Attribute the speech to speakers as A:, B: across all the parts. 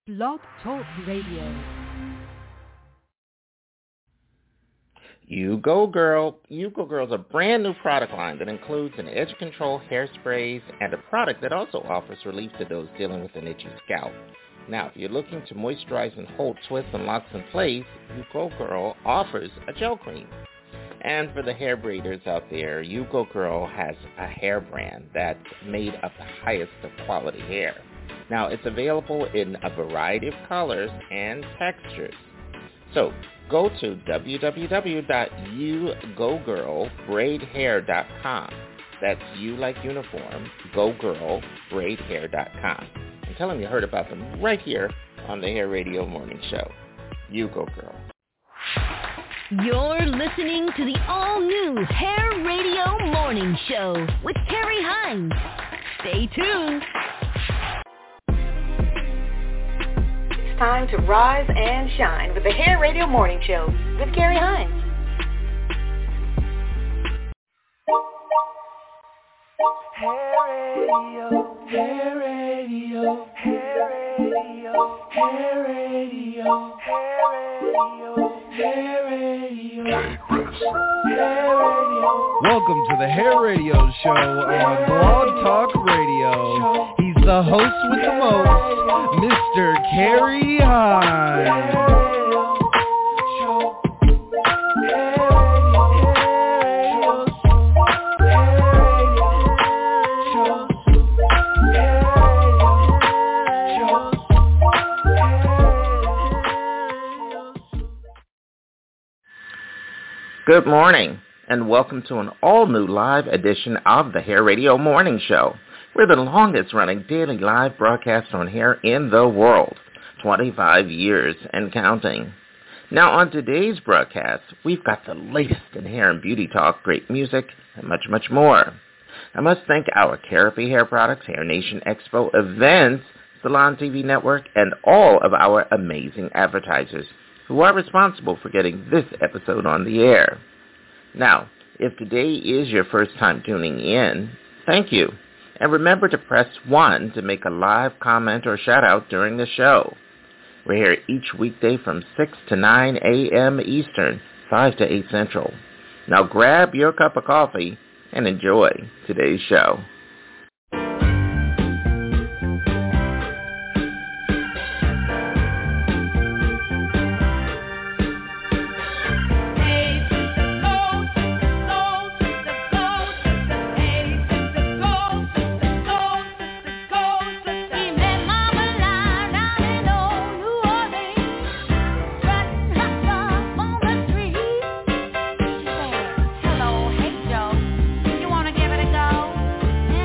A: Blog Talk Radio.
B: You Go Girl. You Go Girl is a brand new product line that includes an edge control hairsprays and a product that also offers relief to those dealing with an itchy scalp. Now, if you're looking to moisturize and hold twists and locks in place, You Go Girl offers a gel cream. And for the hair braiders out there, You Go Girl has a hair brand that's made of the highest of quality hair. Now, it's available in a variety of colors and textures. So, go to www.yougogirlbraidhair.com. That's you like uniform, gogirlbraidhair.com. And tell them you heard about them right here on the Hair Radio Morning Show. You Go Girl.
C: You're listening to the all-new Hair Radio Morning Show with Carrie Hines. Stay tuned.
D: It's time to rise and shine with the Hair Radio Morning Show with Carrie Hines.
E: Hair Radio, Hair Radio, Hair Radio, Hair Radio, Hair Radio, Hair Radio, Hair Radio.
F: Welcome to the Hair Radio Show on Blog Talk Radio. He's the host with the most, Mr. Carrie Hines.
B: Good morning, and welcome to an all-new live edition of the Hair Radio Morning Show. We're the longest-running daily live broadcast on hair in the world, 25 years and counting. Now, on today's broadcast, we've got the latest in hair and beauty talk, great music, and much, much more. I must thank our Therapy Hair Products, Hair Nation Expo events, Salon TV Network, and all of our amazing advertisers who are responsible for getting this episode on the air. Now, if today is your first time tuning in, thank you. And remember to press 1 to make a live comment or shout out during the show. We're here each weekday from 6 to 9 a.m. Eastern, 5 to 8 Central. Now grab your cup of coffee and enjoy today's show.
G: Hello, hey Joe, you wanna give it a go?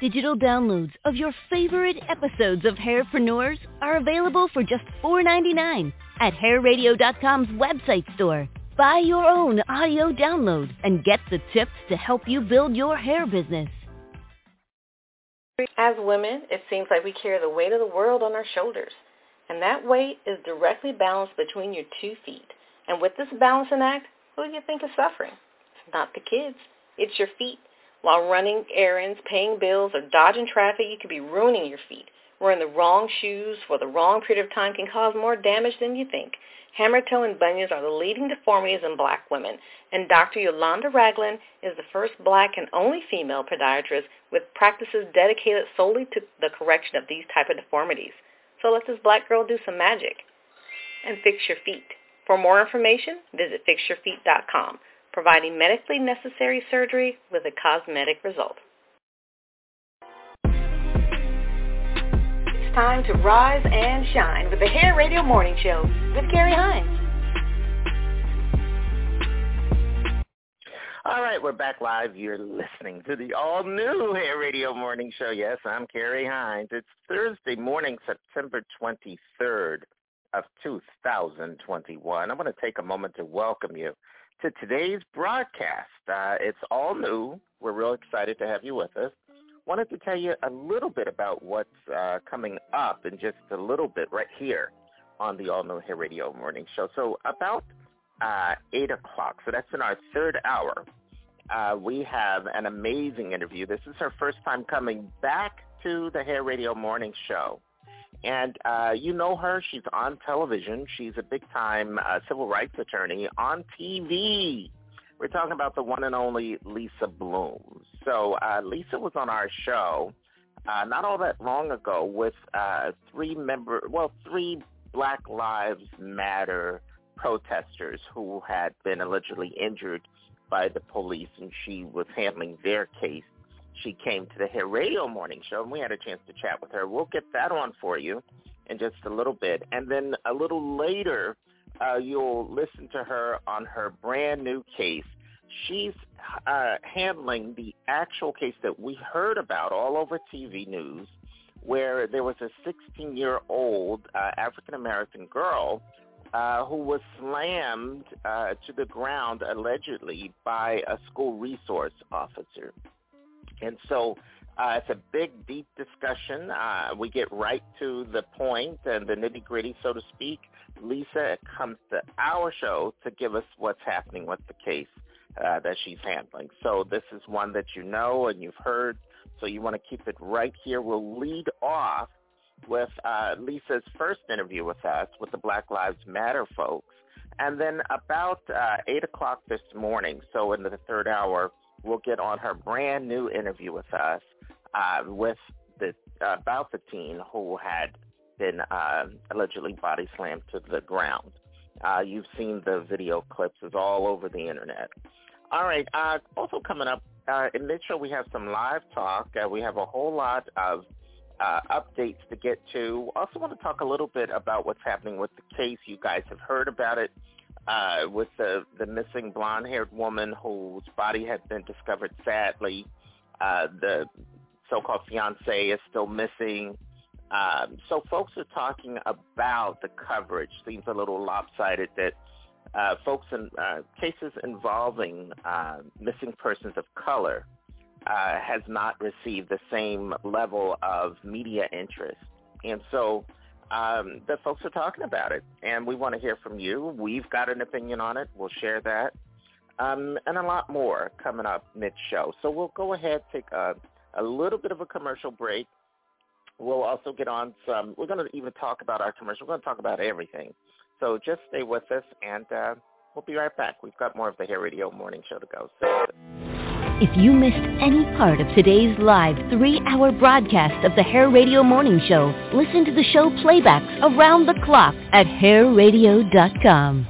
C: digital downloads of your favorite episodes of Hairpreneurs are available for just $4.99 at hairradio.com's website store. Buy your own audio download and get the tips to help you build your hair business.
D: As women, it seems like we carry the weight of the world on our shoulders, and that weight is directly balanced between your 2 feet. And with this balancing act, who do you think is suffering? It's not the kids. It's your feet. While running errands, paying bills, or dodging traffic, you could be ruining your feet. Wearing the wrong shoes for the wrong period of time can cause more damage than you think. Hammer toe and bunions are the leading deformities in black women, and Dr. Yolanda Ragland is the first black and only female podiatrist with practices dedicated solely to the correction of these type of deformities. So let this black girl do some magic and fix your feet. For more information, visit fixyourfeet.com, providing medically necessary surgery with a cosmetic result. It's time to rise and shine with the Hair Radio Morning Show with Carrie Hines.
B: All right, we're back live. You're listening to the all-new Hair Radio Morning Show. Yes, I'm Carrie Hines. It's Thursday morning, September 23rd of 2021. I want to take a moment to welcome you to today's broadcast. It's all new. We're real excited to have you with us. Wanted to tell you a little bit about what's coming up in just a little bit right here on the all-new Hair Radio Morning Show. So about 8 o'clock, so that's in our third hour, we have an amazing interview. This is her first time coming back to the Hair Radio Morning Show. And you know her. She's on television. She's a big-time civil rights attorney on TV. We're talking about the one and only Lisa Bloom. So Lisa was on our show not all that long ago with three Black Lives Matter protesters who had been allegedly injured by the police, and she was handling their case. She came to the Hair Radio Morning Show, and we had a chance to chat with her. We'll get that on for you in just a little bit. And then a little later, you'll listen to her on her brand new case. She's handling the actual case that we heard about all over TV news, where there was a 16-year-old African-American girl who was slammed to the ground allegedly by a school resource officer. And so it's a big, deep discussion. We get right to the point and the nitty-gritty, so to speak. Lisa comes to our show to give us what's happening with the case that she's handling. So this is one that you know and you've heard, so you want to keep it right here. We'll lead off with Lisa's first interview with us, with the Black Lives Matter folks. And then about 8 o'clock this morning, so in the third hour, we'll get on her brand new interview with us with about the teen who had been allegedly body slammed to the ground. You've seen the video clips. It's all over the internet. All right. Also coming up in this show, we have some live talk. We have a whole lot of updates to get to. Also want to talk a little bit about what's happening with the case. You guys have heard about it with the missing blonde-haired woman whose body had been discovered sadly. The so-called fiancé is still missing. So folks are talking about the coverage. Seems a little lopsided that folks in cases involving missing persons of color has not received the same level of media interest. And so the folks are talking about it, and we want to hear from you. We've got an opinion on it. We'll share that. And a lot more coming up mid-show. So we'll go ahead, take a little bit of a commercial break. We'll also get on some, we're going to even talk about our commercial. We're going to talk about everything. So just stay with us, and we'll be right back. We've got more of the Hair Radio Morning Show to go. So.
C: If you missed any part of today's live 3-hour broadcast of the Hair Radio Morning Show, listen to the show playbacks around the clock at hairradio.com.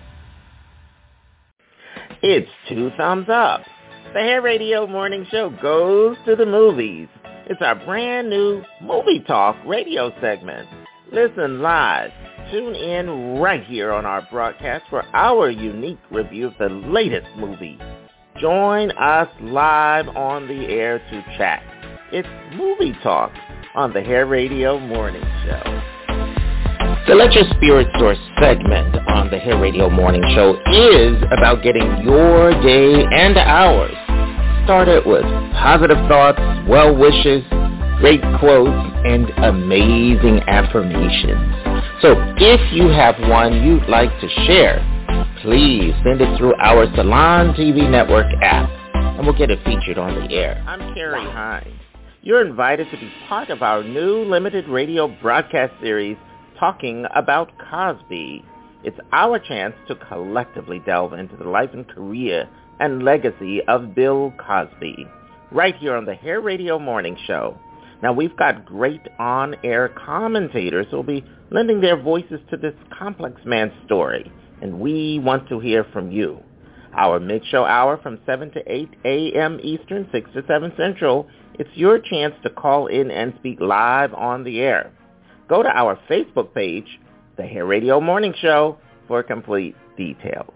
B: It's 2 thumbs up. The Hair Radio Morning Show goes to the movies. It's our brand new Movie Talk radio segment. Listen live. Tune in right here on our broadcast for our unique review of the latest movie. Join us live on the air to chat. It's Movie Talk on the Hair Radio Morning Show. The Let Your Spirit Soar segment on the Hair Radio Morning Show is about getting your day and ours started with positive thoughts, well wishes, great quotes, and amazing affirmations. So if you have one you'd like to share, please send it through our Salon TV Network app, and we'll get it featured on the air. I'm Kerry Hines. You're invited to be part of our new limited radio broadcast series, Talking About Cosby. It's our chance to collectively delve into the life and career and legacy of Bill Cosby, right here on the Hair Radio Morning Show. Now, we've got great on-air commentators who will be lending their voices to this complex man's story, and we want to hear from you. Our mid-show hour from 7 to 8 a.m. Eastern, 6 to 7 Central, it's your chance to call in and speak live on the air. Go to our Facebook page, The Hair Radio Morning Show, for complete details.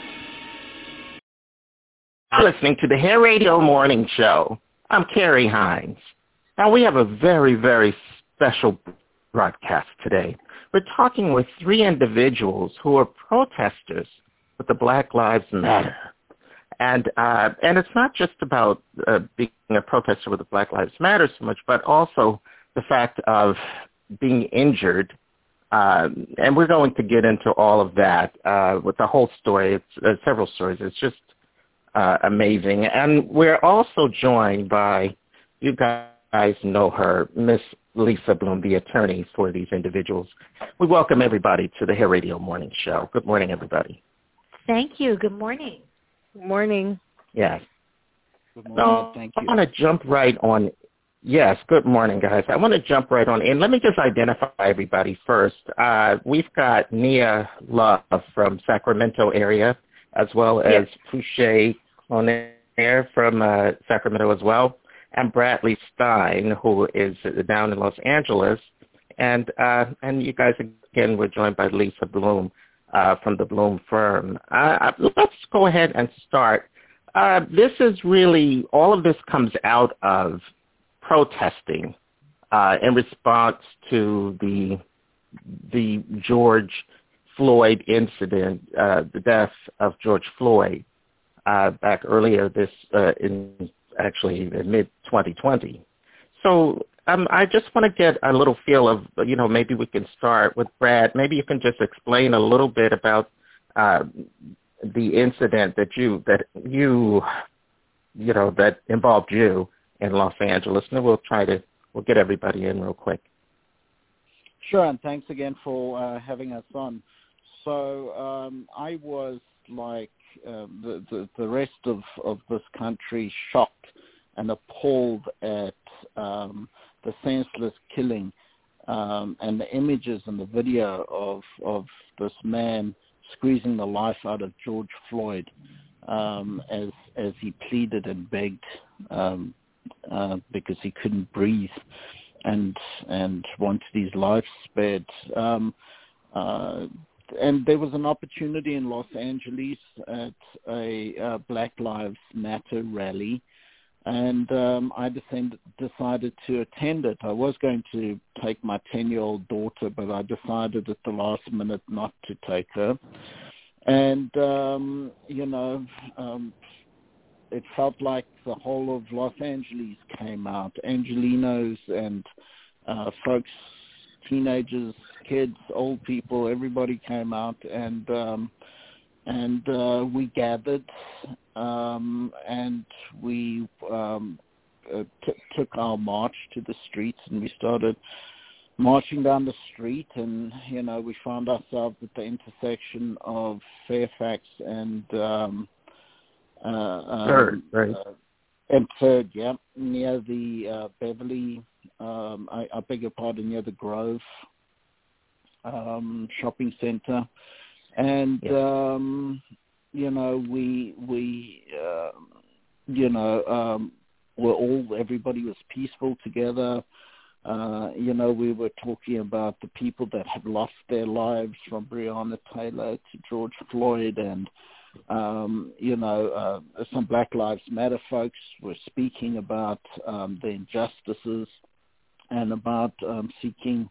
B: You're listening to The Hair Radio Morning Show. I'm Kerry Hines. Now, we have a very, very special broadcast today. We're talking with three individuals who are protesters with the Black Lives Matter. And it's not just about being a protester with the Black Lives Matter so much, but also the fact of being injured. And we're going to get into all of that with the whole story. It's several stories. It's just amazing. And we're also joined by, you guys know her, Miss Lisa Bloom, the attorney for these individuals. We welcome everybody to the Hair Radio Morning Show. Good morning, everybody.
G: Thank you. Good morning.
D: Good morning.
B: Yes.
F: Good morning. Thank you.
B: I want to jump right on. Yes, good morning, guys. I want to jump right on in. Let me just identify everybody first. We've got Nia Love from Sacramento area, as well as Fouché on air from Sacramento as well, and Bradley Stein, who is down in Los Angeles. And you guys, again, we're joined by Lisa Bloom from the Bloom firm. Let's go ahead and start. This is really, all of this comes out of protesting in response to the George Floyd incident, the death of George Floyd back earlier in mid-2020. So I just want to get a little feel of, maybe we can start with Brad. Maybe you can just explain a little bit about the incident that involved you in Los Angeles, and then we'll get everybody in real quick.
H: Sure, and thanks again for having us on. So I was like the rest of this country, shocked and appalled at the senseless killing and the images and the video of this man squeezing the life out of George Floyd as he pleaded and begged because he couldn't breathe and wanted his life spared. And there was an opportunity in Los Angeles at a Black Lives Matter rally, and I decided to attend it. I was going to take my 10-year-old daughter, but I decided at the last minute not to take her. And, it felt like the whole of Los Angeles came out. Angelinos and folks, teenagers, kids, old people, everybody came out, and we gathered, and we took our march to the streets, and we started marching down the street, and we found ourselves at the intersection of Fairfax and and Third, near the Beverly, I beg your pardon, near the Grove shopping center, and everybody was peaceful together. We were talking about the people that have lost their lives, from Breonna Taylor to George Floyd, and Some Black Lives Matter folks were speaking about the injustices and about seeking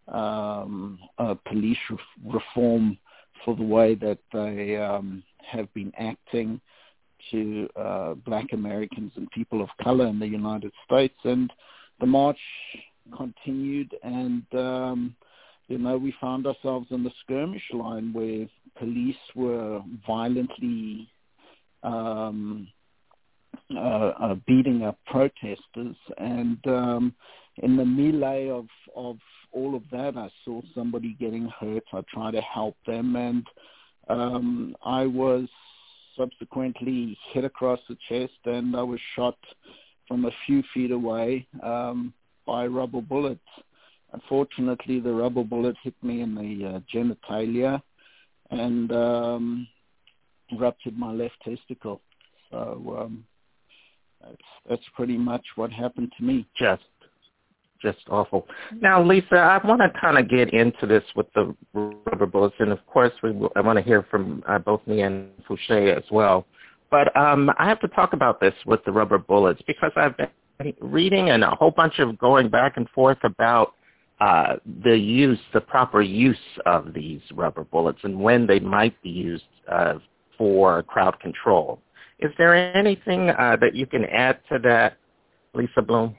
H: police reform for the way that they have been acting to Black Americans and people of color in the United States. And the march continued, and we found ourselves in the skirmish line where police were violently beating up protesters. And in the melee of all of that, I saw somebody getting hurt. I tried to help them, and I was subsequently hit across the chest, and I was shot from a few feet away by a rubber bullet. Unfortunately, the rubber bullet hit me in the genitalia and ruptured my left testicle. So that's pretty much what happened to me.
B: Just awful. Now, Lisa, I want to kind of get into this with the rubber bullets, and of course, I want to hear from both me and Fouché as well. But I have to talk about this with the rubber bullets because I've been reading and a whole bunch of going back and forth about the proper use of these rubber bullets and when they might be used for crowd control. Is there anything that you can add to that, Lisa Bloom?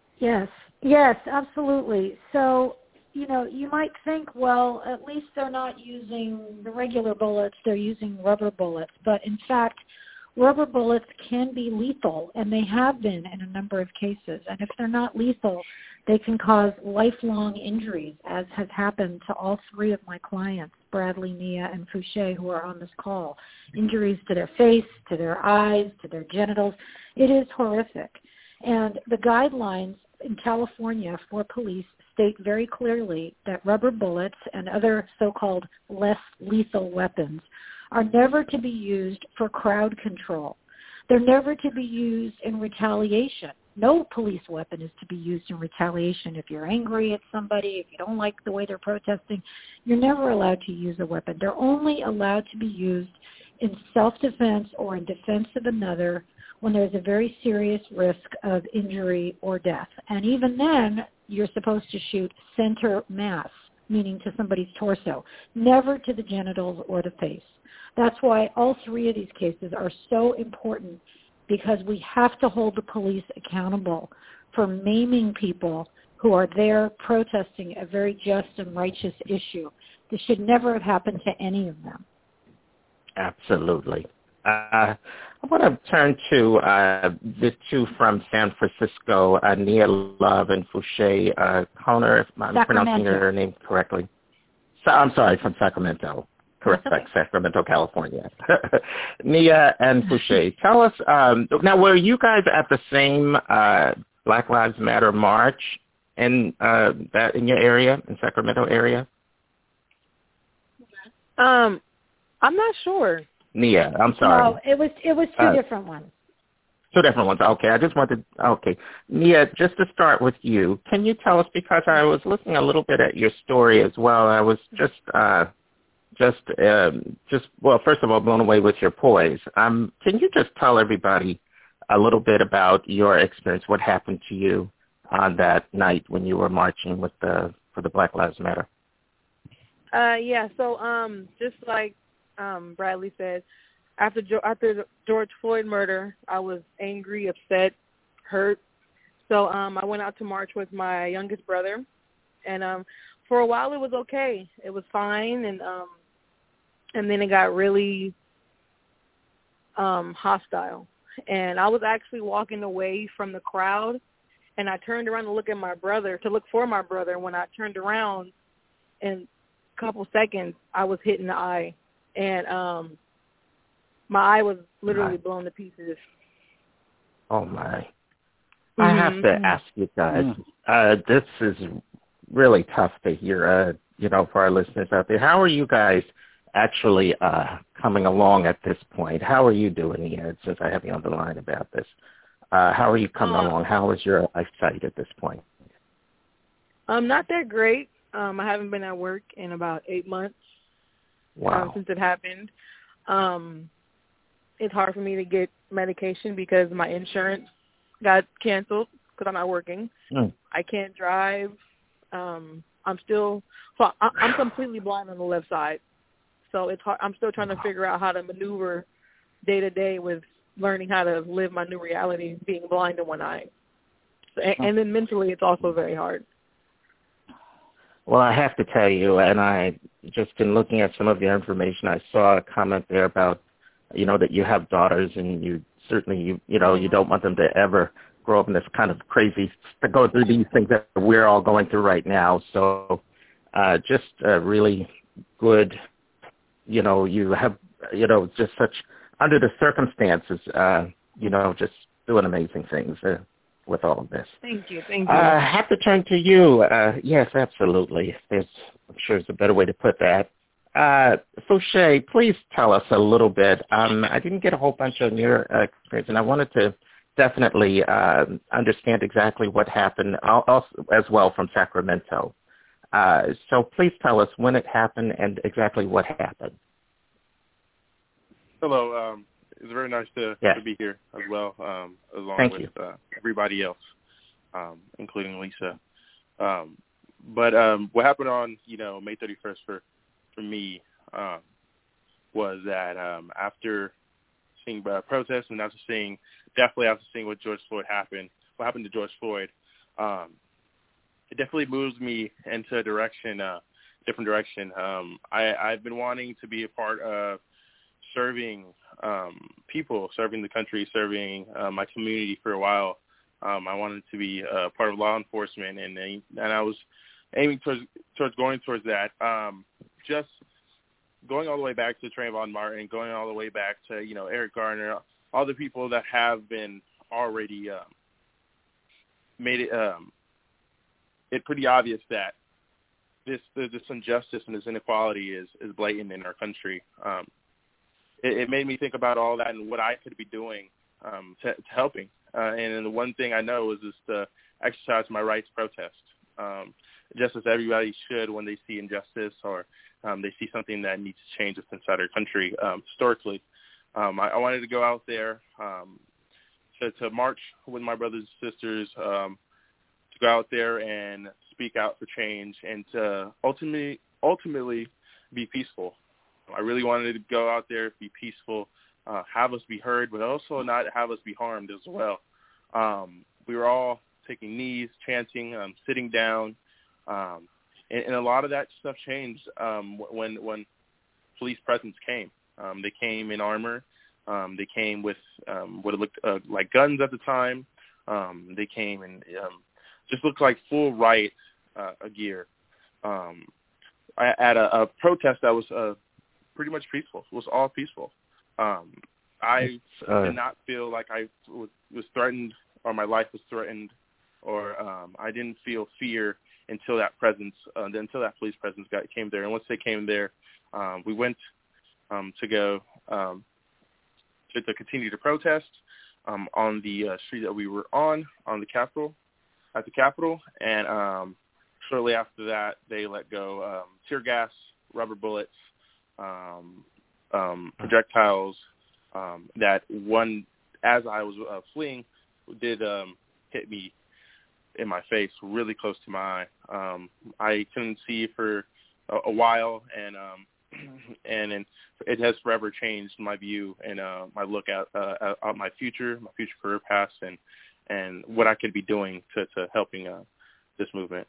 G: Yes, absolutely. So, you might think, well, at least they're not using the regular bullets, they're using rubber bullets. But in fact, rubber bullets can be lethal, and they have been in a number of cases. And if they're not lethal, they can cause lifelong injuries, as has happened to all three of my clients, Bradley, Nia, and Fouché, who are on this call. Injuries to their face, to their eyes, to their genitals. It is horrific. And the guidelines in California for police state very clearly that rubber bullets and other so-called less lethal weapons are never to be used for crowd control. They're never to be used in retaliation. No police weapon is to be used in retaliation. If you're angry at somebody, if you don't like the way they're protesting, you're never allowed to use a weapon. They're only allowed to be used in self-defense or in defense of another when there's a very serious risk of injury or death. And even then, you're supposed to shoot center mass, meaning to somebody's torso, never to the genitals or the face. That's why all three of these cases are so important, because we have to hold the police accountable for maiming people who are there protesting a very just and righteous issue. This should never have happened to any of them.
B: Absolutely. I want to turn to the two from San Francisco, Nia Love and Fouché Kohner, if I'm pronouncing your name correctly. I'm sorry, from Sacramento. Correct, okay. Sacramento, California. Nia and Fouché, tell us, now were you guys at the same Black Lives Matter march in your area, in Sacramento area?
I: I'm not sure.
B: Nia, I'm sorry.
G: No, it was two different ones.
B: Two different ones. Okay, I just wanted. Okay, Nia, just to start with you, can you tell us, because I was listening a little bit at your story as well. I was just well, first of all, blown away with your poise. Can you just tell everybody a little bit about your experience? What happened to you on that night when you were marching for the Black Lives Matter?
I: Yeah. So, just like Bradley said, after George Floyd murder, I was angry, upset, hurt. So I went out to march with my youngest brother, and for a while it was okay. It was fine, and then it got really hostile. And I was actually walking away from the crowd, and I turned around to look for my brother. When I turned around, in a couple seconds, I was hit in the eye. And my eye was literally blown to pieces.
B: Oh, my. I have to ask you guys, this is really tough to hear, for our listeners out there. How are you guys actually coming along at this point? How are you doing, Nia, since I have you on the line about this? How are you coming along? How is your eyesight at this point?
I: Not that great. I haven't been at work in about 8 months.
B: Wow.
I: Since it happened. it's hard for me to get medication because my insurance got canceled because I'm not working. I can't drive. I'm completely blind on the left side. So it's hard. I'm still trying to figure out how to maneuver day to day with learning how to live my new reality, being blind in one eye. And then mentally, it's also very hard.
B: Well, I have to tell you, and I just in looking at some of your information, I saw a comment there about, that you have daughters, and you certainly, you don't want them to ever grow up in this kind of crazy, to go through these things that we're all going through right now. So just really good, you have, just such, under the circumstances, just doing amazing things with all of this.
I: Thank you.
B: I have to turn to you. Yes, absolutely. I'm sure there's a better way to put that. Fouché, please tell us a little bit. I didn't get a whole bunch on your experience, and I wanted to definitely understand exactly what happened, also, as well from Sacramento. So please tell us when it happened and exactly what happened.
J: Hello. It's very nice to be here as well, along with everybody else, including Lisa. But what happened on, May 31st for me was that after seeing protests and after seeing what what happened to George Floyd, it definitely moves me into a different direction. I've been wanting to be a part of serving people, serving the country, serving my community for a while. I wanted to be a part of law enforcement, and I was aiming towards going towards that. Just going all the way back to Trayvon Martin, going all the way back to Eric Garner, all the people that have been already made it pretty obvious that this injustice and this inequality is blatant in our country. It made me think about all that and what I could be doing to helping. And the one thing I know is just to exercise my right to protest, just as everybody should when they see injustice or they see something that needs to change inside our country. Historically, I wanted to go out there to march with my brothers and sisters, to go out there and speak out for change and to ultimately be peaceful. I really wanted to go out there, be peaceful, have us be heard, but also not have us be harmed as well. We were all taking knees, chanting, sitting down, and a lot of that stuff changed when police presence came. They came in armor. They came with what it looked like guns at the time. They came and just looked like full riot gear. At a protest that was pretty much peaceful. It was all peaceful. I did not feel like I was threatened or my life was threatened, or I didn't feel fear until that police presence came there. And once they came there, we went to go to continue to protest on the street that we were on the Capitol, at the Capitol. And shortly after that, they let go tear gas, rubber bullets, projectiles that one, as I was fleeing, did hit me in my face, really close to my eye. I couldn't see for a while, and it has forever changed my view and my look at my future career paths, and what I could be doing to helping this movement.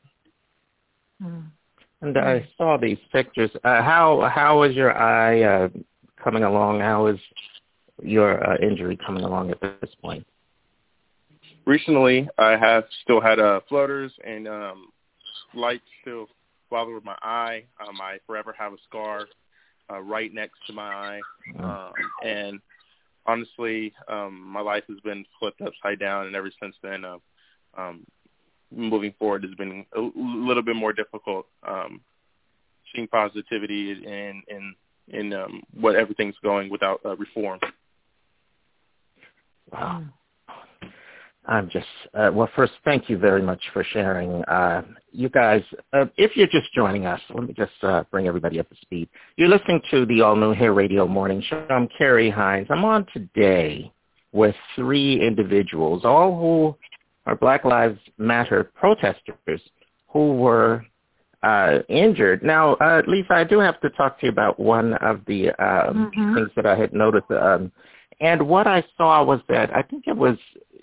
B: And I saw these pictures. How is your eye coming along? How is your injury coming along at this point?
J: Recently, I have still had floaters and light still bother with my eye. I forever have a scar right next to my eye. And honestly, my life has been flipped upside down, and ever since then, moving forward has been a little bit more difficult. Seeing positivity in what everything's going without reform.
B: Wow. I'm just, first, thank you very much for sharing. You guys, if you're just joining us, let me just bring everybody up to speed. You're listening to the all-new Hair Radio Morning Show. I'm Carrie Hines. I'm on today with 3 individuals, all who are Black Lives Matter protesters who were injured. Now, Lisa, I do have to talk to you about one of the things that I had noticed. And what I saw was that I think it was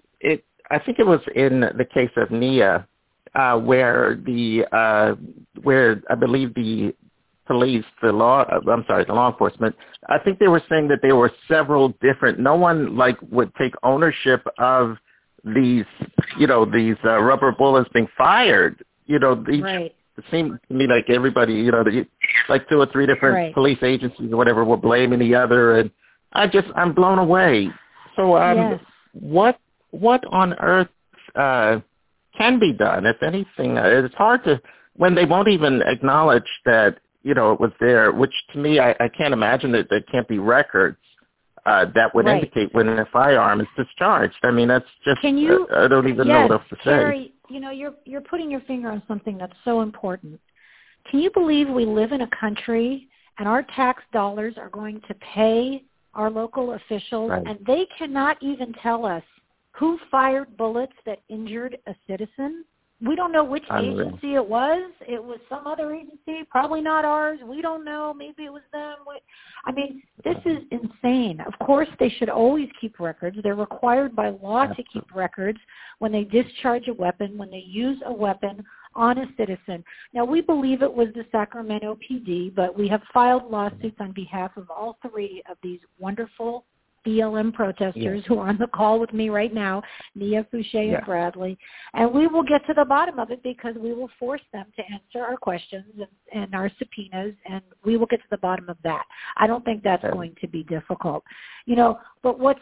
B: in the case of Nia, where I believe the police, the law enforcement, I think they were saying that there were several different. No one would take ownership of these rubber bullets being fired. Right. It seemed to me like everybody, like 2 or 3 different police agencies or whatever were blaming the other, and I'm blown away. So, what on earth can be done, if anything? It's hard to, when they won't even acknowledge that, it was there, which to me, I can't imagine that there can't be records that would indicate when a firearm is discharged. I mean, that's just, I don't even know what else to say.
G: Carrie, you're putting your finger on something that's so important. Can you believe we live in a country and our tax dollars are going to pay our local officials, and they cannot even tell us who fired bullets that injured a citizen? We don't know which agency it was. It was some other agency, probably not ours. We don't know. Maybe it was them. I mean, this is insane. Of course, they should always keep records. They're required by law to keep records when they discharge a weapon, when they use a weapon on a citizen. Now, we believe it was the Sacramento PD, but we have filed lawsuits on behalf of all 3 of these wonderful BLM protesters who are on the call with me right now, Nia, Fouché, and Bradley. And we will get to the bottom of it because we will force them to answer our questions and our subpoenas, and we will get to the bottom of that. I don't think that's going to be difficult. But what's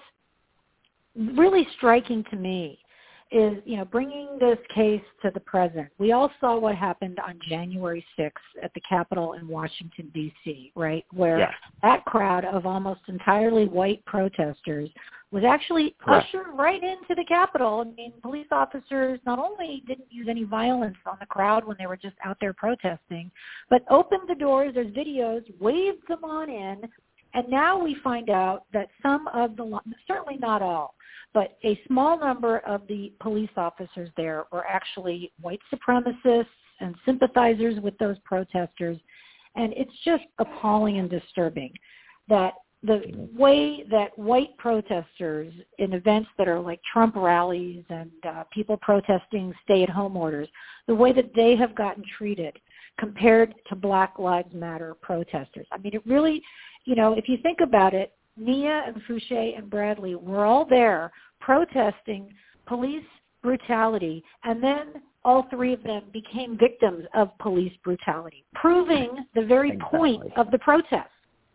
G: really striking to me is, bringing this case to the present. We all saw what happened on January 6th at the Capitol in Washington, D.C., right, where that crowd of almost entirely white protesters was actually ushered right into the Capitol. I mean, police officers not only didn't use any violence on the crowd when they were just out there protesting, but opened the doors, there's videos, waved them on in, and now we find out that some of the, certainly not all, but a small number of the police officers there were actually white supremacists and sympathizers with those protesters. And it's just appalling and disturbing that the way that white protesters in events that are like Trump rallies and people protesting stay-at-home orders, the way that they have gotten treated compared to Black Lives Matter protesters. I mean, it really, if you think about it, Nia and Fouché and Bradley were all there protesting police brutality, and then all 3 of them became victims of police brutality, proving the very point of the protest.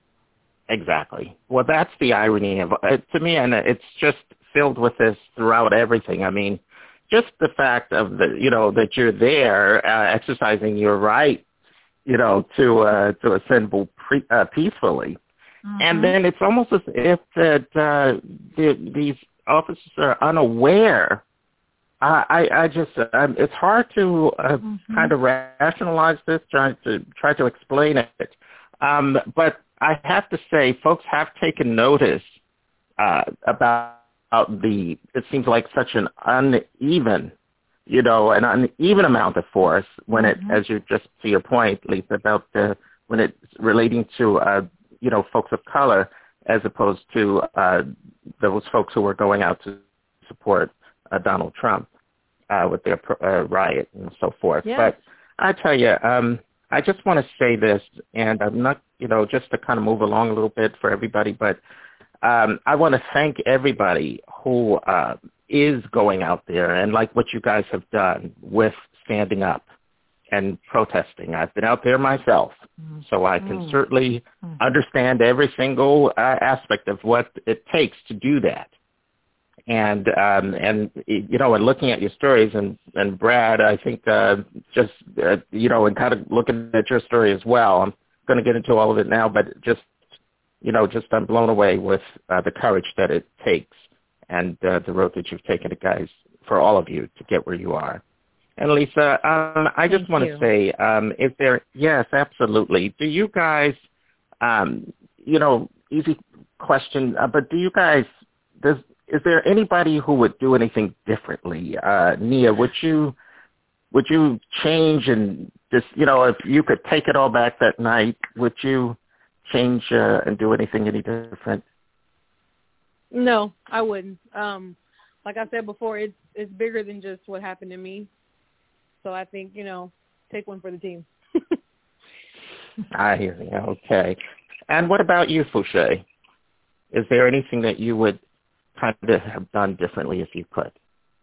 G: Exactly. Well, that's the irony of it to me, and it's just filled with this throughout everything. I mean, just the fact of that you're there exercising your right, to assemble peacefully. Mm-hmm. And then it's almost as if that these officers are unaware. It's hard to kind of rationalize this, try to explain it. But I have to say, folks have taken notice about it seems like such an uneven, an uneven amount of force when it, as you just to your point, Lisa, about when it's relating to folks of color as opposed to those folks who were going out to support Donald Trump with their riot and so forth. Yes. But I tell you, I just want to say this, and I'm not, just to kind of move along a little bit for everybody, but I want to thank everybody who is going out there and like what you guys have done with standing up and protesting. I've been out there myself, so I can certainly understand every single aspect of what it takes to do that. And and looking at your stories, and Brad, I think and kind of looking at your story as well, I'm going to get into all of it now, but just I'm blown away with the courage that it takes and the road that you've taken it, guys.
B: for all of you to get where you are. And Lisa, I just want to say, is there? Yes, absolutely. Do you guys, easy question, but do you guys? Is there anybody who would do anything differently? Nia, would you change and just, if you could take it all back that night, would you change and do anything any different?
I: No, I wouldn't. Like I said before, it's bigger than just what happened to me. So I think, take one for the team.
B: I hear you. Okay. And what about you, Fouché? Is there anything that you would kind of have done differently if you could?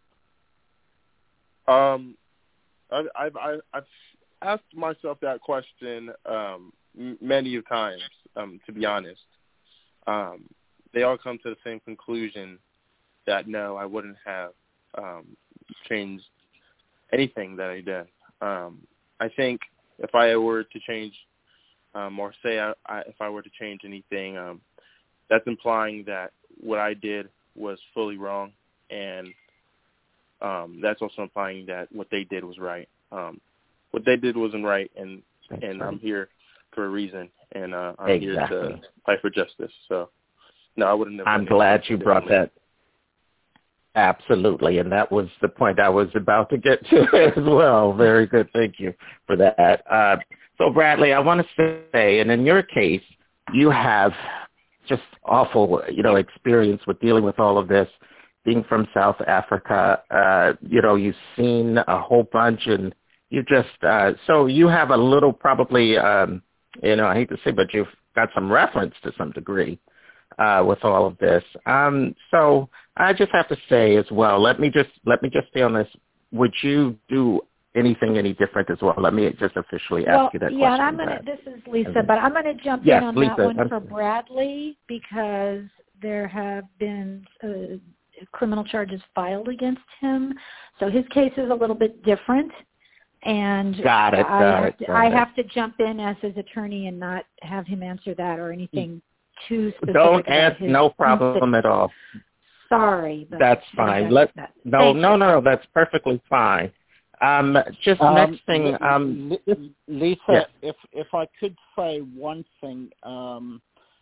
J: I've asked myself that question many times, to be honest. They all come to the same conclusion that, no, I wouldn't have changed anything that I did. I think if I were to change, or say if I were to change anything, that's implying that what I did was fully wrong, and that's also implying that what they did was right. What they did wasn't right, and I'm here for a reason, and I'm here to fight for justice. So, no, I wouldn't have.
B: I'm glad you brought that. Absolutely, and that was the point I was about to get to as well. Very good. Thank you for that. So, Bradley, I want to say, and in your case, you have just awful, experience with dealing with all of this, being from South Africa. You've seen a whole bunch, and you just, so you have a little probably, I hate to say, but you've got some reference to some degree with all of this. So I just have to say as well, let me just stay on this. Would you do anything any different as well? Let me just officially ask you that question.
G: Yeah, and this is Lisa, but I'm going to jump in on Lisa, that one for Bradley, because there have been criminal charges filed against him. So his case is a little bit different. And I have to jump in as his attorney and not have him answer that or anything too specific.
B: Don't ask, no problem at all.
G: Sorry. But
B: that's fine. No, that's perfectly fine. Next thing,
H: Lisa,
B: yes.
H: if I could say one thing, and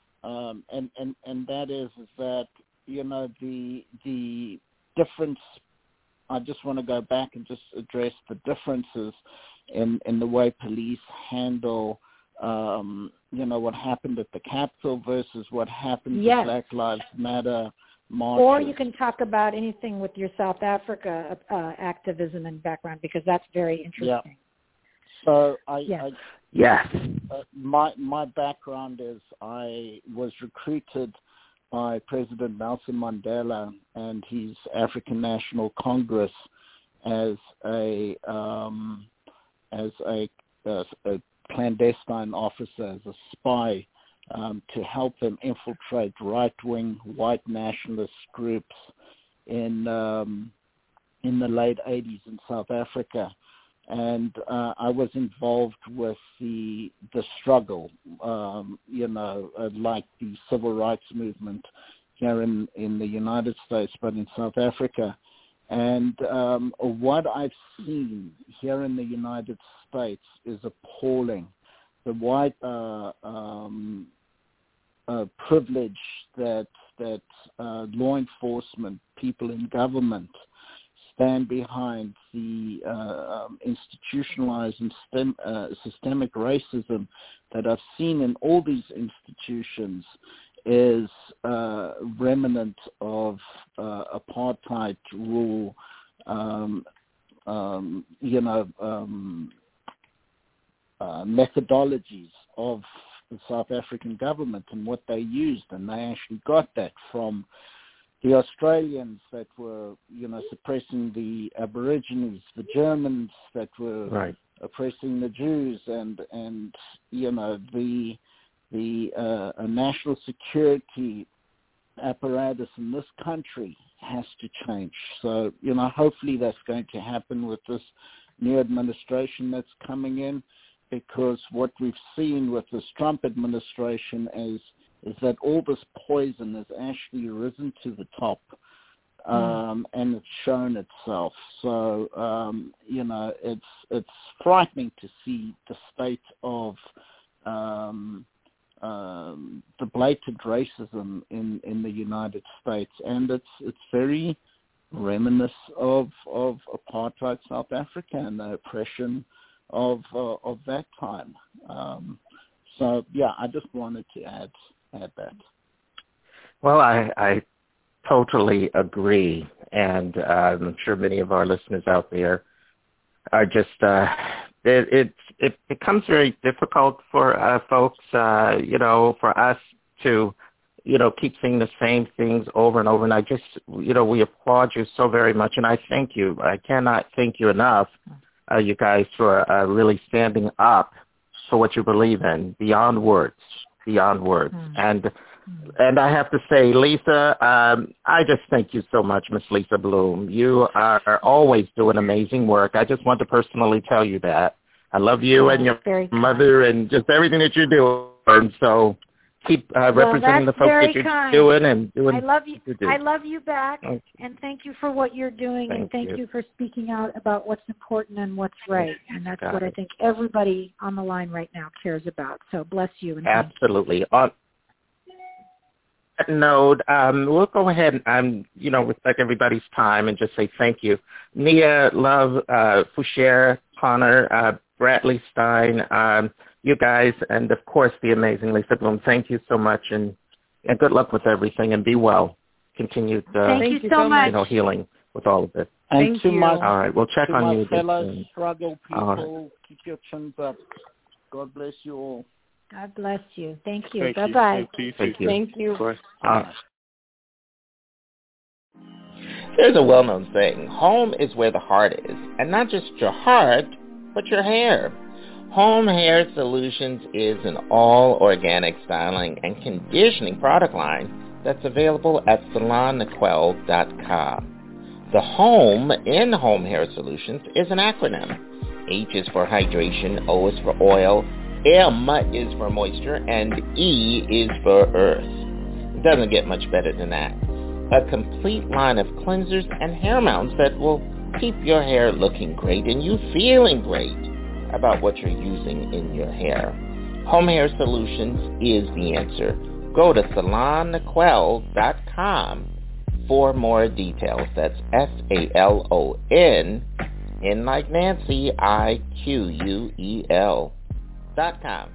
H: that is that the difference. I just want to go back and just address the differences in the way police handle, what happened at the Capitol versus what happened at Black Lives Matter marches.
G: Or you can talk about anything with your South Africa activism and background, because that's very interesting.
H: Yeah. So my background is I was recruited by President Nelson Mandela and his African National Congress as a clandestine officer, as a spy, to help them infiltrate right-wing white nationalist groups in the late 80s in South Africa. And I was involved with the struggle, like the civil rights movement here in the United States, but in South Africa. And what I've seen here in the United States is appalling. The white privilege that law enforcement, people in government, stand behind the institutionalized and systemic racism that I've seen in all these institutions is remnant of apartheid rule, methodologies of the South African government and what they used, and they actually got that from the Australians that were, suppressing the Aborigines, the Germans that were oppressing the Jews, and the national security apparatus in this country has to change. So, hopefully that's going to happen with this new administration that's coming in, because what we've seen with this Trump administration is that all this poison has actually risen to the top and it's shown itself. So, it's frightening to see the state of the blatant racism in the United States, and it's very reminiscent of apartheid South Africa and the oppression of that time. So yeah, I just wanted to add that. Well,
B: I totally agree, and I'm sure many of our listeners out there are just it becomes very difficult for folks, for us to, keep seeing the same things over and over. And I just, we applaud you so very much, and I thank you. I cannot thank you enough, you guys, for really standing up for what you believe in, beyond words. And I have to say, Lisa, I just thank you so much, Miss Lisa Bloom. You are always doing amazing work. I just want to personally tell you that. I love you and your mother and just everything that you do. And so keep representing the folks that you're doing and doing.
G: I love you. I love you back, and thank you for what you're doing, and thank you for speaking out about what's important and what's right. And that's what I think everybody on the line right now cares about. So bless you. And
B: absolutely. On that note, we'll go ahead and respect everybody's time and just say thank you. Nia, Love, Foucher, Connor, Bradley Stein, you guys, and of course the amazing Lisa Bloom. Thank you so much, and good luck with everything, and be well. Continued
G: thank you so much.
B: Healing with all of this.
H: And to my,
B: all right, we'll check on you.
H: Fellow struggle people, keep your chins up. God bless you all.
G: God bless you. Thank you. Bye-bye.
B: Thank you.
I: Thank you.
B: There's a well-known saying, home is where the heart is, and not just your heart, but your hair. Home Hair Solutions is an all-organic styling and conditioning product line that's available at salonnaquel.com. The home in Home Hair Solutions is an acronym. H is for hydration, O is for oil, M is for moisture, and E is for earth. It doesn't get much better than that. A complete line of cleansers and hair mounts that will keep your hair looking great and you feeling great about what you're using in your hair. Home Hair Solutions is the answer. Go to salonnaquel.com for more details. That's SALON, N like Nancy, IQUEL.com.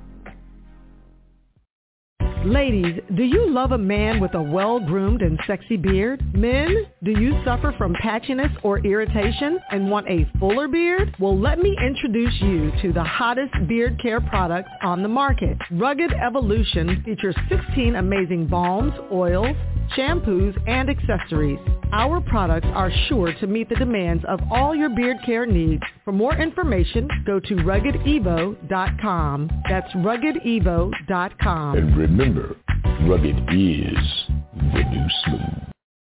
K: Ladies, do you love a man with a well-groomed and sexy beard? Men, do you suffer from patchiness or irritation and want a fuller beard? Well, let me introduce you to the hottest beard care products on the market. Rugged Evolution features 16 amazing balms, oils, shampoos, and accessories. Our products are sure to meet the demands of all your beard care needs. For more information, go to RuggedEvo.com. That's RuggedEvo.com.
L: And remember, rugged is the new smooth.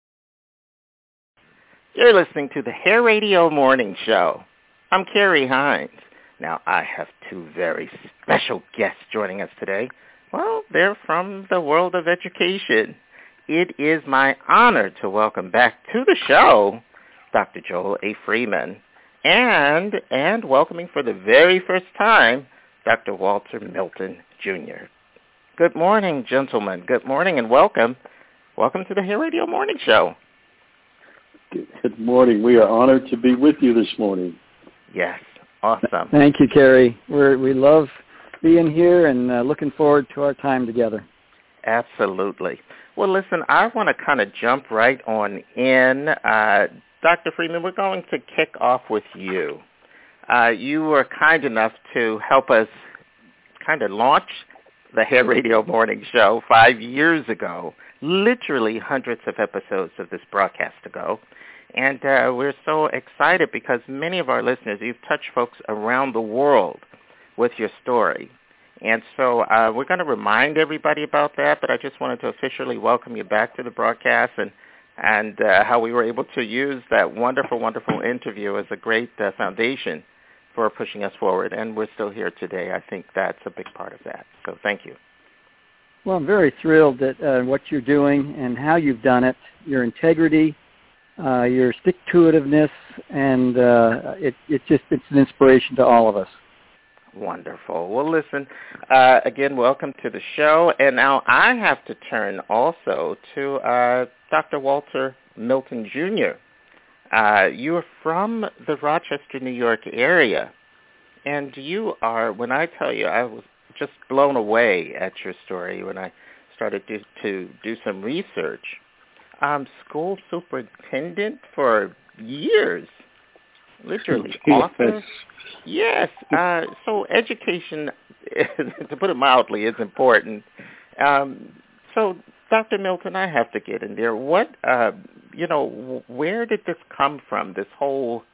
B: You're listening to the Hair Radio Morning Show. I'm Carrie Hines. Now, I have two very special guests joining us today. Well, they're from the world of education. It is my honor to welcome back to the show Dr. Joel A. Freeman and welcoming for the very first time Dr. Walter Milton, Jr. Good morning, gentlemen. Good morning and welcome. Welcome to the Hair Radio Morning Show.
M: Good morning. We are honored to be with you this morning.
B: Yes, awesome.
N: Thank you, Carrie. We love being here and looking forward to our time together.
B: Absolutely. Well, listen, I want to kind of jump right on in. Dr. Freeman, we're going to kick off with you. You were kind enough to help us kind of launch the Hair Radio Morning Show 5 years ago, literally hundreds of episodes of this broadcast ago. And we're so excited because many of our listeners, you've touched folks around the world with your story. And so we're going to remind everybody about that, but I just wanted to officially welcome you back to the broadcast and how we were able to use that wonderful, wonderful interview as a great foundation for pushing us forward. And we're still here today. I think that's a big part of that. So thank you.
N: Well, I'm very thrilled at what you're doing and how you've done it, your integrity, your stick-to-itiveness, and it's an inspiration to all of us.
B: Wonderful. Well, listen, again, welcome to the show. And now I have to turn also to Dr. Walter Milton, Jr. You are from the Rochester, New York area, and you are, when I tell you, I was just blown away at your story when I started to do some research. School superintendent for years, literally author. Yes. So education, to put it mildly, is important. So, Dr. Milton, I have to get in there. What, where did this come from, this whole,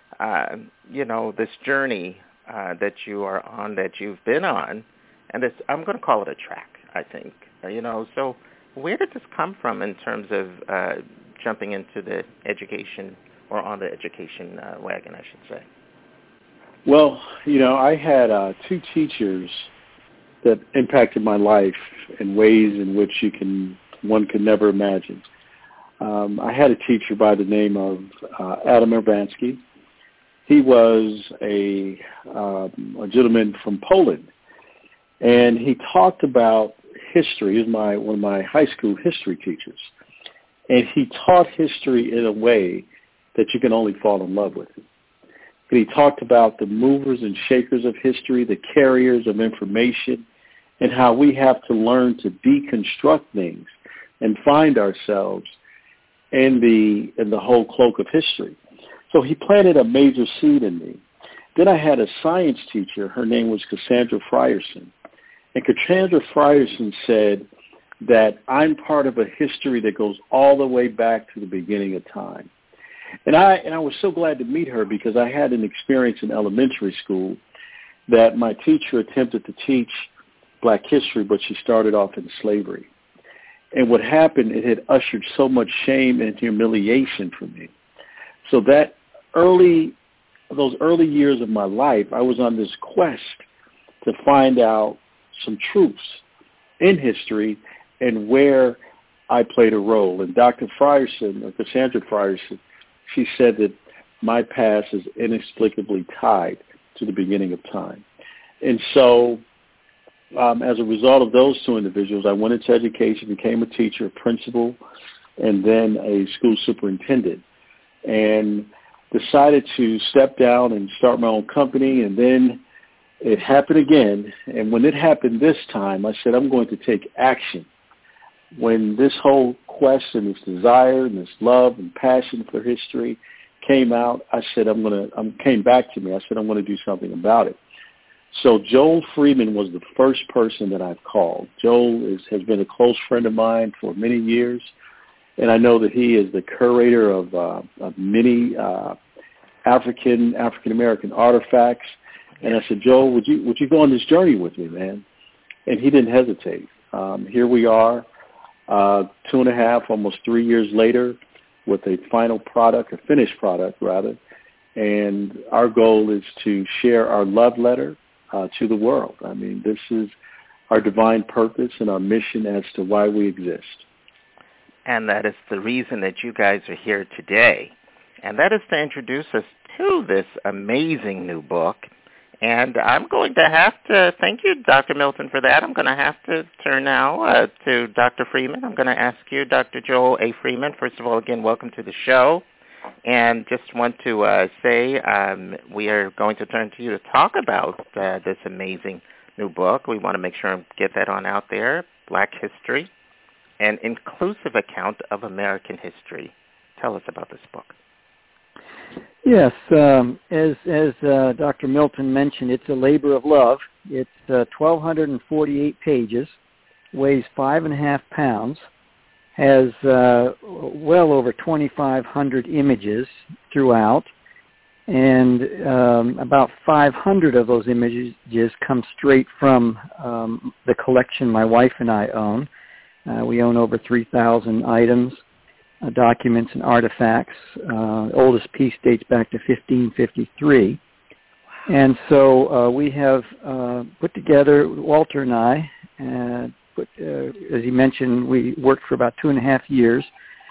B: this journey that you are on, that you've been on? And I'm going to call it a track, I think. So where did this come from in terms of jumping into the education, or on the education wagon, I should say?
M: Well, I had two teachers that impacted my life in ways in which one could never imagine. I had a teacher by the name of Adam Urbanski. He was a gentleman from Poland, and he talked about history. He was one of my high school history teachers, and he taught history in a way that you can only fall in love with it. And he talked about the movers and shakers of history, the carriers of information, and how we have to learn to deconstruct things and find ourselves in the whole cloak of history. So he planted a major seed in me. Then I had a science teacher. Her name was Cassandra Frierson. And Cassandra Frierson said that I'm part of a history that goes all the way back to the beginning of time. And I was so glad to meet her, because I had an experience in elementary school that my teacher attempted to teach black history, but she started off in slavery. And what happened, it had ushered so much shame and humiliation for me. So those early years of my life, I was on this quest to find out some truths in history and where I played a role. And Dr. Frierson, or Cassandra Frierson, she said that my past is inexplicably tied to the beginning of time. And so as a result of those two individuals, I went into education, became a teacher, a principal, and then a school superintendent, and decided to step down and start my own company. And then it happened again. And when it happened this time, I said, I'm going to take action. When this whole quest and this desire and this love and passion for history came out, I said, came back to me. I said, I'm going to do something about it. So Joel Freeman was the first person that I've called. Joel has been a close friend of mine for many years, and I know that he is the curator of many African American artifacts. And I said, Joel, would you go on this journey with me, man? And he didn't hesitate. Here we are, 2.5, almost 3 years later, with a final product, a finished product rather. And our goal is to share our love letter to the world. I mean, this is our divine purpose and our mission as to why we exist.
B: And that is the reason that you guys are here today. And that is to introduce us to this amazing new book. And I'm going to have to thank you, Dr. Milton, for that. I'm going to have to turn now to Dr. Freeman. I'm going to ask you, Dr. Joel A. Freeman, first of all, again, welcome to the show. And just want to say we are going to turn to you to talk about this amazing new book. We want to make sure and get that on out there, Black History, an inclusive account of American history. Tell us about this book.
N: Yes, as Dr. Milton mentioned, it's a labor of love. It's 1,248 pages, weighs 5.5 pounds, has well over 2,500 images throughout, and about 500 of those images come straight from the collection my wife and I own. We own over 3,000 items, documents, and artifacts. The oldest piece dates back to 1553. And so we have put together, Walter and I, as he mentioned, we worked for about 2.5 years,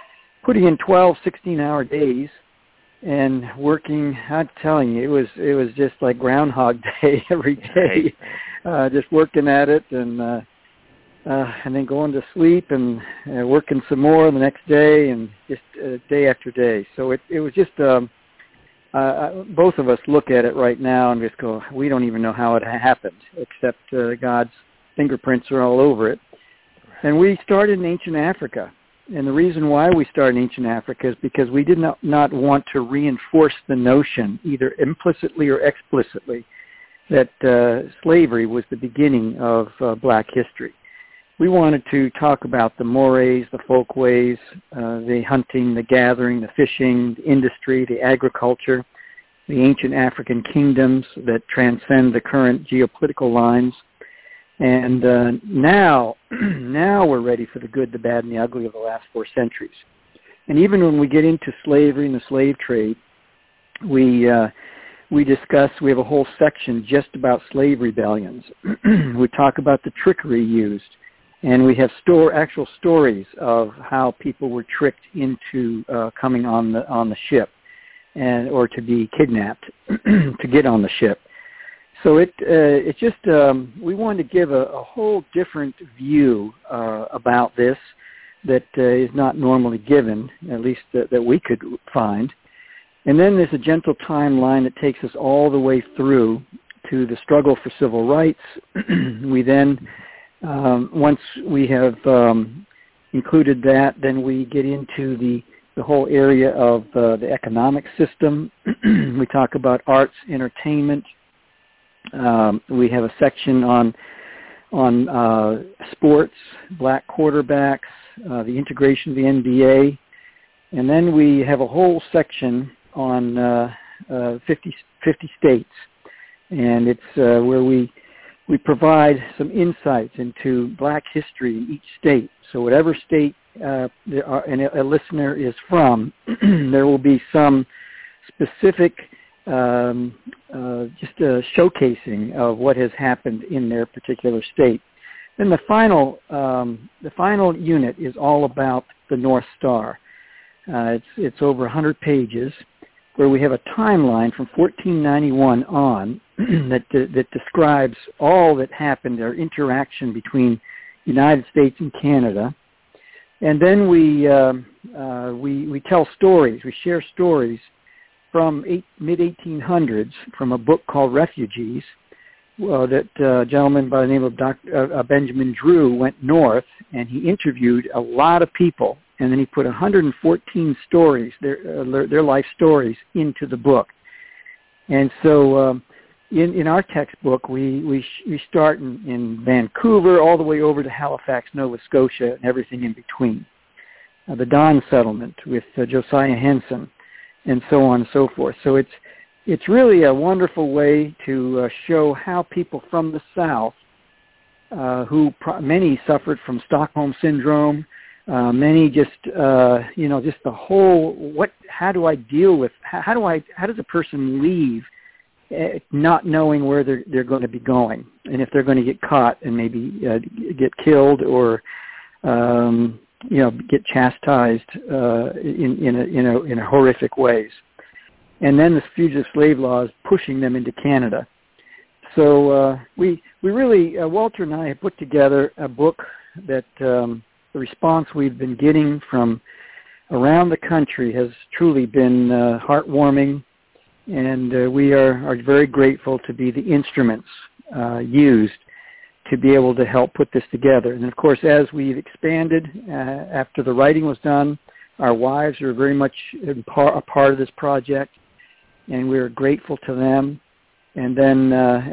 N: putting in 12, 16-hour days and working. I'm telling you, it was just like Groundhog Day every day, just working at it and then going to sleep and working some more the next day and just day after day. So it was just both of us look at it right now and just go, we don't even know how it happened, except God's fingerprints are all over it. And we started in ancient Africa. And the reason why we started in ancient Africa is because we did not want to reinforce the notion, either implicitly or explicitly, that slavery was the beginning of black history. We wanted to talk about the mores, the folkways, the hunting, the gathering, the fishing, the industry, the agriculture, the ancient African kingdoms that transcend the current geopolitical lines. And now we're ready for the good, the bad, and the ugly of the last 4 centuries. And even when we get into slavery and the slave trade, we discuss, we have a whole section just about slave rebellions. We talk about the trickery used. And we have actual stories of how people were tricked into coming on the ship, or to be kidnapped to get on the ship. So it's just we wanted to give a whole different view about this that is not normally given, at least that we could find. And then there's a gentle timeline that takes us all the way through to the struggle for civil rights. We then once we have included that, then we get into the whole area of the economic system. We talk about arts, entertainment. We have a section on sports, black quarterbacks, the integration of the NBA, and then we have a whole section on 50 states, and it's where we provide some insights into black history in each state. So whatever state a listener is from, there will be some specific just a showcasing of what has happened in their particular state. Then the final unit is all about the North Star. It's over 100 pages, where we have a timeline from 1491 on that describes all that happened, our interaction between the United States and Canada. And then we tell stories. We share stories from mid-1800s from a book called Refugees, that a gentleman by the name of Dr. Benjamin Drew went north, and he interviewed a lot of people, and then he put 114 stories, their life stories, into the book. And so in our textbook, we start in Vancouver all the way over to Halifax, Nova Scotia, and everything in between. The Don settlement with Josiah Henson, and so on and so forth. So it's really a wonderful way to show how people from the South, many suffered from Stockholm Syndrome, many just just the whole how do I deal with how does a person leave not knowing where they're going to be going, and if they're going to get caught and maybe get killed or get chastised in a horrific ways. And then the fugitive slave laws pushing them into Canada. So we really, Walter and I have put together a book that the response we've been getting from around the country has truly been heartwarming, and we are very grateful to be the instruments used to be able to help put this together. And of course, as we've expanded, after the writing was done, our wives are very much a part of this project, and we're grateful to them. And then,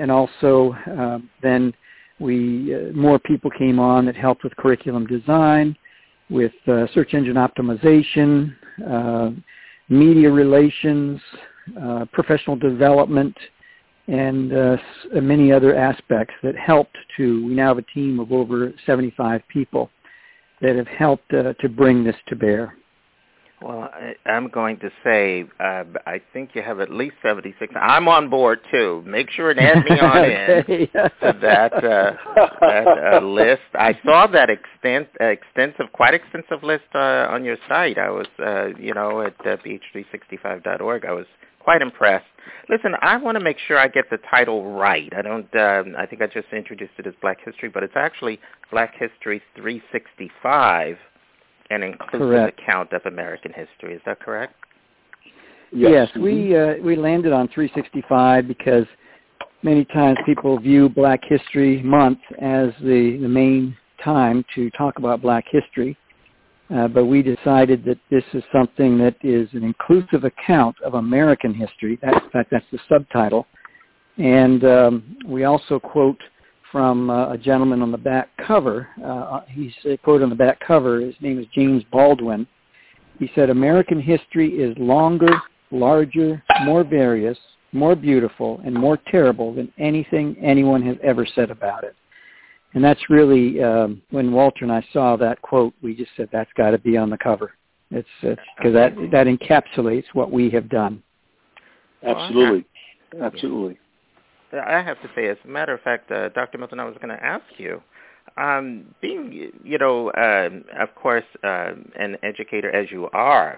N: then more people came on that helped with curriculum design, with search engine optimization, media relations, professional development, and many other aspects that helped we now have a team of over 75 people that have helped to bring this to bear.
B: Well, I'm going to say I think you have at least 76. I'm on board, too. Make sure and add me on in to that list. I saw that quite extensive list on your site. I was, at bh365.org. I was quite impressed. Listen, I want to make sure I get the title right. I think I just introduced it as Black History, but it's actually Black History 365. An inclusive account of American history. Is that correct?
N: Yes, we landed on 365 because many times people view Black History Month as the main time to talk about Black history, but we decided that this is something that is an inclusive account of American history. In fact, that's the subtitle. And we also quote from a gentleman on the back cover. He's quoted on the back cover. His name is James Baldwin. He said, "American history is longer, larger, more various, more beautiful, and more terrible than anything anyone has ever said about it." And that's really, when Walter and I saw that quote, we just said, that's got to be on the cover. It's because that encapsulates what we have done.
M: Absolutely. Absolutely.
B: I have to say, as a matter of fact, Dr. Milton, I was going to ask you, being, of course, an educator as you are,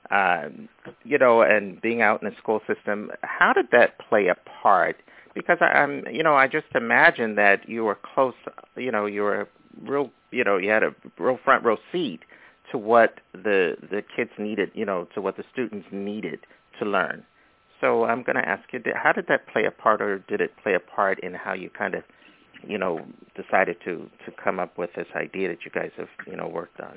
B: and being out in the school system, how did that play a part? Because I just imagine that you were close, you were real, you had a real front row seat to what the kids needed, to what the students needed to learn. So I'm going to ask you, how did that play a part, or did it play a part in how you kind of, decided to come up with this idea that you guys have, worked on?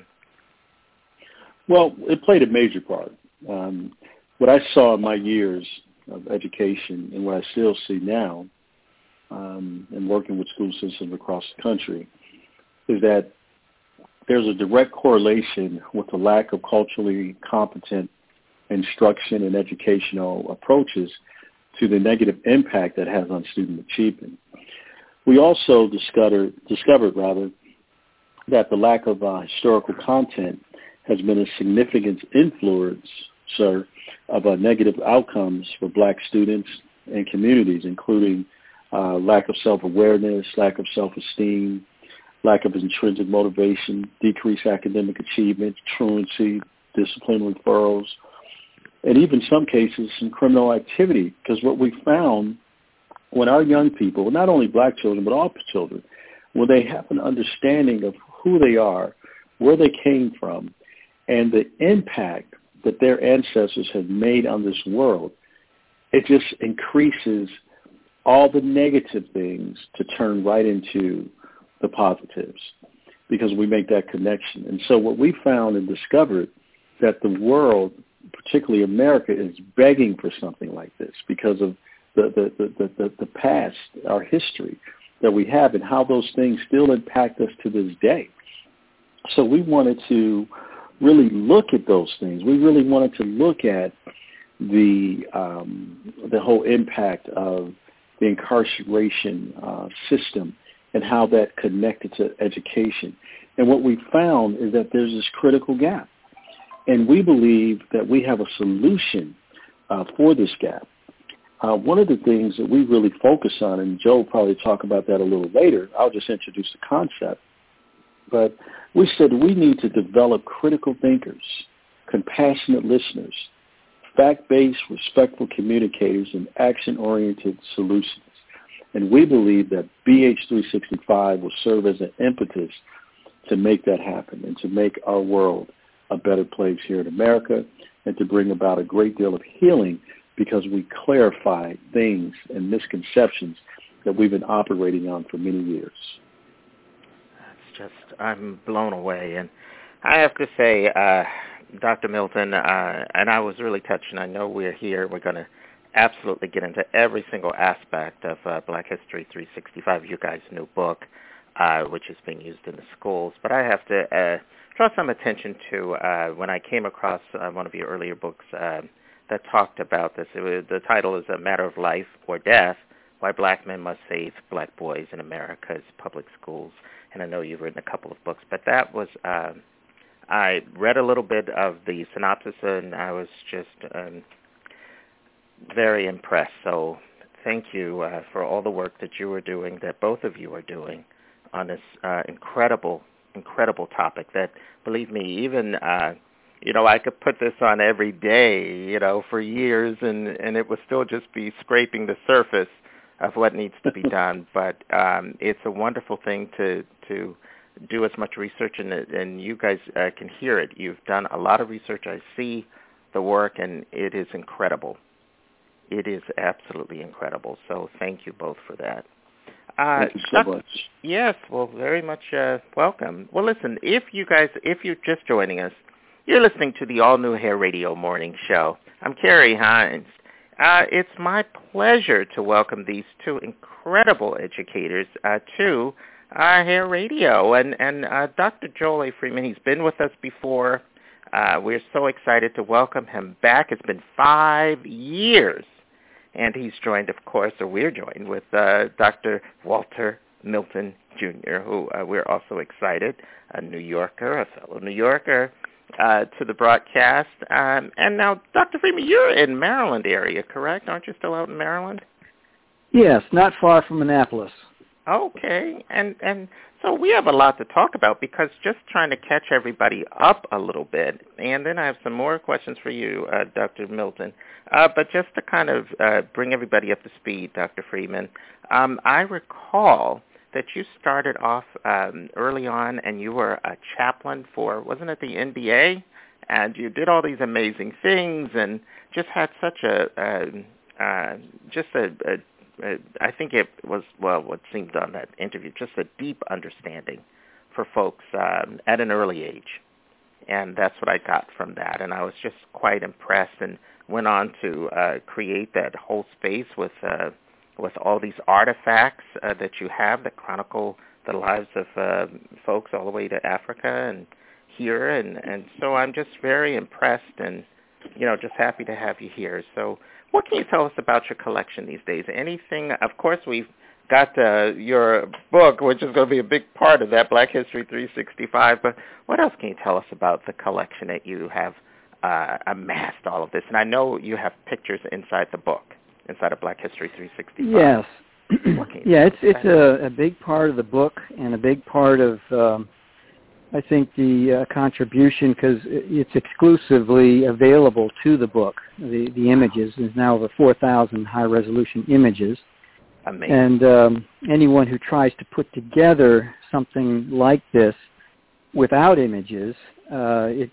M: Well, it played a major part. What I saw in my years of education and what I still see now, and working with school systems across the country, is that there's a direct correlation with the lack of culturally competent instruction and educational approaches to the negative impact that has on student achievement. We also discovered that the lack of historical content has been a significant influencer of negative outcomes for Black students and communities, including lack of self-awareness, lack of self-esteem, lack of intrinsic motivation, decreased academic achievement, truancy, discipline referrals, and even some cases some criminal activity. Because what we found when our young people, not only Black children but all children, when they have an understanding of who they are, where they came from, and the impact that their ancestors have made on this world, it just increases all the negative things to turn right into the positives, because we make that connection. And so what we found and discovered, that the world, particularly America, is begging for something like this because of the past, our history that we have, and how those things still impact us to this day. So we wanted to really look at those things. We really wanted to look at the whole impact of the incarceration system and how that connected to education. And what we found is that there's this critical gap. And we believe that we have a solution for this gap. One of the things that we really focus on, and Joe will probably talk about that a little later, I'll just introduce the concept, but we said we need to develop critical thinkers, compassionate listeners, fact-based, respectful communicators, and action-oriented solutions. And we believe that BH365 will serve as an impetus to make that happen and to make our world a better place here in America, and to bring about a great deal of healing, because we clarify things and misconceptions that we've been operating on for many years.
B: I'm blown away. And I have to say, Dr. Milton, and I was really touched, and I know we're going to absolutely get into every single aspect of Black History 365, you guys' new book, which is being used in the schools. But I have to draw some attention to when I came across one of your earlier books that talked about this. The title is A Matter of Life or Death, Why Black Men Must Save Black Boys in America's Public Schools. And I know you've written a couple of books, but that was I read a little bit of the synopsis, and I was just very impressed. So thank you for all the work that you are doing, that both of you are doing on this incredible topic that, believe me, even, I could put this on every day, for years, and it would still just be scraping the surface of what needs to be done. But it's a wonderful thing to do as much research, and you guys can hear it. You've done a lot of research. I see the work, and it is incredible. It is absolutely incredible. So thank you both for that.
M: Thank you so much.
B: Yes, well, very much welcome. Well, listen, if you're just joining us, you're listening to the all-new Hair Radio Morning Show. I'm Carrie Hines. It's my pleasure to welcome these two incredible educators to Hair Radio. And Dr. Joel A. Freeman, he's been with us before. We're so excited to welcome him back. It's been 5 years. And he's joined, of course, or we're joined with Dr. Walter Milton, Jr., who we're also excited, a New Yorker, a fellow New Yorker, to the broadcast. And now, Dr. Freeman, you're in Maryland area, correct? Aren't you still out in Maryland?
N: Yes, not far from Annapolis.
B: Okay, and so we have a lot to talk about, because just trying to catch everybody up a little bit, and then I have some more questions for you, Dr. Milton, but just to kind of bring everybody up to speed, Dr. Freeman, I recall that you started off early on, and you were a chaplain for, wasn't it the NBA? And you did all these amazing things, and just had such I think it was, what seemed on that interview, just a deep understanding for folks at an early age. And that's what I got from that. And I was just quite impressed, and went on to create that whole space with all these artifacts that you have that chronicle the lives of folks all the way to Africa and here. And so I'm just very impressed, and, just happy to have you here. So what can you tell us about your collection these days? Anything? Of course, we've got your book, which is going to be a big part of that, Black History 365. But what else can you tell us about the collection that you have amassed all of this? And I know you have pictures inside the book, inside of Black History 365.
N: Yes. Yeah, it's a big part of the book, and a big part of, I think, the contribution, because it's exclusively available to the book. The images is now over 4,000 high-resolution images.
B: Amazing.
N: And anyone who tries to put together something like this without images, it's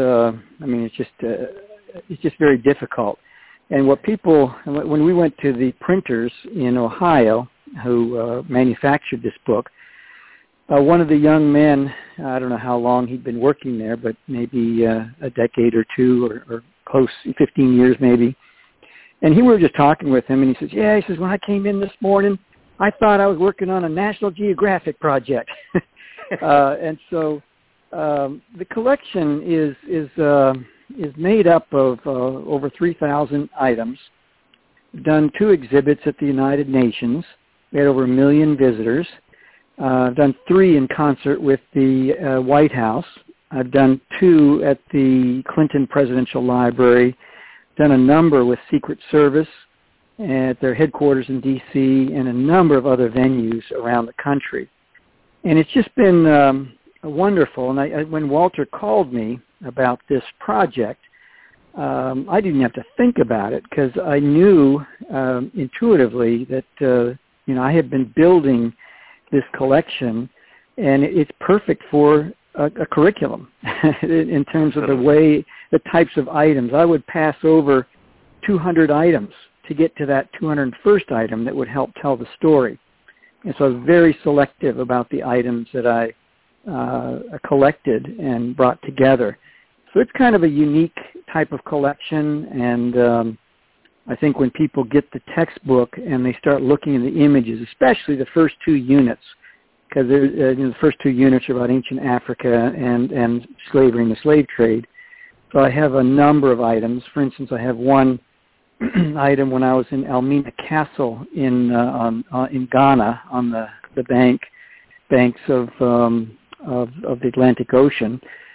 N: just very difficult. And when we went to the printers in Ohio who manufactured this book, one of the young men, I don't know how long he'd been working there, but maybe a decade or two, or close, 15 years maybe. And we were just talking with him, and he says, when I came in this morning, I thought I was working on a National Geographic project. And so the collection is made up of over 3,000 items. We've done 2 exhibits at the United Nations. We had over 1 million visitors. I've done 3 in concert with the White House. I've done 2 at the Clinton Presidential Library, done a number with Secret Service at their headquarters in D.C., and a number of other venues around the country. And it's just been wonderful. And when Walter called me about this project, I didn't have to think about it, because I knew intuitively that I had been building this collection, and it's perfect for a curriculum in terms of the types of items. I would pass over 200 items to get to that 201st item that would help tell the story. And so I was very selective about the items that I collected and brought together. So it's kind of a unique type of collection, and I think when people get the textbook and they start looking at the images, especially the first 2 units, because the first 2 units are about ancient Africa and slavery and the slave trade. So I have a number of items. For instance, I have one item when I was in Elmina Castle in Ghana on the banks of the Atlantic Ocean.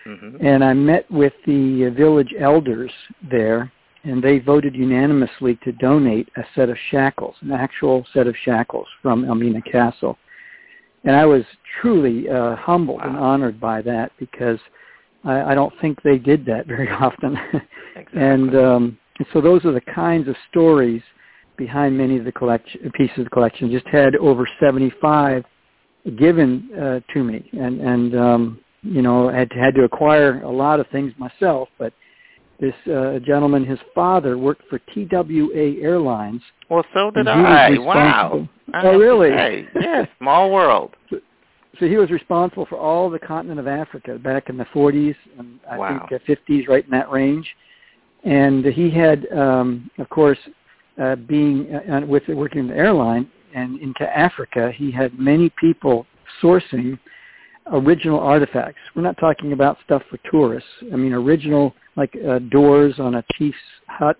N: And I met with the village elders there, and they voted unanimously to donate a set of shackles, an actual set of shackles from Elmina Castle. And I was truly humbled and honored by that, because I don't think they did that very often.
B: Exactly.
N: And so those are the kinds of stories behind many of the pieces of the collection. Just had over 75 given to me, and I had to acquire a lot of things myself, but this gentleman, his father, worked for TWA Airlines.
B: Well, so did I. Wow.
N: Oh, really?
B: Yes, small world.
N: So he was responsible for all the continent of Africa back in the 40s and I think 50s, right in that range. And he had, of course, working in the airline and into Africa, he had many people sourcing original artifacts. We're not talking about stuff for tourists. I mean, original, like doors on a chief's hut,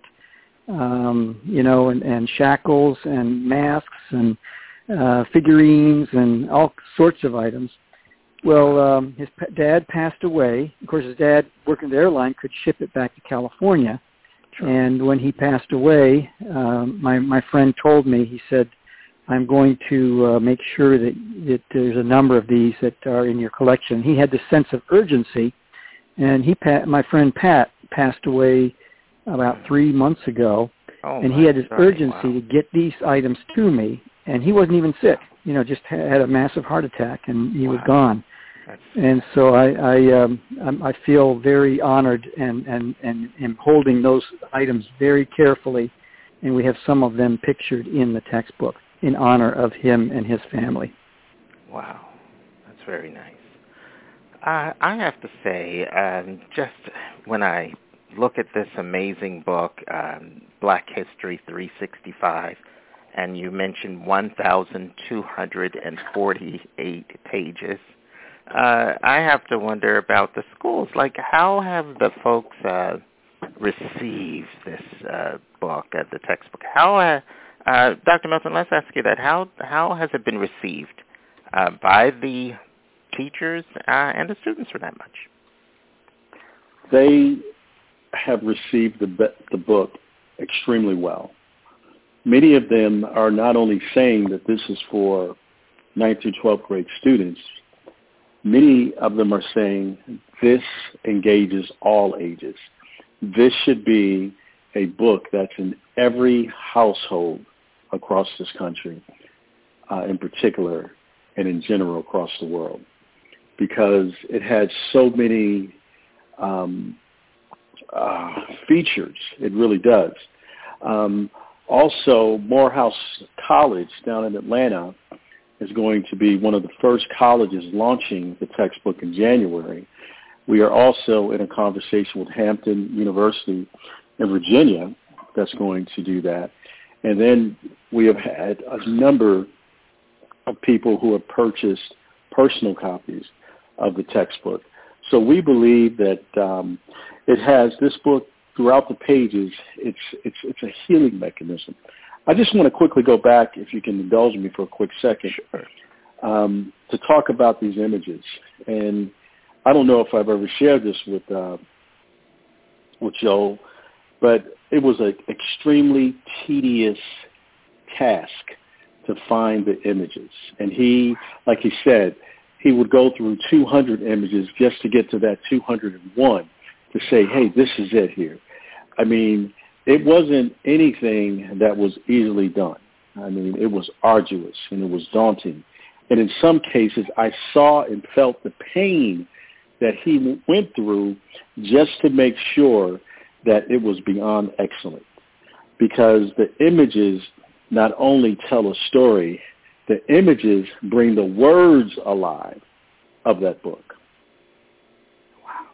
N: and shackles and masks and figurines and all sorts of items. Well, his dad passed away. Of course, his dad, working at the airline, could ship it back to California. Sure. And when he passed away, my friend told me, he said, I'm going to make sure that there's a number of these that are in your collection. He had this sense of urgency, and my friend Pat passed away about 3 months ago, and he had this urgency to get these items to me, and he wasn't even sick, just had a massive heart attack, and he was gone. And so I feel very honored and am holding those items very carefully, and we have some of them pictured in the textbook in honor of him and his family.
B: Wow, that's very nice. I have to say, just when I look at this amazing book, Black History 365, and you mentioned 1,248 pages, I have to wonder about the schools. Like, how have the folks received this book, the textbook? How, Dr. Milton, let's ask you that. How has it been received by the teachers and the students, for that much?
M: They have received the book extremely well. Many of them are not only saying that this is for 9th through 12th grade students, many of them are saying this engages all ages. This should be a book that's in every household across this country, in particular, and in general across the world, because it had so many features. It really does. Also, Morehouse College down in Atlanta is going to be one of the first colleges launching the textbook in January. We are also in a conversation with Hampton University in Virginia that's going to do that. And then we have had a number of people who have purchased personal copies of the textbook. So we believe that it has, this book throughout the pages, it's a healing mechanism. I just want to quickly go back, if you can indulge me for a quick second,
B: sure.
M: To talk about these images. And I don't know if I've ever shared this with Joel, but it was an extremely tedious task to find the images. And he, like he said, he would go through 200 images just to get to that 201 to say, hey, this is it here. I mean, it wasn't anything that was easily done. I mean, it was arduous and it was daunting. And in some cases, I saw and felt the pain that he went through just to make sure that it was beyond excellent. Because the images not only tell a story, the images bring the words alive of that book.
B: Wow.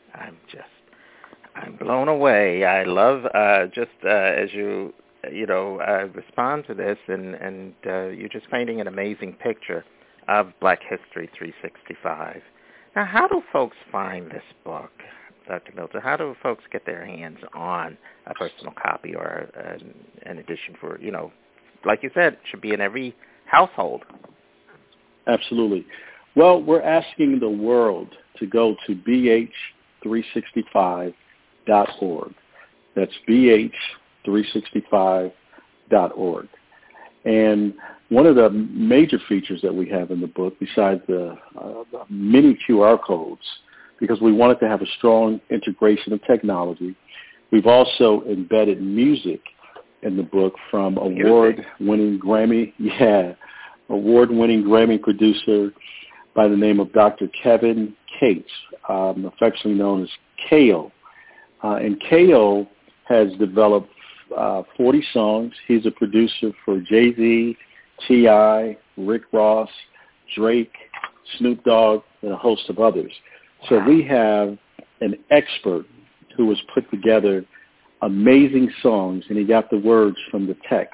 B: I'm blown away. I love as you respond to this, and you're just painting an amazing picture of Black History 365. Now, how do folks find this book, Dr. Milton? How do folks get their hands on a personal copy or an edition for, like you said, it should be in every household?
M: Absolutely. Well, we're asking the world to go to bh365.org. That's bh365.org. And one of the major features that we have in the book, besides the many QR codes, because we wanted to have a strong integration of technology, we've also embedded music in the book from award-winning Grammy producer by the name of Dr. Kevin Cates, affectionately known as KO. And KO has developed 40 songs. He's a producer for Jay-Z, T.I., Rick Ross, Drake, Snoop Dogg, and a host of others. So we have an expert who has put together amazing songs, and he got the words from the text.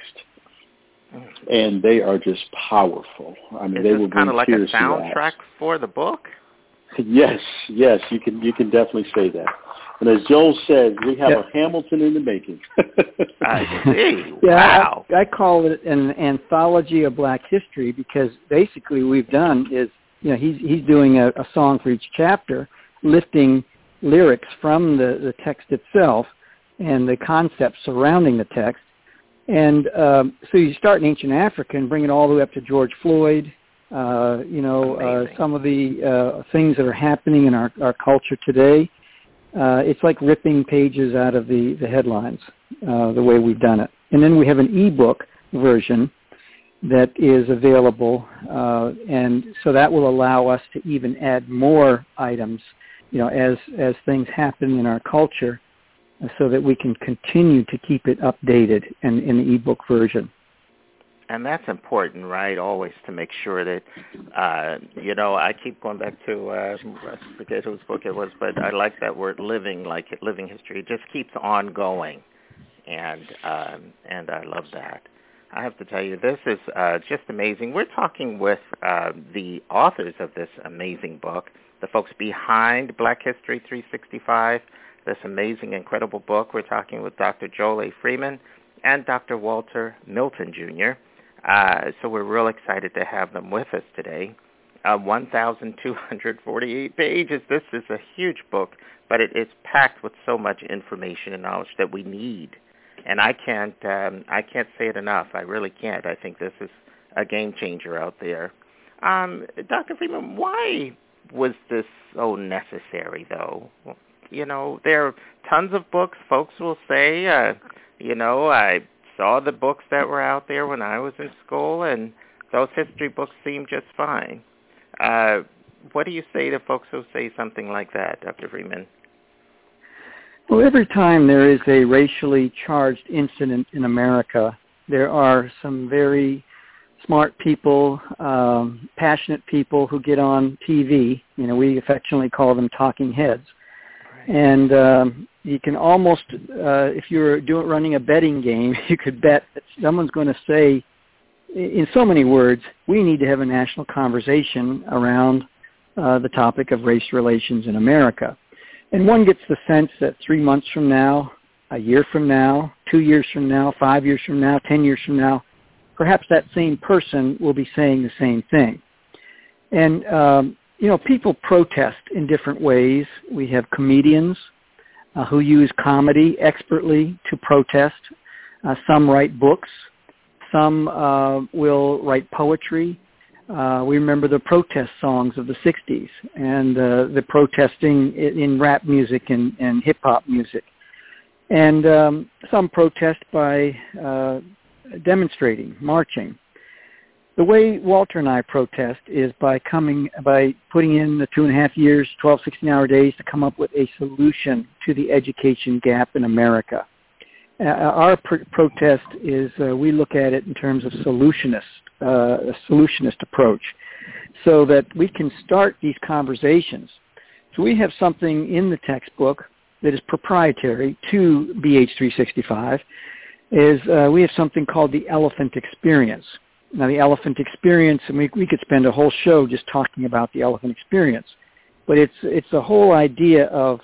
M: And they are just powerful. I mean, they will
B: kind of like a
M: tears to your
B: soundtrack
M: eyes.
B: for the book?
M: Yes, you can definitely say that. And as Joel said, we have a Hamilton in the making.
B: I see.
N: Yeah,
B: Wow.
N: I call it an anthology of Black history because basically what we've done is, he's doing a song for each chapter, lifting lyrics from the text itself and the concepts surrounding the text. And so you start in ancient Africa and bring it all the way up to George Floyd, some of the things that are happening in our culture today. It's like ripping pages out of the headlines, the way we've done it. And then we have an ebook version that is available, and so that will allow us to even add more items, as things happen in our culture, so that we can continue to keep it updated in the ebook version.
B: And that's important, right, always to make sure that, I keep going back to, I forget whose book it was, but I like that word living history. It just keeps on going, and I love that. I have to tell you, this is just amazing. We're talking with the authors of this amazing book, the folks behind Black History 365, this amazing, incredible book. We're talking with Dr. Joel A. Freeman and Dr. Walter Milton, Jr., so we're real excited to have them with us today. 1,248 pages. This is a huge book, but it's packed with so much information and knowledge that we need. And I can't say it enough. I really can't. I think this is a game changer out there. Dr. Freeman, why was this so necessary, though? There are tons of books. Folks will say, I saw the books that were out there when I was in school, and those history books seemed just fine. What do you say to folks who say something like that, Dr. Freeman?
N: Well, every time there is a racially charged incident in America, there are some very smart people, passionate people who get on TV. We affectionately call them talking heads. And you can almost, if you're running a betting game, you could bet that someone's going to say, in so many words, we need to have a national conversation around the topic of race relations in America. And one gets the sense that 3 months from now, a year from now, 2 years from now, 5 years from now, 10 years from now, perhaps that same person will be saying the same thing. And people protest in different ways. We have comedians who use comedy expertly to protest. Some write books. Some will write poetry. We remember the protest songs of the 60s and the protesting in rap music and hip-hop music. And some protest by demonstrating, marching. The way Walter and I protest is by putting in the 2.5 years, 12 16-hour days to come up with a solution to the education gap in America. Our protest is we look at it in terms of a solutionist approach so that we can start these conversations. So we have something in the textbook that is proprietary to BH365 we have something called the Elephant Experience. Now, the Elephant Experience, and we could spend a whole show just talking about the Elephant Experience, but it's the whole idea of,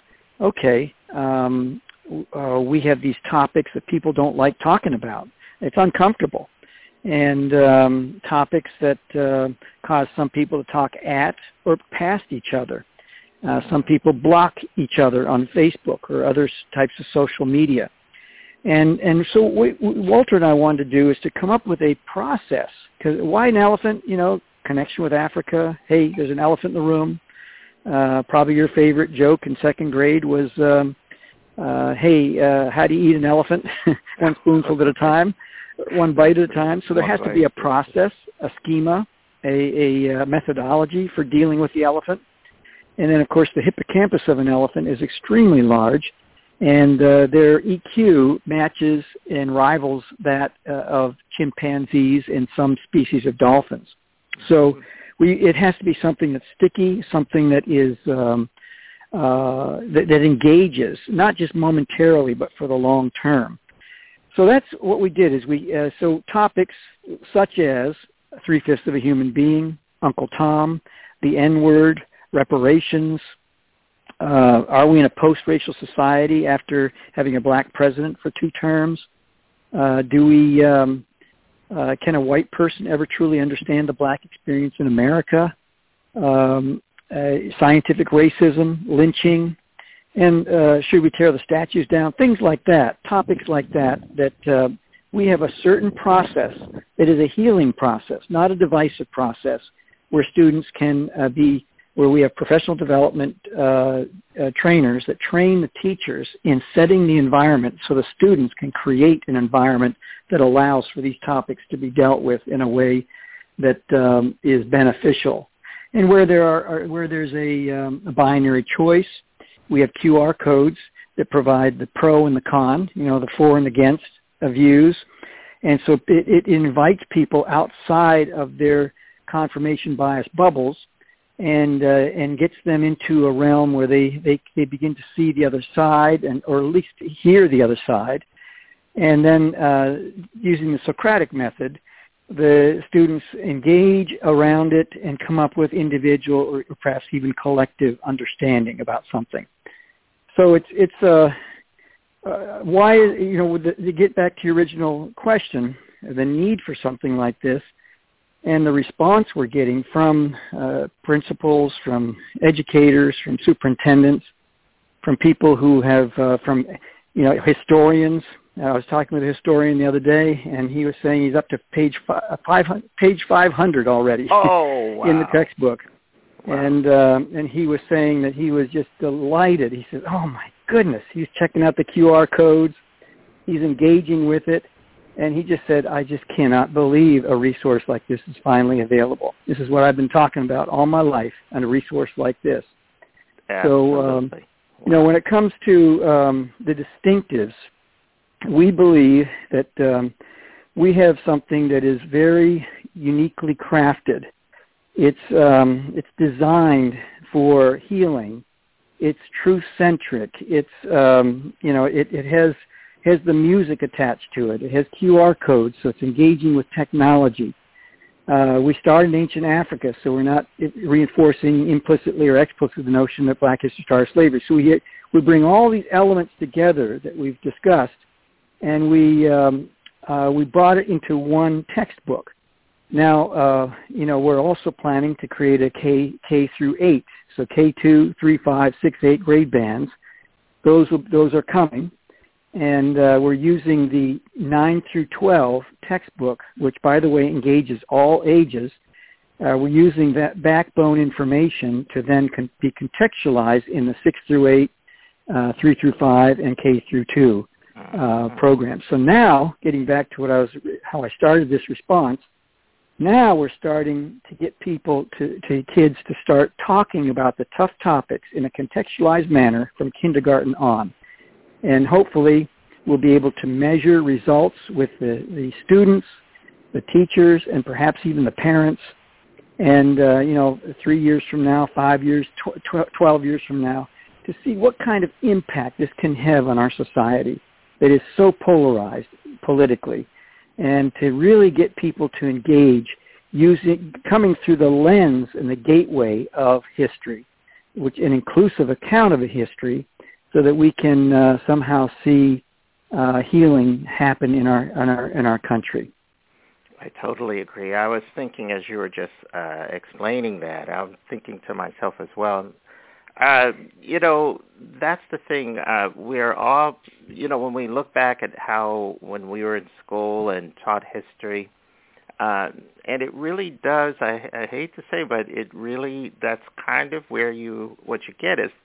N: we have these topics that people don't like talking about. It's uncomfortable. and topics that cause some people to talk at or past each other. Some people block each other on Facebook or other types of social media. And so what Walter and I wanted to do is to come up with a process. Because why an elephant? You know, connection with Africa. Hey, there's an elephant in the room. Probably your favorite joke in second grade was, hey, how do you eat an elephant? One spoonful at a time, one bite at a time. So there has to be a process, a schema, a methodology for dealing with the elephant. And then, of course, the hippocampus of an elephant is extremely large, and their EQ matches and rivals that of chimpanzees and some species of dolphins. So it has to be something that's sticky, something that is that engages, not just momentarily, but for the long term. So that's what we did. Is so topics such as 3/5 of a human being, Uncle Tom, the N-word, reparations. Are we in a post-racial society after having a black president for 2 terms? Can a white person ever truly understand the black experience in America? Scientific racism, lynching, and should we tear the statues down? Things like that, topics like that we have a certain process that is a healing process, not a divisive process, where students can where we have professional development trainers that train the teachers in setting the environment so the students can create an environment that allows for these topics to be dealt with in a way that is beneficial. And where there's a binary choice, we have QR codes that provide the pro and the con, the for and against views. And so it invites people outside of their confirmation bias bubbles and gets them into a realm where they begin to see the other side or at least hear the other side. And then using the Socratic method, the students engage around it and come up with individual or perhaps even collective understanding about something. So it's why, to get back to your original question, the need for something like this and the response we're getting from principals, from educators, from superintendents, from people who have, from historians. I was talking with a historian the other day, and he was saying he's up to page 500 already
B: wow.
N: in the textbook. Wow. And he was saying that he was just delighted. He said, oh, my goodness, he's checking out the QR codes. He's engaging with it. And he just said, I just cannot believe a resource like this is finally available. This is what I've been talking about all my life, and a resource like this.
B: Absolutely.
N: So, when it comes to the distinctives, we believe that we have something that is very uniquely crafted. It's designed for healing. It's truth-centric. It's it has the music attached to it. It has QR codes, so it's engaging with technology. We started in ancient Africa, so we're not reinforcing implicitly or explicitly the notion that Black history started slavery. So we bring all these elements together that we've discussed, and we brought it into one textbook. Now, we're also planning to create a K through 8, so K2, 3, 5, 6, 8 grade bands. Those are coming. And we're using the 9 through 12 textbook, which, by the way, engages all ages. We're using that backbone information to then be contextualized in the 6 through 8, 3 through 5, and K through 2 programs. So now, getting back to how I started this response, now we're starting to get people, to kids, to start talking about the tough topics in a contextualized manner from kindergarten on. And hopefully we'll be able to measure results with the students, the teachers, and perhaps even the parents. And, 3 years from now, 5 years, 12 years from now, to see what kind of impact this can have on our society that is so polarized politically, and to really get people to engage coming through the lens and the gateway of history, which an inclusive account of a history, so that we can somehow see healing happen in our country.
B: I totally agree. I was thinking as you were just explaining that, I'm thinking to myself as well, that's the thing. We're all, when we look back at how when we were in school and taught history, and it really does, I hate to say, but it really, that's kind of where what you get is,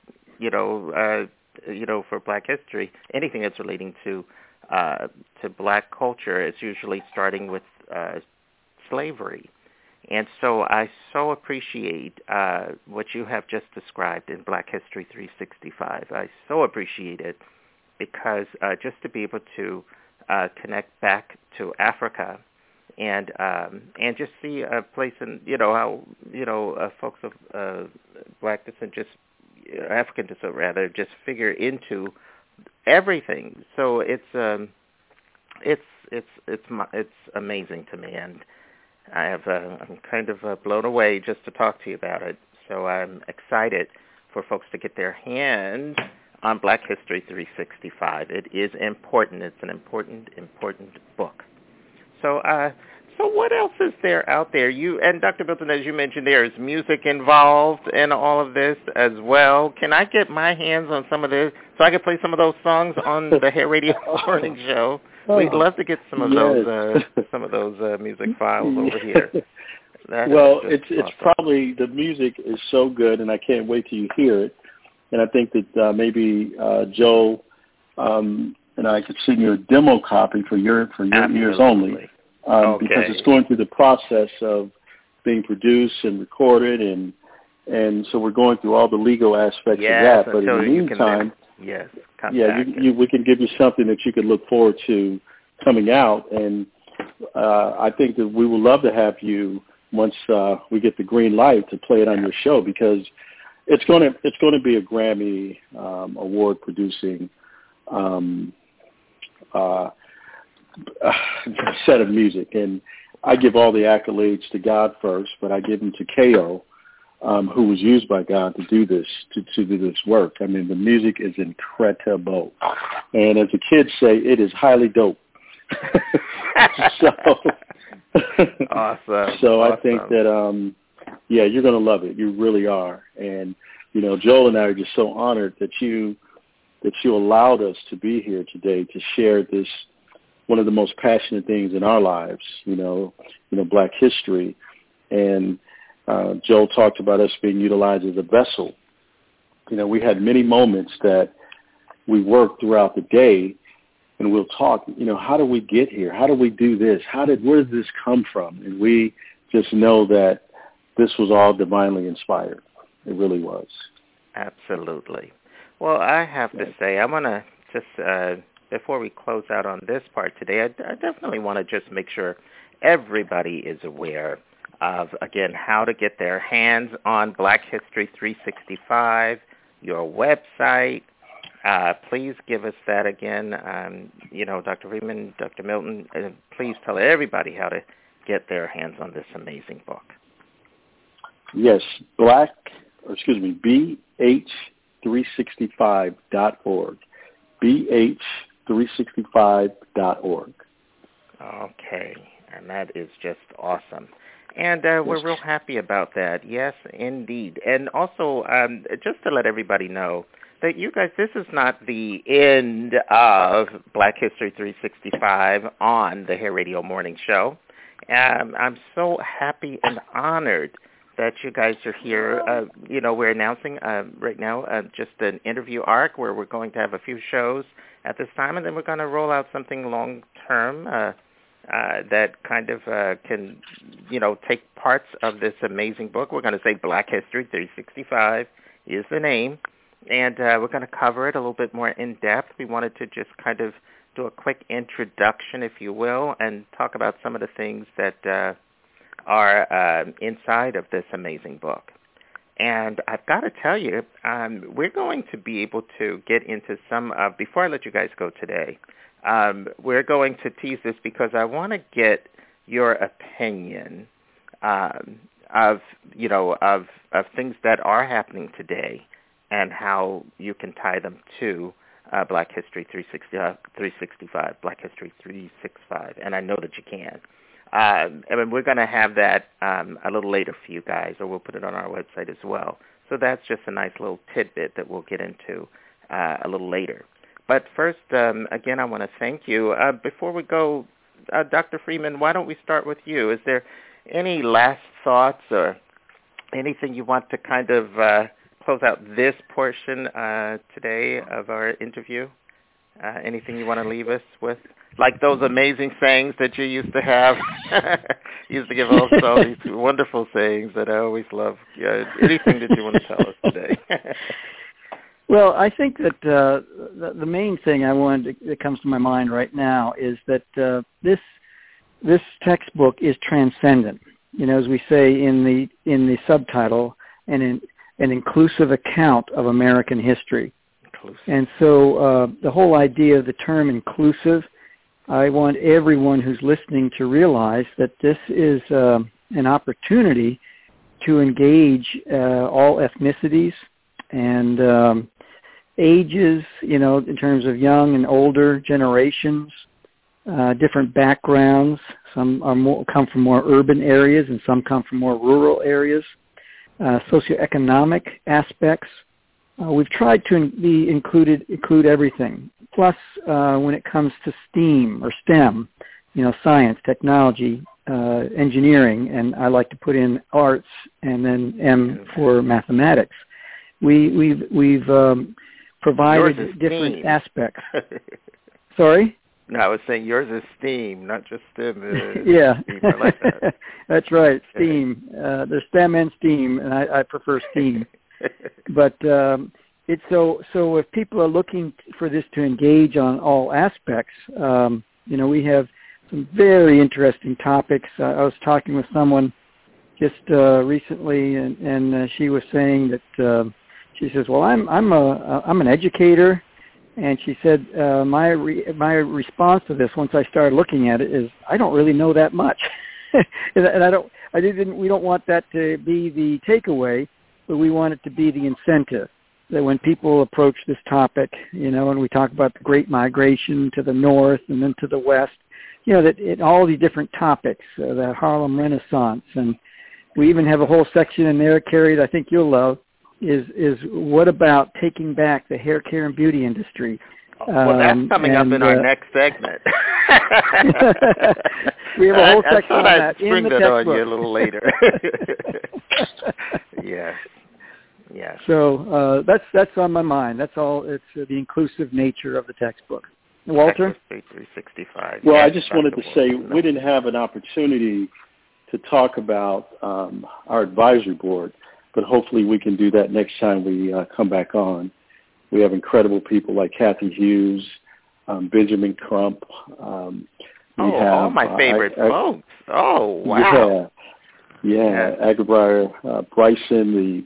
B: for Black history, anything that's relating to Black culture is usually starting with slavery. And so I so appreciate what you have just described in Black History 365. I so appreciate it because just to be able to connect back to Africa and just see a place in, how, folks of Black descent, just African descent rather, just figure into everything. So it's amazing to me, and I'm kind of blown away just to talk to you about it. So I'm excited for folks to get their hands on Black History 365. It is important. It's an important book. So what else is there out there? You and Dr. Milton, as you mentioned, there is music involved in all of this as well. Can I get my hands on some of this so I can play some of those songs on the Hair Radio Morning Show? We'd love to get some of those music files over here.
M: It's probably, the music is so good, and I can't wait till you hear it. And I think that maybe Joe and I could send you a demo copy for your ears only, because it's going through the process of being produced and recorded, and so we're going through all the legal aspects of that. But in the meantime, we can give you something that you could look forward to coming out, and I think that we would love to have you once we get the green light to play it on your show, because it's going to be a Grammy award producing set of music, and I give all the accolades to God first, but I give them to K.O., who was used by God to do this work. I mean, the music is incredible, and as the kids say, it is highly dope.
B: Awesome.
M: So I think that you're going to love it. You really are. And Joel and I are just so honored that you allowed us to be here today to share this, one of the most passionate things in our lives, Black history. And Joel talked about us being utilized as a vessel. We had many moments that we worked throughout the day, and we'll talk, how do we get here? How do we do this? Where did this come from? And we just know that this was all divinely inspired. It really was.
B: Absolutely. Well, I have to say, I'm going to just, before we close out on this part today, I definitely want to just make sure everybody is aware of, again, how to get their hands on Black History 365, your website. Please give us that again. Dr. Freeman, Dr. Milton, please tell everybody how to get their hands on this amazing book.
M: Yes, BH365.org. BH365.org.
B: Okay, and that is just awesome. And we're real happy about that. Yes, indeed. And also, just to let everybody know that you guys, this is not the end of Black History 365 on the Hair Radio Morning Show. I'm so happy and honored that you guys are here. We're announcing right now just an interview arc where we're going to have a few shows at this time, and then we're going to roll out something long-term that kind of can, take parts of this amazing book. We're going to say Black History 365 is the name, and we're going to cover it a little bit more in depth. We wanted to just kind of do a quick introduction, if you will, and talk about some of the things that are inside of this amazing book. And I've got to tell you, we're going to be able to get into some, before I let you guys go today, we're going to tease this because I want to get your opinion of things that are happening today and how you can tie them to Black History 365, Black History 365, and I know that you can. we're going to have that a little later for you guys, or we'll put it on our website as well. So that's just a nice little tidbit that we'll get into a little later. But first, again, I want to thank you. Before we go, Dr. Freeman, why don't we start with you? Is there any last thoughts or anything you want to kind of close out this portion today of our interview? Anything you want to leave us with? Like those amazing sayings that you used to have. You used to give also these wonderful sayings that I always love. Anything that you want to tell us today?
N: Well, I think that the main thing that comes to my mind right now is that this textbook is transcendent. As we say in the subtitle, an inclusive account of American history. And so the whole idea of the term inclusive, I want everyone who's listening to realize that this is an opportunity to engage all ethnicities and ages, in terms of young and older generations, different backgrounds. Some come from more urban areas and some come from more rural areas, socioeconomic aspects. We've tried to include everything. Plus, when it comes to STEAM or STEM, science, technology, engineering, and I like to put in arts and then M for mathematics. We've provided different aspects. Sorry?
B: No, I was saying yours is STEAM, not just STEM.
N: Yeah,
B: STEAM. I like that.
N: That's right, STEAM. There's STEM and STEAM, and I prefer STEAM. But it's so if people are looking for this to engage on all aspects, we have some very interesting topics. I was talking with someone just recently, and she was saying that she says, "Well, I'm an educator," and she said, "My response to this, once I started looking at it, is I don't really know that much," and we don't want that to be the takeaway. But we want it to be the incentive that when people approach this topic, and we talk about the Great Migration to the north and then to the west, that in all these different topics, the Harlem Renaissance, and we even have a whole section in there, Carrie, that I think you'll love, is what about taking back the hair care and beauty industry?
B: Well, that's coming up in our next segment.
N: We have a whole section on that
B: in the textbook. On you a little later. Yes.
N: So that's on my mind. That's all. It's the inclusive nature of the textbook. Walter?
B: 365.
M: Well, I just wanted to say we didn't have an opportunity to talk about our advisory board, but hopefully we can do that next time we come back on. We have incredible people like Kathy Hughes, Benjamin Crump.
B: All my favorite folks. Oh, wow.
M: Yeah. Agribriar Bryson, the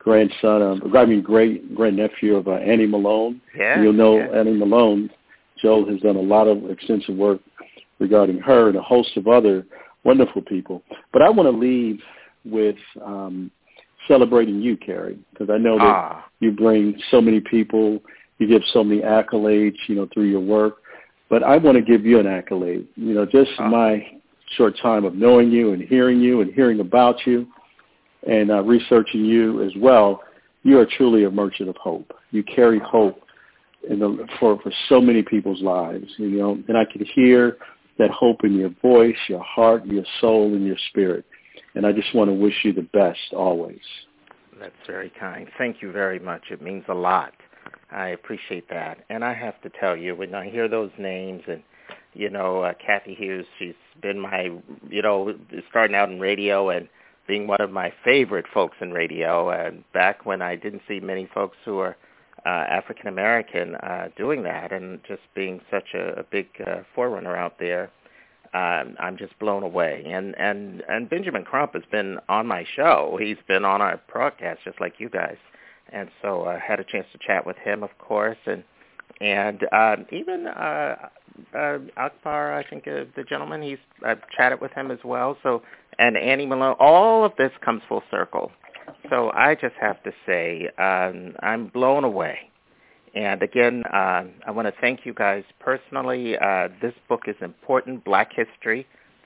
M: great-nephew of Annie Malone.
B: Yeah.
M: You'll know Annie Malone. Joel has done a lot of extensive work regarding her and a host of other wonderful people. But I want to leave with celebrating you, Carrie, because I know that you bring so many people, you give so many accolades, through your work. But I want to give you an accolade. Just my short time of knowing you and hearing about you and researching you as well, you are truly a merchant of hope. You carry hope for so many people's lives, and I can hear that hope in your voice, your heart, your soul, and your spirit. And I just want to wish you the best always.
B: That's very kind. Thank you very much. It means a lot. I appreciate that. And I have to tell you, when I hear those names and, Kathy Hughes, she's been my, starting out in radio and being one of my favorite folks in radio. And back when I didn't see many folks who are African-American doing that and just being such a big forerunner out there, I'm just blown away. And Benjamin Crump has been on my show. He's been on our broadcast just like you guys. And so I had a chance to chat with him, of course, and even Akbar, I think the gentleman, I've chatted with him as well. So, and Annie Malone, all of this comes full circle. So I just have to say I'm blown away. And again, I want to thank you guys personally. This book is important, Black History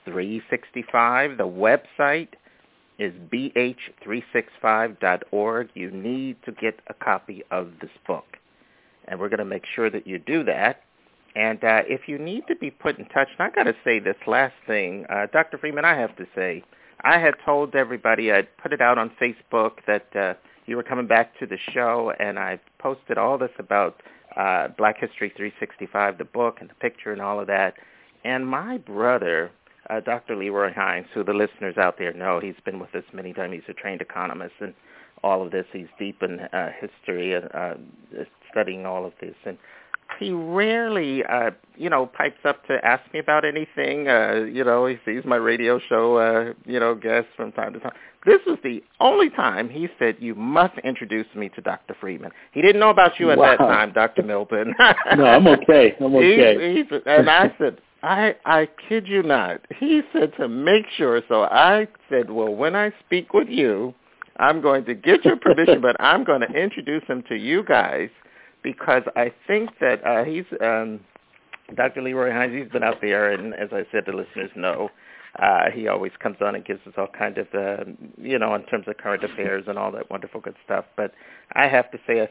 B: BH365. The website is bh365.org. You need to get a copy of this book, and we're going to make sure that you do that. And if you need to be put in touch, and I got to say this last thing, Dr. Freeman, I have to say, I had told everybody, I'd put it out on Facebook that you were coming back to the show, and I posted all this about Black History 365, the book and the picture and all of that. And my brother, Dr. Leroy Hines, who the listeners out there know, he's been with us many times. He's a trained economist and all of this. He's deep in history and studying all of this. And he rarely, pipes up to ask me about anything. He sees my radio show, guests from time to time. This was the only time he said, you must introduce me to Dr. Freeman. He didn't know about you at that time, Dr. Milton.
M: No, I'm okay.
B: And I said, I kid you not. He said to make sure. So I said, well, when I speak with you, I'm going to get your permission, but I'm going to introduce him to you guys, because I think that he's Dr. Leroy Hines. He's been out there, and as I said, the listeners know, he always comes on and gives us all kind of, in terms of current affairs and all that wonderful good stuff. But I have to say, I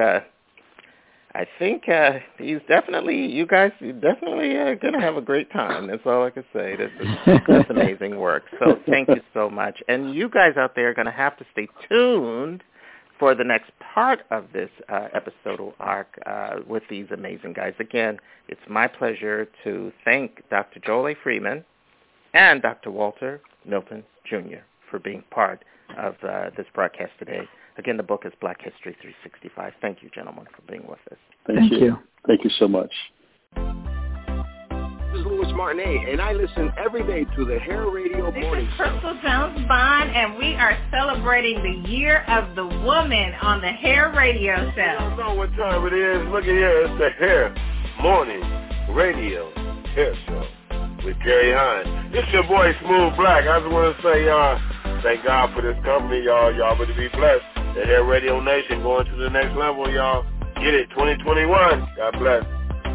B: think he's definitely, you guys are definitely going to have a great time. That's all I can say. That's amazing work. So thank you so much. And you guys out there are going to have to stay tuned for the next part of this episodal arc with these amazing guys. Again, it's my pleasure to thank Dr. Joel A. Freeman and Dr. Walter Milton, Jr. for being part of this broadcast today. Again, the book is Black History 365. Thank you, gentlemen, for being with us.
M: Thank you. Thank you so much.
O: This is Louis Martinet, and I listen every day to the Hair Radio Morning Show.
P: This is Crystal Jones-Bond, and we are celebrating the Year of the Woman on the Hair Radio Show.
Q: I don't know what time it is. Look at here. It's the Hair Morning Radio Hair Show with Gary Hines. This your boy, Smooth Black. I just want to say, thank God for this company, y'all. Y'all better be blessed. The Hair Radio Nation going to the next level, y'all. Get it, 2021. God bless.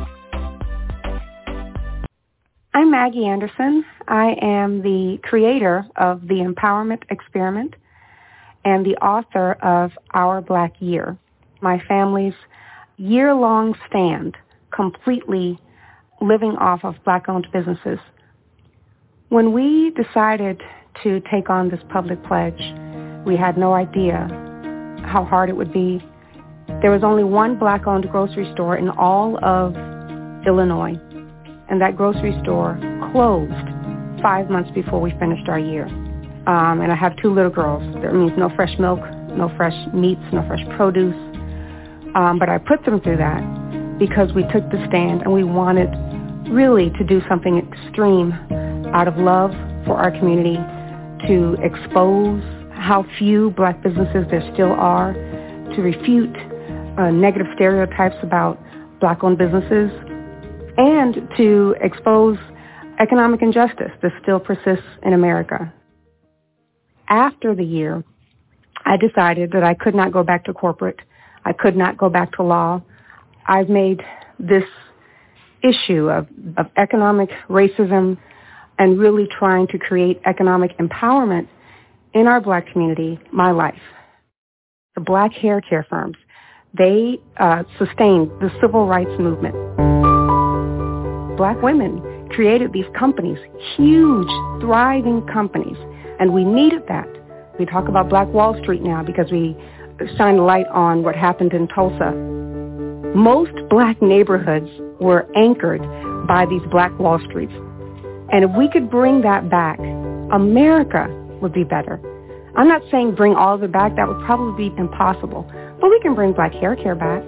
R: I'm Maggie Anderson. I am the creator of the Empowerment Experiment and the author of Our Black Year, my family's year-long stand completely living off of Black-owned businesses. When we decided to take on this public pledge, we had no idea how hard it would be. There was only one Black-owned grocery store in all of Illinois, and that grocery store closed 5 months before we finished our year. And I have 2 little girls. That means no fresh milk, no fresh meats, no fresh produce. But I put them through that because we took the stand and we wanted really to do something extreme out of love for our community, to expose how few Black businesses there still are, to refute negative stereotypes about Black-owned businesses, and to expose economic injustice that still persists in America. After the year, I decided that I could not go back to corporate. I could not go back to law. I've made this issue of economic racism and really trying to create economic empowerment in our Black community my life. The Black hair care firms, they sustained the civil rights movement. Black women created these companies, huge, thriving companies, and we needed that. We talk about Black Wall Street now because we shine a light on what happened in Tulsa. Most Black neighborhoods were anchored by these Black Wall Streets. And if we could bring that back, America would be better. I'm not saying bring all of it back. That would probably be impossible. But we can bring Black hair care back.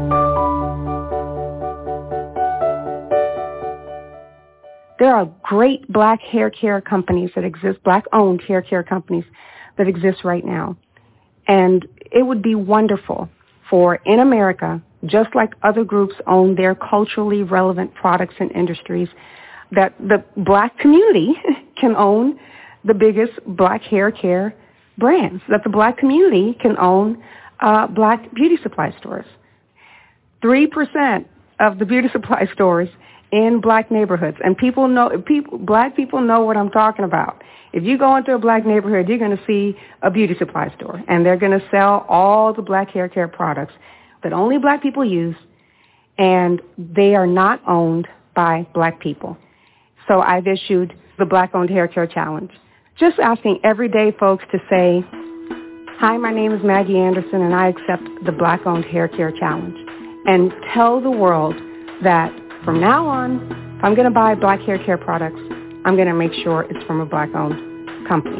R: There are great Black hair care companies that exist, Black-owned hair care companies that exist right now. And it would be wonderful for, in America, just like other groups own their culturally relevant products and industries, that the Black community can own the biggest Black hair care brands, that the Black community can own Black beauty supply stores. 3% of the beauty supply stores in black neighborhoods. And black people know what I'm talking about. If you go into a black neighborhood, you're going to see a beauty supply store, and they're going to sell all the black hair care products that only black people use, and they are not owned by black people. So I've issued the Black-Owned Hair Care Challenge, just asking everyday folks to say, hi, my name is Maggie Anderson, and I accept the Black-Owned Hair Care Challenge, and tell the world that from now on, if I'm going to buy black hair care products, I'm going to make sure it's from a black-owned company.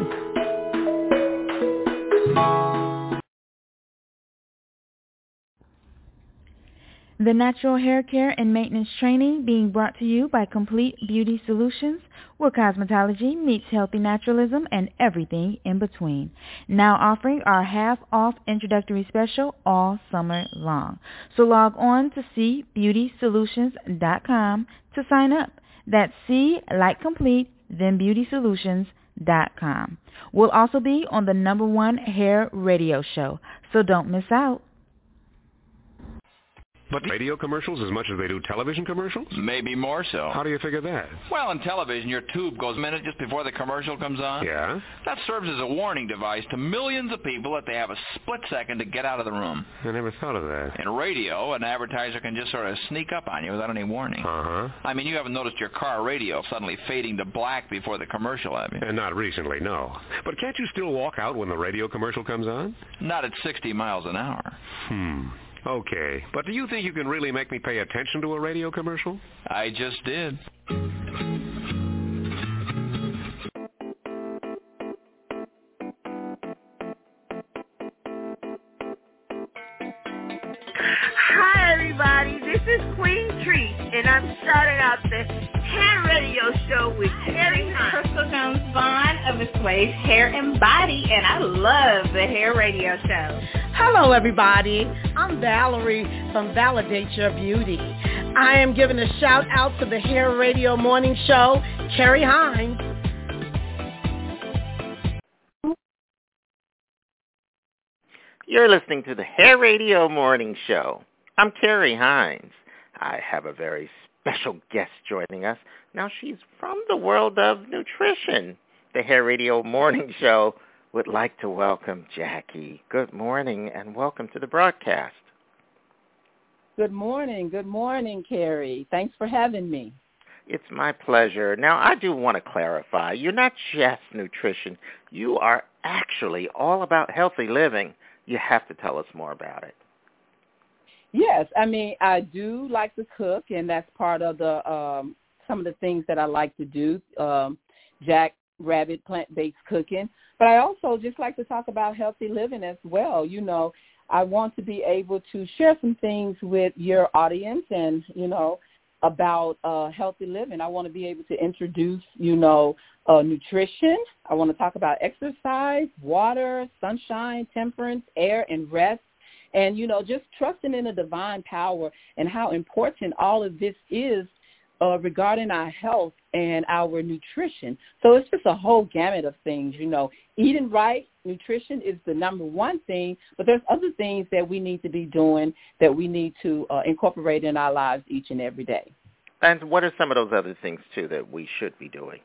S: The natural hair care and maintenance training being brought to you by Complete Beauty Solutions, where cosmetology meets healthy naturalism and everything in between. Now offering our half-off introductory special all summer long. So log on to cbeautysolutions.com to sign up. That's C like complete, then beautysolutions.com. We'll also be on the #1 hair radio show, so don't miss out.
T: But radio commercials as much as they do television commercials?
U: Maybe more so.
T: How do you figure that?
U: Well, in television, your tube goes a minute just before the commercial comes on.
T: Yeah?
U: That serves as a warning device to millions of people that they have a split second to get out of the room.
T: I never thought of that.
U: In radio, an advertiser can just sort of sneak up on you without any warning.
T: Uh-huh.
U: I mean, you haven't noticed your car radio suddenly fading to black before the commercial, have you?
T: Not recently, no. But can't you still walk out when the radio commercial comes on?
U: Not at 60 miles an hour.
T: Okay, but do you think you can really make me pay attention to a radio commercial?
U: I just did.
V: Hi, everybody. This is Queen Treat, and I'm starting out the hair radio show with Carrie
P: Crystal Jones Vaughn of Assuage Hair and Body, and I love the hair radio show.
W: Hello, everybody. I'm Valerie from Validate Your Beauty. I am giving a shout out to the Hair Radio Morning Show, Carrie Hines.
B: You're listening to the Hair Radio Morning Show. I'm Carrie Hines. I have a very special guest joining us. Now, she's from the world of nutrition. The Hair Radio Morning Show would like to welcome Jackie. Good morning and welcome to the broadcast.
X: Good morning, Carrie. Thanks for having me.
B: It's my pleasure. Now, I do want to clarify, you're not just nutrition. You are actually all about healthy living. You have to tell us more about it.
X: Yes, I mean, I do like to cook, and that's part of the some of the things that I like to do, Jack Rabbit plant-based cooking. But I also just like to talk about healthy living as well. You know, I want to be able to share some things with your audience and, you know, about healthy living. I want to be able to introduce, you know, nutrition. I want to talk about exercise, water, sunshine, temperance, air, and rest. And, you know, just trusting in the divine power and how important all of this is regarding our health and our nutrition. So it's just a whole gamut of things, you know. Eating right, nutrition is the #1 thing, but there's other things that we need to be doing that we need to incorporate in our lives each and every day.
B: And what are some of those other things, too, that we should be doing?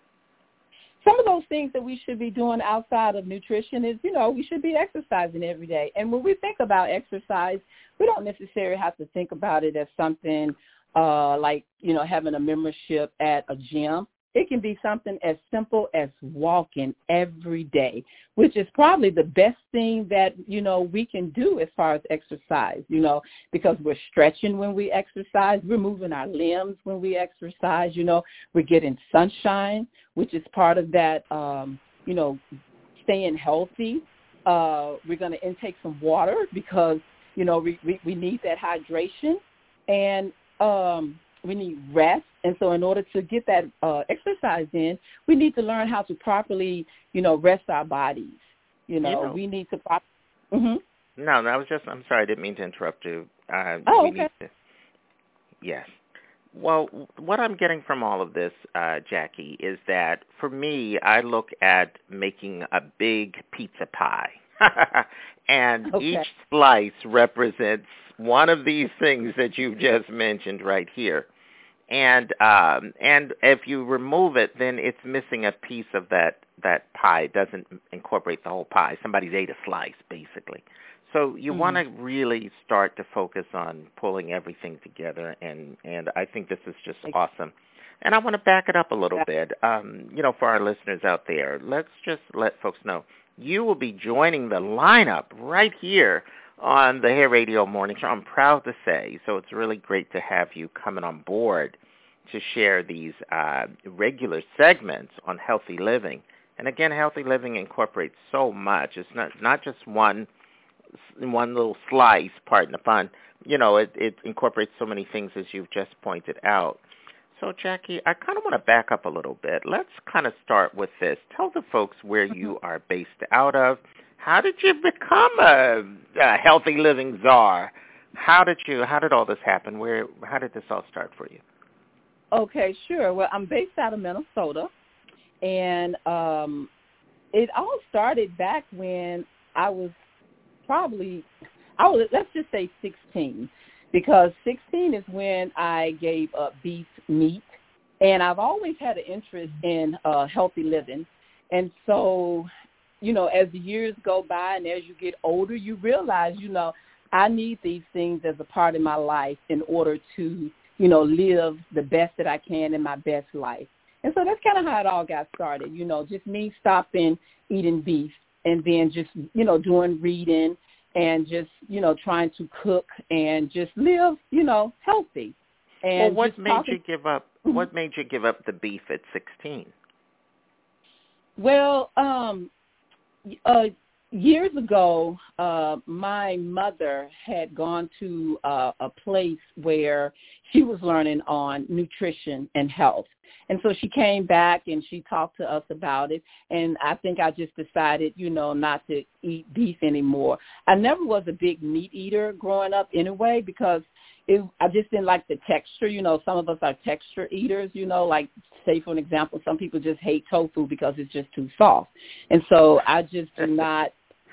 X: Some of those things that we should be doing outside of nutrition is, you know, we should be exercising every day. And when we think about exercise, we don't necessarily have to think about it as something like, you know, having a membership at a gym. It can be something as simple as walking every day, which is probably the best thing that, you know, we can do as far as exercise, you know, because we're stretching when we exercise. We're moving our limbs when we exercise, you know. We're getting sunshine, which is part of that, you know, staying healthy. We're going to intake some water because, you know, we need that hydration. And we need rest. And so in order to get that exercise in, we need to learn how to properly, you know, rest our bodies. You know, we need to No,
B: I was just, I'm sorry, I didn't mean to interrupt you.
X: Okay.
B: Yes. Well, what I'm getting from all of this, Jackie, is that for me, I look at making a big pizza pie. And each slice represents one of these things that you've just mentioned right here. And if you remove it, then it's missing a piece of that pie. It doesn't incorporate the whole pie. Somebody's ate a slice, basically. So you want to really start to focus on pulling everything together, and I think this is just awesome. And I want to back it up a little bit. For our listeners out there, let's just let folks know you will be joining the lineup right here on the Hair Radio Morning Show. I'm proud to say. So it's really great to have you coming on board to share these regular segments on healthy living. And again, healthy living incorporates so much. It's not just one little slice, pardon the pun. It incorporates so many things, as you've just pointed out. So, Jackie, I kind of want to back up a little bit. Let's kind of start with this. Tell the folks where you are based out of. How did you become a healthy living czar? How did all this happen? How did this all start for you?
X: Okay, sure. Well, I'm based out of Minnesota, and it all started back when I was let's just say 16, because 16 is when I gave up beef meat, and I've always had an interest in healthy living. And so, as the years go by and as you get older, you realize, I need these things as a part of my life in order to, live the best that I can in my best life. And so that's kind of how it all got started, just me stopping eating beef and then just, doing reading and just, trying to cook and just live, healthy. And
B: what made you give up? What made you give up the beef at 16?
X: Well, years ago, my mother had gone to a place where she was learning on nutrition and health. And so she came back and she talked to us about it. And I think I just decided, not to eat beef anymore. I never was a big meat eater growing up anyway, because I just didn't like the texture. Some of us are texture eaters, like, say, for an example, some people just hate tofu because it's just too soft. And so I just do not.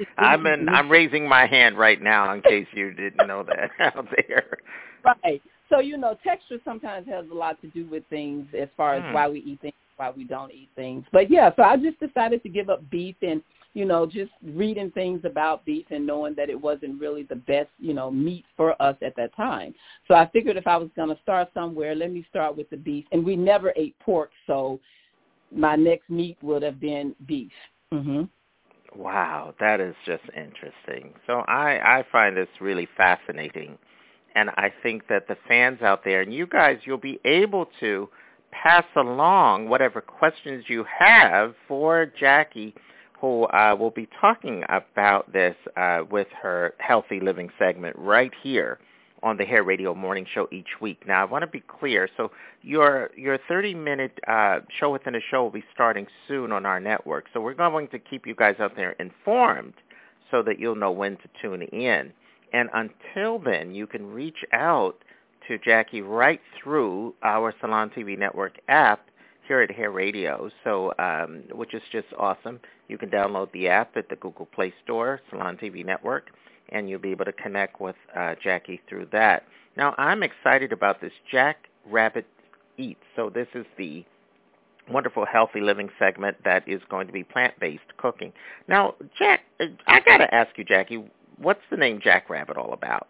B: I'm raising my hand right now in case you didn't know that out there.
X: Right. So, texture sometimes has a lot to do with things as far as why we eat things, why we don't eat things. But, yeah, so I just decided to give up beef and, just reading things about beef and knowing that it wasn't really the best, meat for us at that time. So I figured if I was going to start somewhere, let me start with the beef. And we never ate pork, so my next meat would have been beef. Mm-hmm.
B: Wow, that is just interesting. So I find this really fascinating. And I think that the fans out there, and you guys, you'll be able to pass along whatever questions you have for Jackie, who will be talking about this with her Healthy Living segment right here on the Hair Radio Morning Show each week. Now, I want to be clear. So your 30-minute show within a show will be starting soon on our network. So we're going to keep you guys out there informed so that you'll know when to tune in. And until then, you can reach out to Jackie right through our Salon TV Network app here at Hair Radio, so which is just awesome. You can download the app at the Google Play Store, Salon TV Network, and you'll be able to connect with Jackie through that. Now, I'm excited about this Jack Rabbit Eats. So this is the wonderful Healthy Living segment that is going to be plant-based cooking. Now, Jack, I got to ask you, Jackie, what's the name Jack Rabbit all about?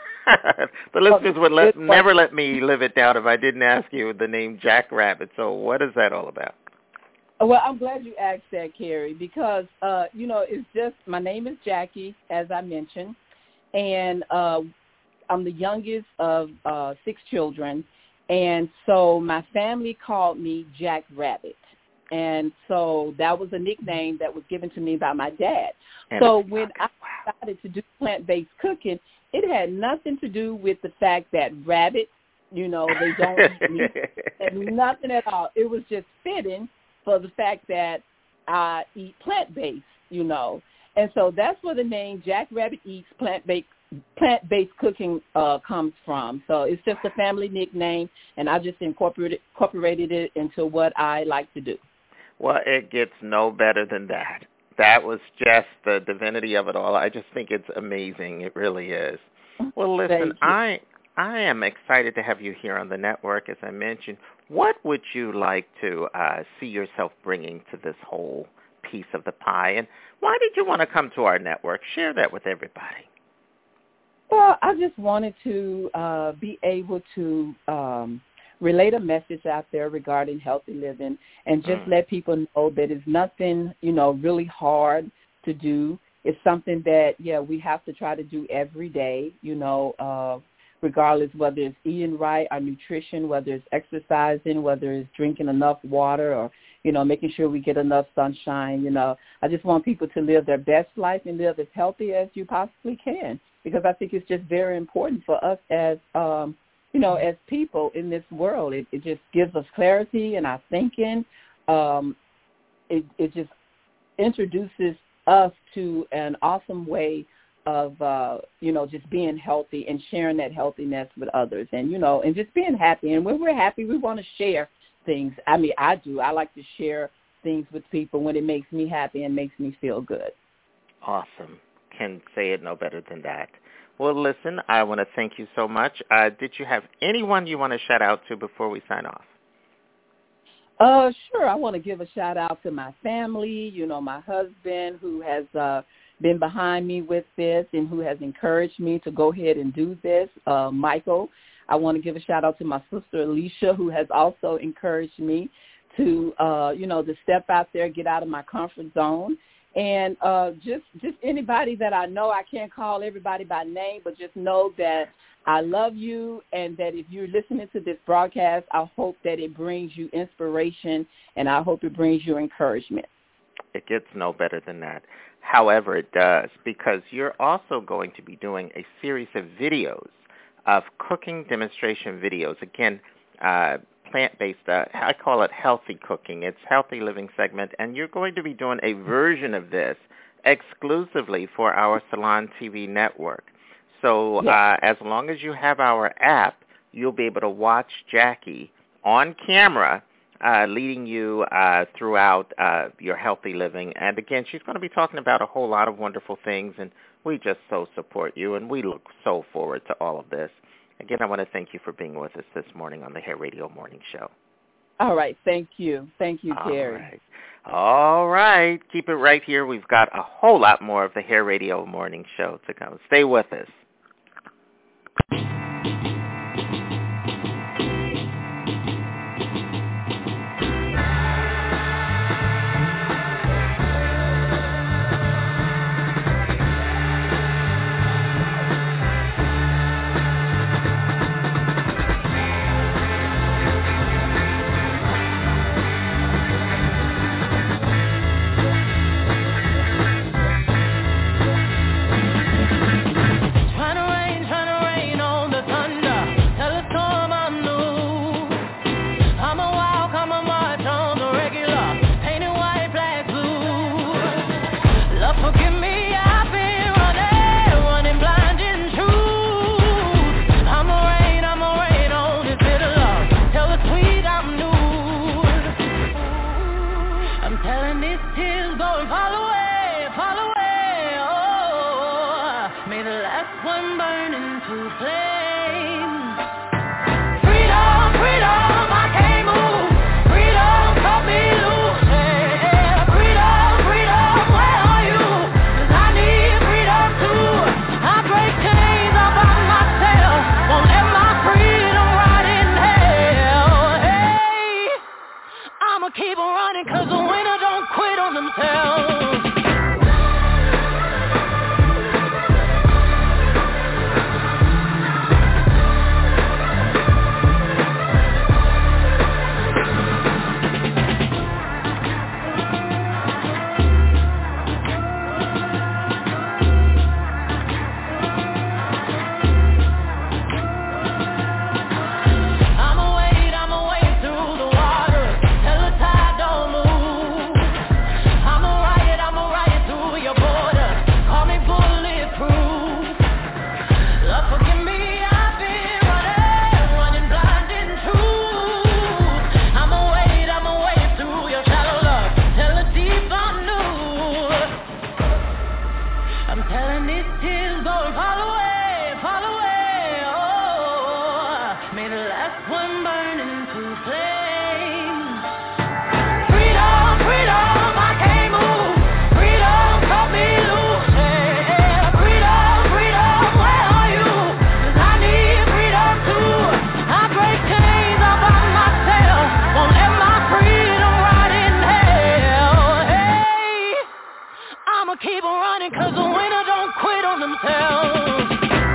B: The listeners would never let me live it down if I didn't ask you the name Jack Rabbit. So what is that all about?
X: Well, I'm glad you asked that, Carrie, because, it's just, my name is Jackie, as I mentioned, and I'm the youngest of 6 children, and so my family called me Jack Rabbit. And so that was a nickname that was given to me by my dad. So when I decided to do plant-based cooking, it had nothing to do with the fact that rabbits, they don't eat meat, and nothing at all. It was just fitting for the fact that I eat plant-based, And so that's where the name Jack Rabbit Eats plant-based cooking comes from. So it's just a family nickname, and I just incorporated it into what I like to do.
B: Well, it gets no better than that. That was just the divinity of it all. I just think it's amazing. It really is. Well, listen, I I am excited to have you here on the network. As I mentioned, what would you like to see yourself bringing to this whole piece of the pie, and why did you want to come to our network? Share that with everybody.
X: Well, I just wanted to be able to relate a message out there regarding healthy living and just let people know that it's nothing, really hard to do. It's something that, we have to try to do every day, regardless whether it's eating right, our nutrition, whether it's exercising, whether it's drinking enough water or, making sure we get enough sunshine. I just want people to live their best life and live as healthy as you possibly can, because I think it's just very important for us as, as people in this world. It just gives us clarity in our thinking. It just introduces us to an awesome way of, just being healthy and sharing that healthiness with others and, and just being happy. And when we're happy, we want to share things. I mean, I do. I like to share things with people when it makes me happy and makes me feel good.
B: Awesome. Can say it no better than that. Well, listen, I want to thank you so much. Did you have anyone you want to shout out to before we sign off?
X: Sure. I want to give a shout out to my family, my husband who has been behind me with this and who has encouraged me to go ahead and do this, Michael. I want to give a shout out to my sister Alicia, who has also encouraged me to, to step out there, get out of my comfort zone. And just anybody that I know, I can't call everybody by name, but just know that I love you and that if you're listening to this broadcast, I hope that it brings you inspiration and I hope it brings you encouragement.
B: It gets no better than that. However, it does, because you're also going to be doing a series of videos, of cooking demonstration videos. Again, plant-based, I call it healthy cooking. It's healthy living segment, and you're going to be doing a version of this exclusively for our Salon TV network. So as long as you have our app, you'll be able to watch Jackie on camera leading you throughout your healthy living. And again, she's going to be talking about a whole lot of wonderful things, and we just so support you, and we look so forward to all of this. Again, I want to thank you for being with us this morning on the Hair Radio Morning Show.
X: All right. Thank you. Thank you, Terry.
B: All right. Keep it right here. We've got a whole lot more of the Hair Radio Morning Show to come. Stay with us.
A: Trying to rain one burning to flame. Freedom, freedom, I can't move. Freedom, cut me loose. Yeah. Freedom, freedom, where are you? 'Cause I need freedom too. I break chains all by myself. Won't let my freedom rot in hell. Hey, I'ma keep on running 'cause the winner don't quit on themselves.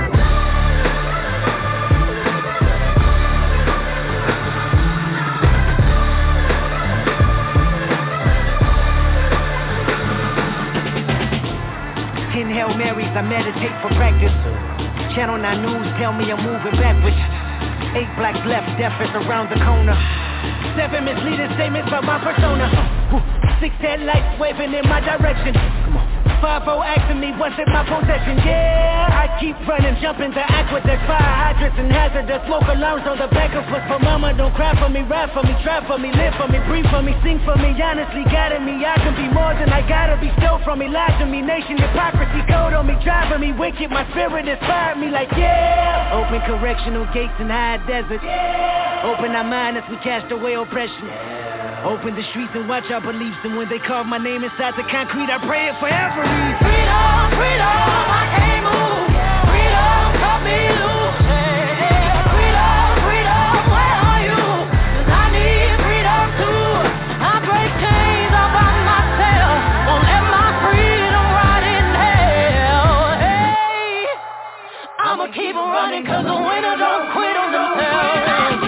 C: Hail Marys, I meditate for practice. Channel 9 News tell me I'm moving backwards. 8 blacks left, death is around the corner. 7 misleading statements about my persona. 6 headlights waving in my direction. Come on. 5-0 asking me what's in my possession. Yeah, I keep running, jumping to aqueducts, fire hydrants and hazardous smoke alarms on the back of us. For mama, don't cry for me, rap for me, try for me, live for me, breathe for me, sing for me. Honestly, guiding me, I can be more than I gotta be. Stole from me, lied to me, nation hypocrisy, code on me, driving me wicked. My spirit inspired me like yeah. Open correctional gates in high desert. Yeah. Open our mind as we cast away oppression. Yeah. Open the streets and watch our beliefs. And when they carve my name inside the concrete, I pray it forever. Freedom, freedom, I can't move. Freedom, cut me loose. Yeah. Freedom, freedom, where are you? 'Cause I need freedom too. I break chains all by myself. Won't let my freedom rot in hell. Hey, I'ma keep on running 'cause the winner don't quit on themselves.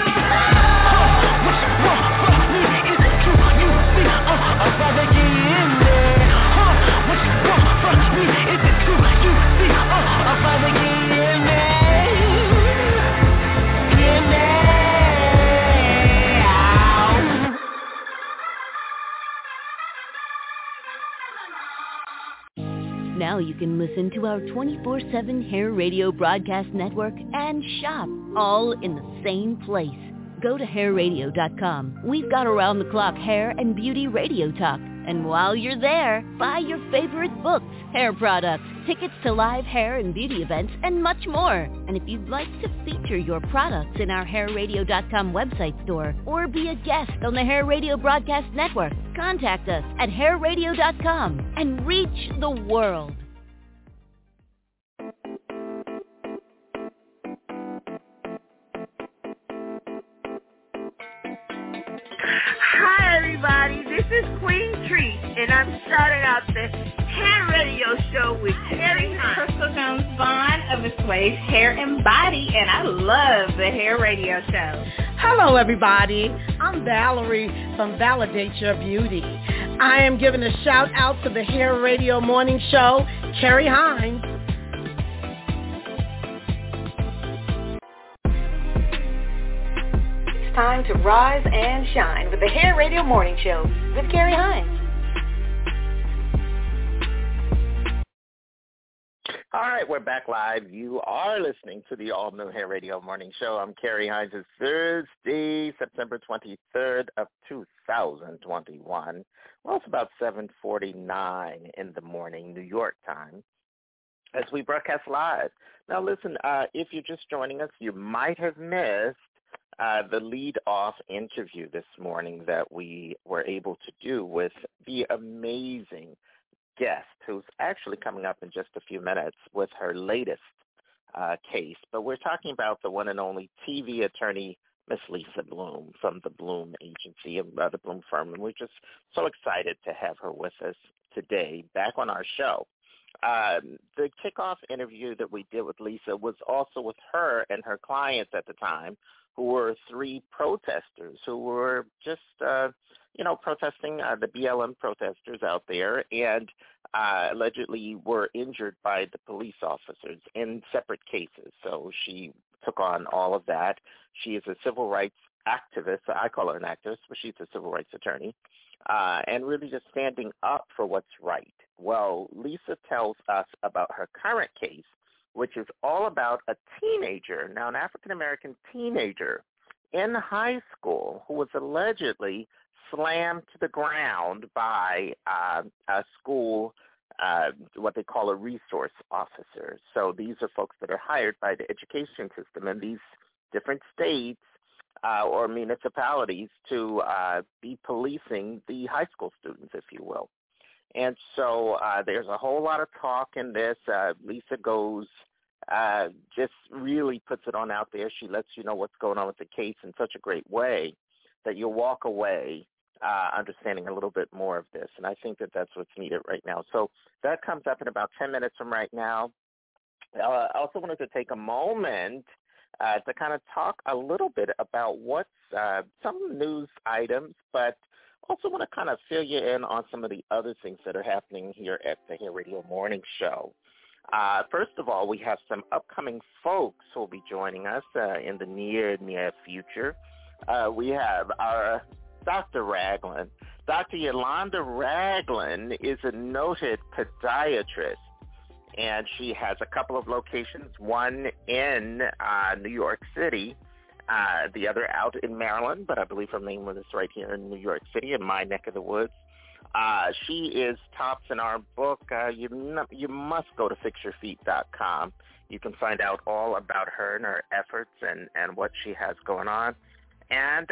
C: I'd rather get in there. What you want from me? Is it true? You see, I'd rather get in there. In
D: there. Now you can listen to our 24/7 Hair Radio broadcast network and shop all in the same place. Go to hairradio.com. We've got around-the-clock hair and beauty radio talk. And while you're there, buy your favorite books, hair products, tickets to live hair and beauty events, and much more. And if you'd like to feature your products in our hairradio.com website store or be a guest on the Hair Radio Broadcast Network, contact us at hairradio.com and reach the world.
V: Hi, everybody. This is Queen Treat, and I'm starting out the Hair Radio Show with Terry Hunt.
P: Crystal Jones Vaughn of Assuage Hair and Body, and I love the Hair Radio Show.
W: Hello, everybody. I'm Valerie from Validate Your Beauty. I am giving a shout out to the Hair Radio Morning Show, Carrie Hines.
E: Time to rise and shine with the Hair Radio Morning Show with Carrie Hines.
B: All right, we're back live. You are listening to the all-new Hair Radio Morning Show. I'm Carrie Hines. It's Thursday, September 23rd of 2021. Well, it's about 7:49 in the morning, New York time, as we broadcast live. Now, listen, if you're just joining us, you might have missed the lead-off interview this morning that we were able to do with the amazing guest who's actually coming up in just a few minutes with her latest case. But we're talking about the one and only TV attorney, Miss Lisa Bloom from the Bloom Agency, the Bloom firm. And we're just so excited to have her with us today back on our show. The kickoff interview that we did with Lisa was also with her and her clients at the time, who were 3 protesters who were just, protesting, the BLM protesters out there, and allegedly were injured by the police officers in separate cases. So she took on all of that. She is a civil rights activist. I call her an activist, but she's a civil rights attorney, and really just standing up for what's right. Well, Lisa tells us about her current case, which is all about a teenager, now an African-American teenager in high school who was allegedly slammed to the ground by a school, what they call a resource officer. So these are folks that are hired by the education system in these different states or municipalities to be policing the high school students, if you will. And so there's a whole lot of talk in this. Lisa Goes just really puts it on out there. She lets you know what's going on with the case in such a great way that you'll walk away understanding a little bit more of this. And I think that that's what's needed right now. So that comes up in about 10 minutes from right now. I also wanted to take a moment to kind of talk a little bit about what's some news items, but also want to kind of fill you in on some of the other things that are happening here at the Hair Radio Morning Show. First of all, we have some upcoming folks who will be joining us in the near future. We have our Dr. Ragland. Dr. Yolanda Ragland is a noted podiatrist, and she has a couple of locations, one in New York City, the other out in Maryland, but I believe her main one is right here in New York City, in my neck of the woods. She is tops in our book. You must go to fixyourfeet.com. You can find out all about her and her efforts and what she has going on. And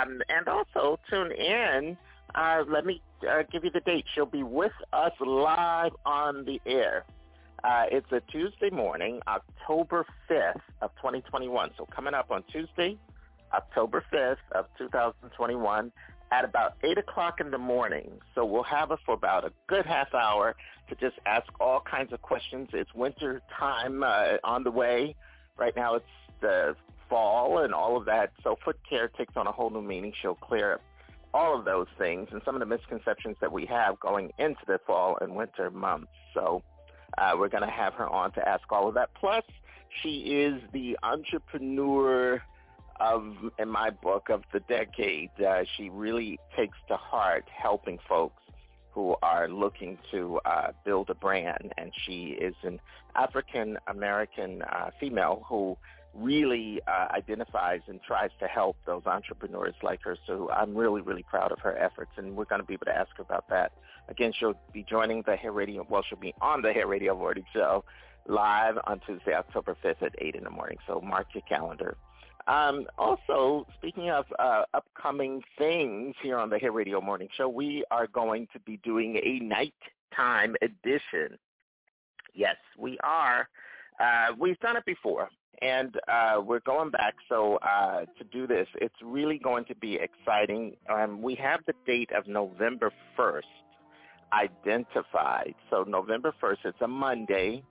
B: also tune in. Let me give you the date. She'll be with us live on the air. It's a Tuesday morning, October 5th of 2021. So coming up on Tuesday, October 5th of 2021 at about 8 o'clock in the morning. So we'll have her for about a good half hour to just ask all kinds of questions. It's winter time on the way. Right now it's the fall and all of that. So foot care takes on a whole new meaning. She'll clear up all of those things and some of the misconceptions that we have going into the fall and winter months. So we're going to have her on to ask all of that. Plus, she is the entrepreneur in my book, of the decade. She really takes to heart helping folks who are looking to build a brand. And she is an African-American female who really identifies and tries to help those entrepreneurs like her. So I'm really, really proud of her efforts, and we're going to be able to ask her about that. Again, she'll be joining the Hair Radio, she'll be on the Hair Radio Morning Show live on Tuesday, October 5th at 8 in the morning. So mark your calendar. Also, speaking of upcoming things here on the Hair Radio Morning Show, we are going to be doing a nighttime edition. Yes, we are. We've done it before, and we're going back. So to do this, it's really going to be exciting. We have the date of November 1st identified. So November 1st, it's a Monday.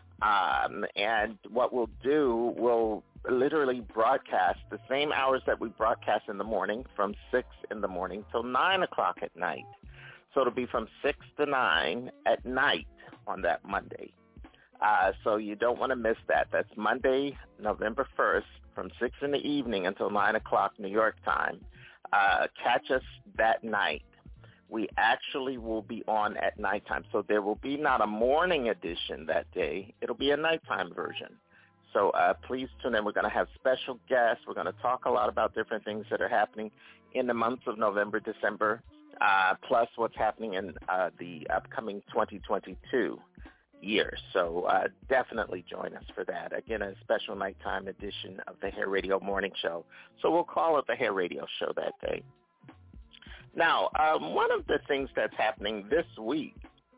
B: And what we'll do, we'll literally broadcast the same hours that we broadcast in the morning, from 6 in the morning till 9 o'clock at night. So it'll be from 6 to 9 at night on that Monday. So you don't want to miss that. That's Monday, November 1st, from 6 in the evening until 9 o'clock New York time. Catch us that night. We actually will be on at nighttime. So there will be not a morning edition that day. It'll be a nighttime version. So please tune in. We're going to have special guests. We're going to talk a lot about different things that are happening in the months of November, December, plus what's happening in the upcoming 2022 year. So definitely join us for that. Again, a special nighttime edition of the Hair Radio Morning Show. So we'll call it the Hair Radio Show that day. Now, one of the things that's happening this week,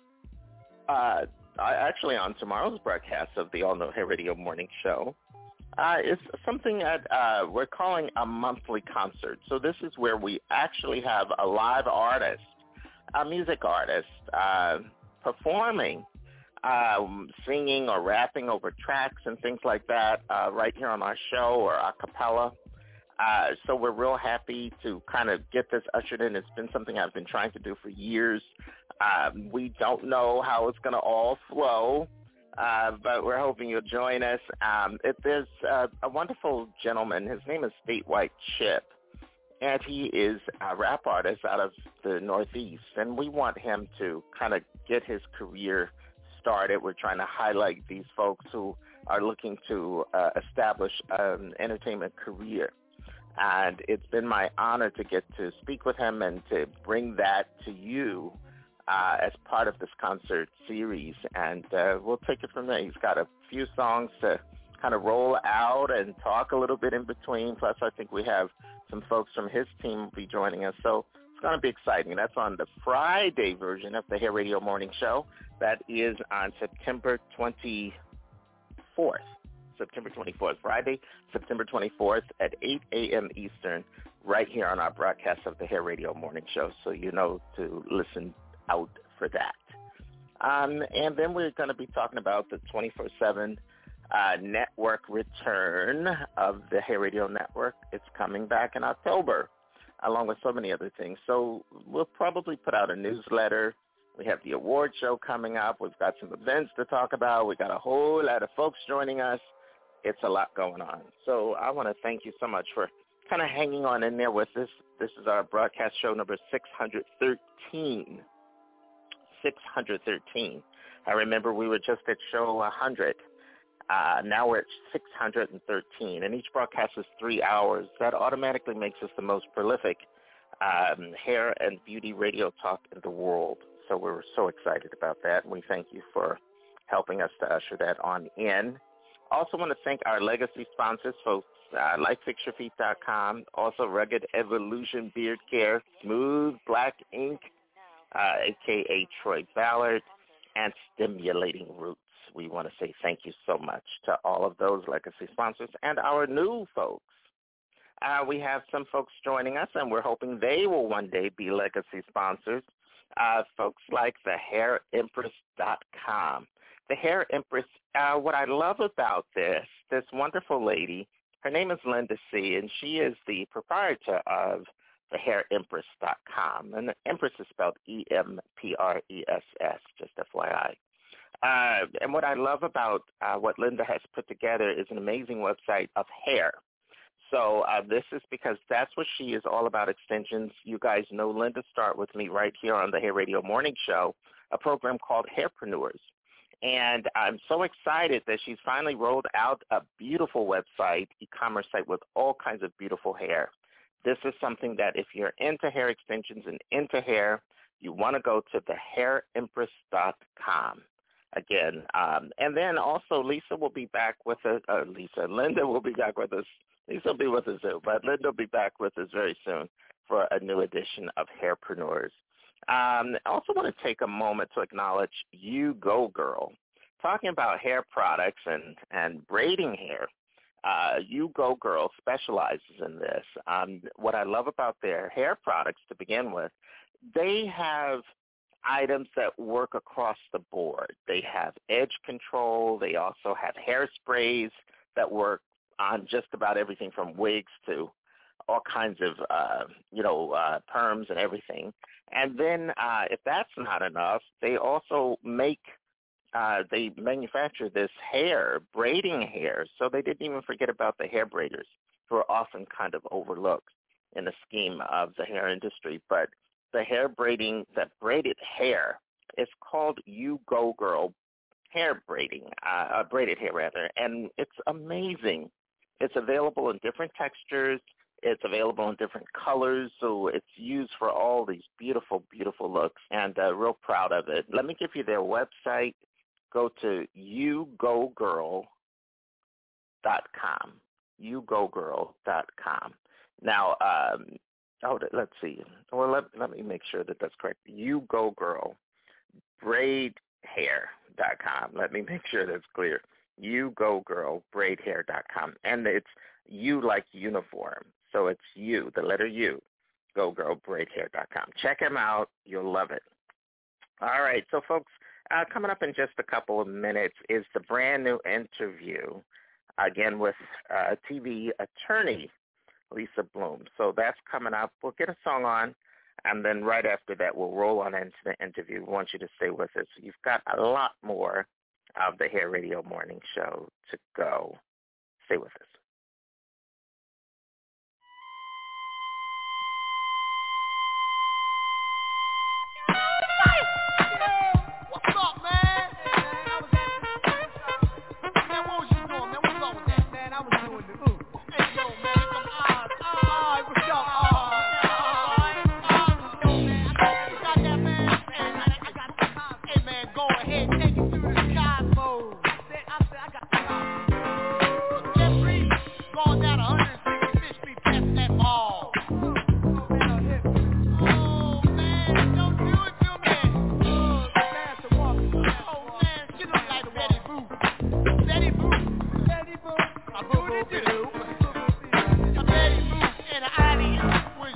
B: actually on tomorrow's broadcast of the All New Hair Radio Morning Show, is something that we're calling a monthly concert. So this is where we actually have a live artist, a music artist, performing, singing or rapping over tracks and things like that right here on our show, or a cappella. So we're real happy to kind of get this ushered in. It's been something I've been trying to do for years. We don't know how it's going to all flow, but we're hoping you'll join us. There's a wonderful gentleman. His name is Statewide Chip, and he is a rap artist out of the Northeast, and we want him to kind of get his career started. We're trying to highlight these folks who are looking to establish an entertainment career. And it's been my honor to get to speak with him and to bring that to you as part of this concert series. And we'll take it from there. He's got a few songs to kind of roll out and talk a little bit in between. Plus, I think we have some folks from his team will be joining us. So it's going to be exciting. That's on the Friday version of the Hair Radio Morning Show. That is on September 24th. September 24th, Friday, September 24th at 8 a.m. Eastern, right here on our broadcast of the Hair Radio Morning Show. So you know to listen out for that. And then we're going to be talking about the 24/7 network return of the Hair Radio Network. It's coming back in October, along with so many other things. So we'll probably put out a newsletter. We have the award show coming up. We've got some events to talk about. We've got a whole lot of folks joining us. It's a lot going on. So I want to thank you so much for kind of hanging on in there with us. This is our broadcast show number 613. 613. I remember we were just at show 100. Now we're at 613, and each broadcast is 3 hours. That automatically makes us the most prolific hair and beauty radio talk in the world. So we're so excited about that, and we thank you for helping us to usher that on in. Also want to thank our legacy sponsors, folks, LifeFixYourFeet.com, also Rugged Evolution Beard Care, Smooth Black Ink, a.k.a. Troy Ballard, and Stimulating Roots. We want to say thank you so much to all of those legacy sponsors and our new folks. We have some folks joining us, and we're hoping they will one day be legacy sponsors. Folks like TheHairEmpress.com. The Hair Empress, what I love about this wonderful lady, her name is Linda C., and she is the proprietor of TheHairEmpress.com. And the Empress is spelled E-M-P-R-E-S-S, just FYI. And what I love about what Linda has put together is an amazing website of hair. So this is because that's what she is all about, extensions. You guys know Linda Start with me right here on the Hair Radio Morning Show, a program called Hairpreneurs. And I'm so excited that she's finally rolled out a beautiful website, e-commerce site with all kinds of beautiful hair. This is something that if you're into hair extensions and into hair, you want to go to TheHairEmpress.com. Again, and then also Lisa will be back with us. Linda will be back with us. Lisa will be with us too, but Linda will be back with us very soon for a new edition of Hairpreneurs. I also want to take a moment to acknowledge You Go Girl. Talking about hair products and braiding hair, You Go Girl specializes in this. What I love about their hair products to begin with, they have items that work across the board. They have edge control. They also have hairsprays that work on just about everything from wigs to all kinds of, perms and everything. And then if that's not enough, they also they manufacture this hair, braiding hair. So they didn't even forget about the hair braiders, who are often kind of overlooked in the scheme of the hair industry. But the hair braiding, that braided hair, is called You Go Girl hair braiding, braided hair rather, and it's amazing. It's available in different textures. It's available in different colors, so it's used for all these beautiful, beautiful looks, and real proud of it. Let me give you their website. Go to YouGoGirl.com, YouGoGirl.com. Now, let's see. Well, let me make sure that that's correct. YouGoGirl, braidhair.com. Let me make sure that's clear. YouGoGirl, braidhair.com. And it's U like uniform. So it's U, the letter U, GoGirl, braidhair.com. Check them out. You'll love it. All right. So, folks, coming up in just a couple of minutes is the brand new interview, again, with TV attorney Lisa Bloom. So that's coming up. We'll get a song on, and then right after that, we'll roll on into the interview. We want you to stay with us. You've got a lot more of the Hair Radio Morning Show to go. Stay with us.
A: What's up, man? Man, what was you doing, man? What's up with that, man? I was doing the move. Hey, yo, man, here come Oz. Oz, what's up, Oz? Yo, man, I got that, man. Hey, man, I got the Oz. Hey, man, go ahead, take it through the cosmos. I said, I got the Oz.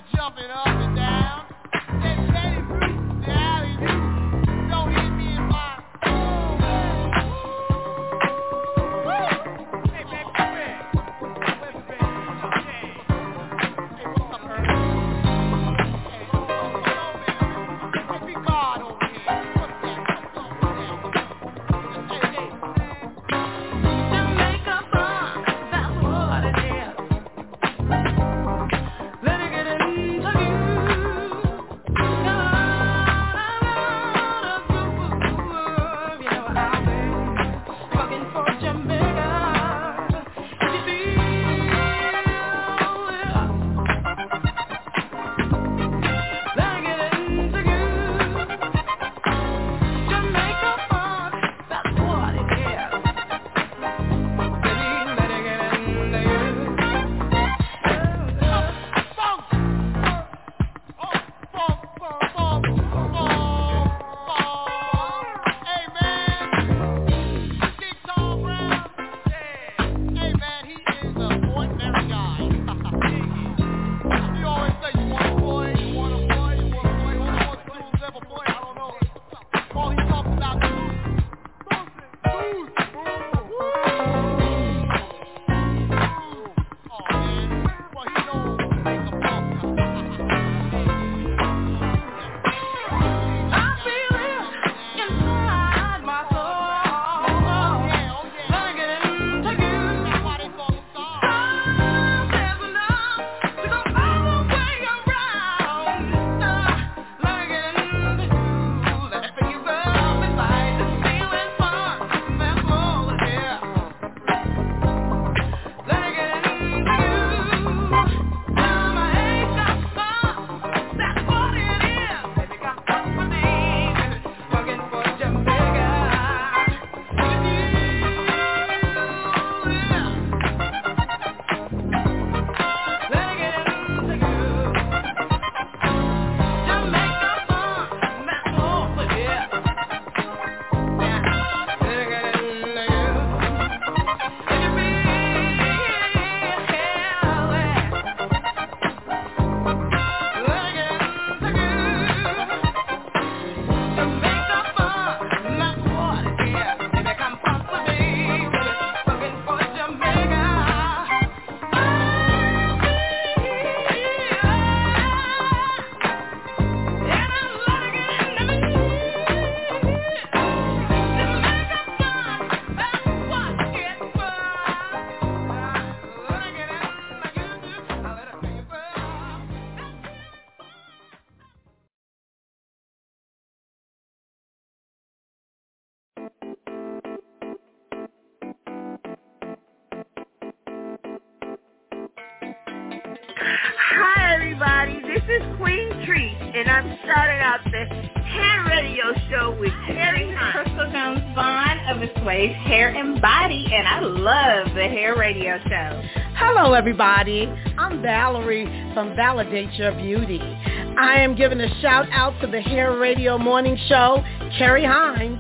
A: jumping up and down. Then Teddy Bruce, the alley-oop. Don't hit me in my... Hey, baby, come here. Where's the baby? Hey, what's up, Ernie? Hey, what's going on, baby? Let's be God over here. What's that? What's up with that? Hey, Jamaica fun, that's what it is. Let me get into you. You know I've been fucking for Jamaica. If you feel it, let me get into you. Jamaica fun, that's what it is. Baby, let me get into you. Hey man, Big Tom Brown. Hey man, he is a ordinary guy. You always say you want to play, you want to play, you want to play. All he wants to do is never play. I don't know. All he talks about is booze. Oh man, well he knows make a buck. I feel it inside my soul. Let me get into you. That's why they call him God. There's enough to go all the way around. Let me get into you. Let me pick you up inside this feeling fun. That's all it is. Let me get into you. Now my ain't got fun. That's what it is. Baby, got company. Fucking for Jamaica. With you, yeah. Let me get into you. Jamaica fun. That's all it is. Yeah. Let me get into you. If you feel it, let me get into you. Jamaica fun, that's what it is. Baby, come fuck with me, fucking for Jamaica. And I'm letting it into me. Jamaica fun, that's what it's for. Let me get into you. I'll let it be for.
V: Hi, everybody. This is Queen Treat, and I'm starting out the hair radio show with Terry Hunt.
P: Crystal Jones Vaughn of Assuage Hair and Body, and I love the hair radio show.
W: Hello, everybody. I'm Valerie from Validate Your Beauty. I am giving a shout out to the Hair Radio Morning Show, Carrie Hines.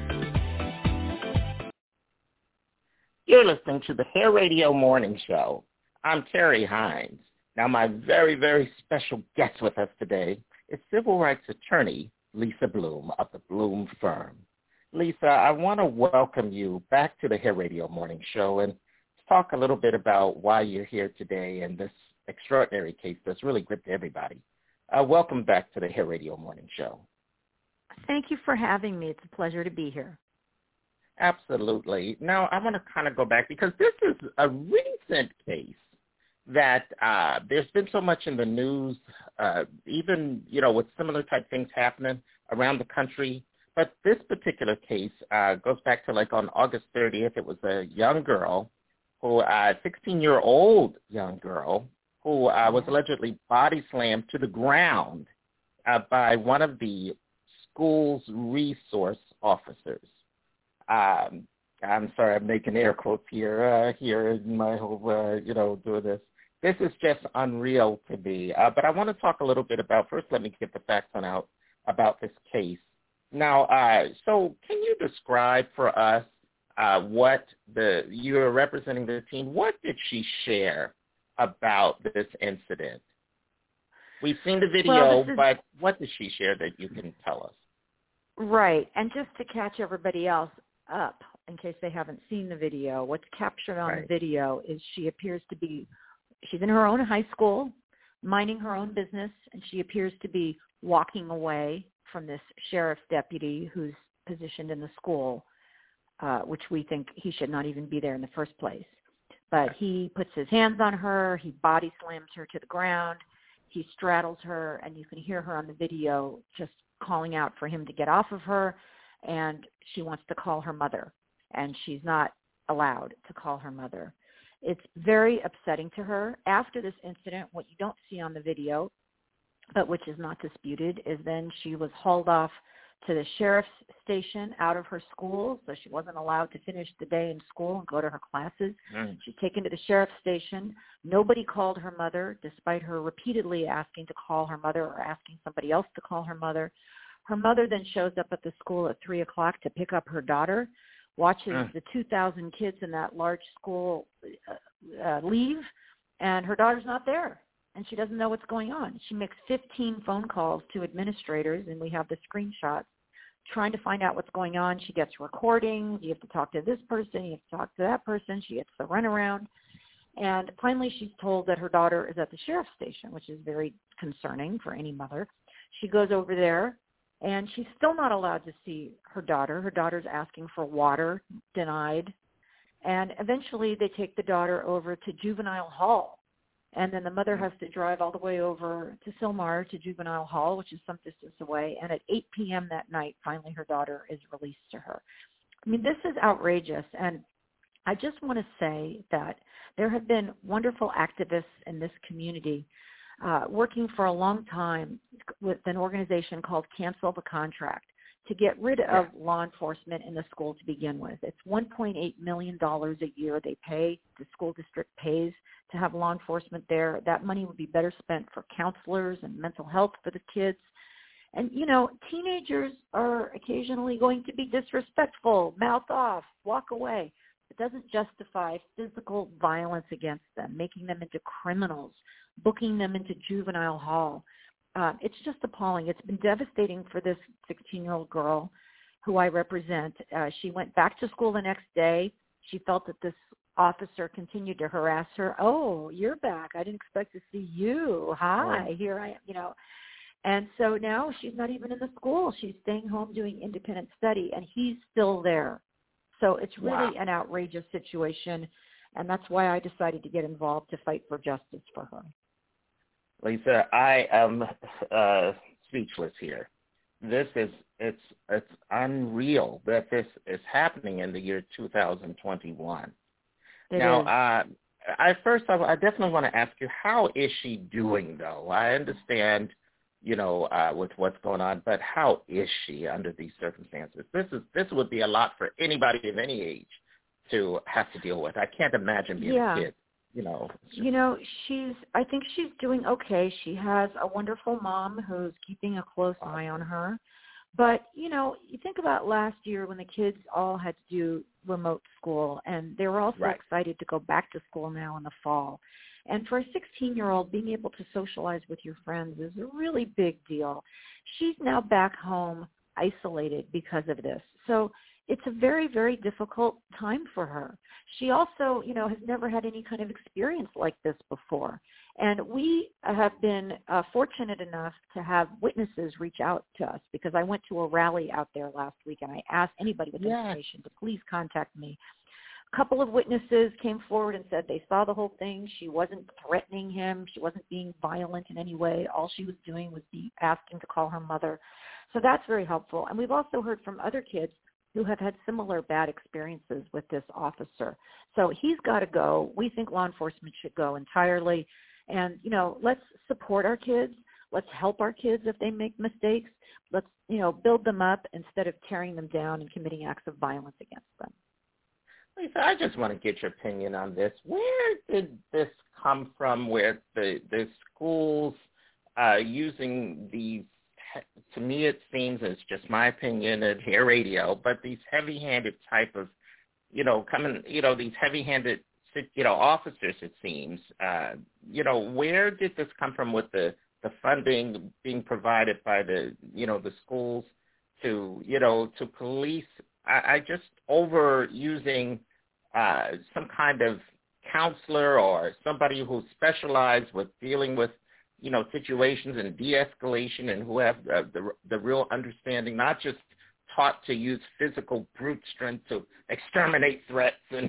B: You're listening to the Hair Radio Morning Show. I'm Terry Hines. Now, my very, very special guest with us today is civil rights attorney Lisa Bloom of the Bloom Firm. Lisa, I want to welcome you back to the Hair Radio Morning Show and talk a little bit about why you're here today and this extraordinary case that's really gripped everybody. Welcome back to the Hair Radio Morning Show.
F: Thank you for having me. It's a pleasure to be here.
B: Absolutely. Now, I want to kind of go back because this is a recent case that there's been so much in the news, even, with similar type things happening around the country. But this particular case goes back to on August 30th. It was a young girl, who 16-year-old young girl, who was allegedly body slammed to the ground by one of the school's resource officers. I'm sorry, I'm making air quotes here in my whole, doing this. This is just unreal to me. But I want to talk a little bit about, first let me get the facts on out about this case. Now, so can you describe for us what you're representing the team, what did she share about this incident? We've seen the video, but what did she share that you can tell us?
F: Right. And just to catch everybody else up, in case they haven't seen the video, what's captured on the video is she appears to be, she's in her own high school, minding her own business, and she appears to be walking away from this sheriff's deputy who's positioned in the school, which we think he should not even be there in the first place. But he puts his hands on her, he body slams her to the ground, he straddles her, and you can hear her on the video just calling out for him to get off of her, and she wants to call her mother, and she's not allowed to call her mother. It's very upsetting to her. After this incident, what you don't see on the video, but which is not disputed, is then she was hauled off to the sheriff's station out of her school, so she wasn't allowed to finish the day in school and go to her classes. She's taken to the sheriff's station. Nobody called her mother, despite her repeatedly asking to call her mother or asking somebody else to call her mother. Her mother then shows up at the school at 3 o'clock to pick up her daughter, watches the 2,000 kids in that large school leave, and her daughter's not there. And she doesn't know what's going on. She makes 15 phone calls to administrators, and we have the screenshots, trying to find out what's going on. She gets recordings. You have to talk to this person. You have to talk to that person. She gets the runaround. And finally, she's told that her daughter is at the sheriff's station, which is very concerning for any mother. She goes over there, and she's still not allowed to see her daughter. Her daughter's asking for water, denied. And eventually, they take the daughter over to juvenile hall. And then the mother has to drive all the way over to Sylmar to juvenile hall, which is some distance away. And at 8 p.m. that night, finally her daughter is released to her. I mean, this is outrageous. And I just want to say that there have been wonderful activists in this community working for a long time with an organization called Cancel the Contract to get rid of law enforcement in the school to begin with. It's $1.8 million a year they pay, the school district pays to have law enforcement there. That money would be better spent for counselors and mental health for the kids. And, you know, teenagers are occasionally going to be disrespectful, mouth off, walk away. It doesn't justify physical violence against them, making them into criminals, booking them into juvenile hall. It's just appalling. It's been devastating for this 16-year-old girl who I represent. She went back to school the next day. She felt that this officer continued to harass her. Oh, you're back. I didn't expect to see you. Hi, here I am, you know. And so now she's not even in the school. She's staying home doing independent study, and he's still there. So it's really an outrageous situation, and that's why I decided to get involved to fight for justice for her.
B: Lisa, I am speechless here. It's unreal that this is happening in the year 2021. I definitely want to ask you, how is she doing, though? I understand, with what's going on, but how is she under these circumstances? This would be a lot for anybody of any age to have to deal with. I can't imagine being a kid.
F: I think she's doing okay. She has a wonderful mom who's keeping a close eye on her. But, you think about last year when the kids all had to do remote school, and they were all so excited to go back to school now in the fall. And for a 16-year-old, being able to socialize with your friends is a really big deal. She's now back home isolated because of this. So it's a very, very difficult time for her. She also, has never had any kind of experience like this before. And we have been fortunate enough to have witnesses reach out to us, because I went to a rally out there last week, and I asked anybody with information to please contact me. A couple of witnesses came forward and said they saw the whole thing. She wasn't threatening him. She wasn't being violent in any way. All she was doing was asking to call her mother. So that's very helpful. And we've also heard from other kids who have had similar bad experiences with this officer. So he's got to go. We think law enforcement should go entirely. And, let's support our kids. Let's help our kids if they make mistakes. Let's, build them up instead of tearing them down and committing acts of violence against them.
B: Lisa, I just want to get your opinion on this. Where did this come from, where the schools using these, to me it seems, it's just my opinion at Hair Radio, but these heavy-handed type of, these heavy-handed, officers, it seems. Where did this come from with the the funding being provided by the schools to police. I just overusing some kind of counselor or somebody who specializes with dealing with situations and de-escalation and who have the real understanding, not just taught to use physical brute strength to exterminate threats and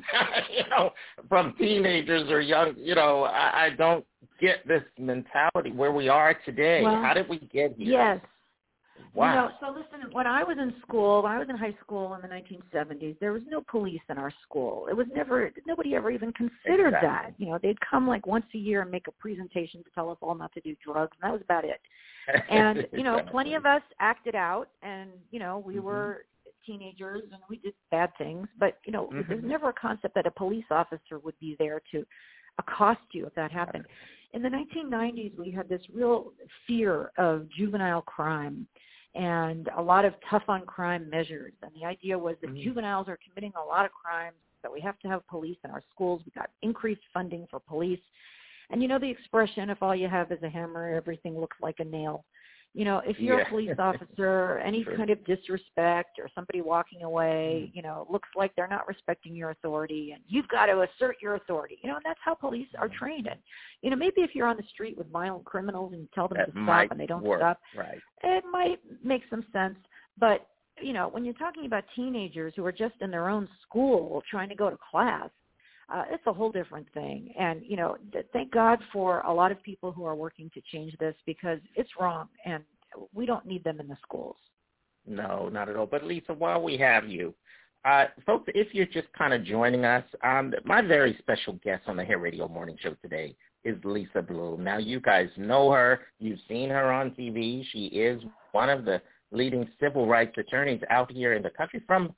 B: from teenagers or young. I don't get this mentality where we are today.
F: Well,
B: how did we get here?
F: Yes.
B: Wow.
F: So listen, when I was in high school in the 1970s, there was no police in our school. It was nobody ever even considered that. They'd come like once a year and make a presentation to tell us all not to do drugs, and that was about it. And, plenty of us acted out, and, we were teenagers and we did bad things, but, there's never a concept that a police officer would be there to accost you if that happened. In the 1990s, we had this real fear of juvenile crime and a lot of tough-on-crime measures. And the idea was that juveniles are committing a lot of crimes, that we have to have police in our schools. We got increased funding for police. And the expression, if all you have is a hammer, everything looks like a nail. If you're a police officer, any kind of disrespect or somebody walking away, looks like they're not respecting your authority, and you've got to assert your authority. And that's how police are trained. And, maybe if you're on the street with violent criminals and you tell them to stop and they don't stop, it might make some sense. But, when you're talking about teenagers who are just in their own school trying to go to class, it's a whole different thing. And, thank God for a lot of people who are working to change this, because it's wrong and we don't need them in the schools.
B: No, not at all. But, Lisa, while we have you, folks, if you're just kind of joining us, my very special guest on the Hair Radio Morning Show today is Lisa Bloom. Now, you guys know her. You've seen her on TV. She is one of the leading civil rights attorneys out here in the country from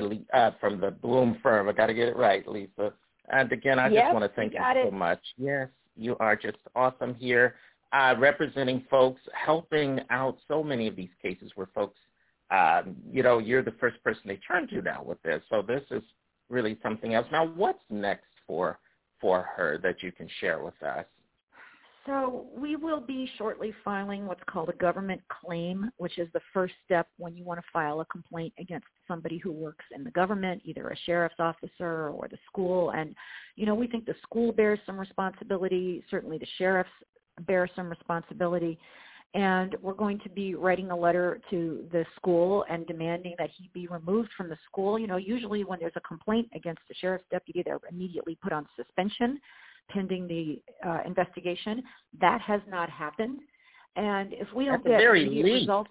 B: the Bloom firm. I got to get it right, Lisa. And again, I just want to thank you so much. Yes, you are just awesome here, representing folks, helping out so many of these cases where folks, you're the first person they turn to now with this. So this is really something else. Now, what's next for her that you can share with us?
F: So we will be shortly filing what's called a government claim, which is the first step when you want to file a complaint against somebody who works in the government, either a sheriff's officer or the school. And, we think the school bears some responsibility. Certainly the sheriffs bear some responsibility. And we're going to be writing a letter to the school and demanding that he be removed from the school. Usually when there's a complaint against the sheriff's deputy, they're immediately put on suspension pending the investigation. That has not happened. And if we don't get immediate results,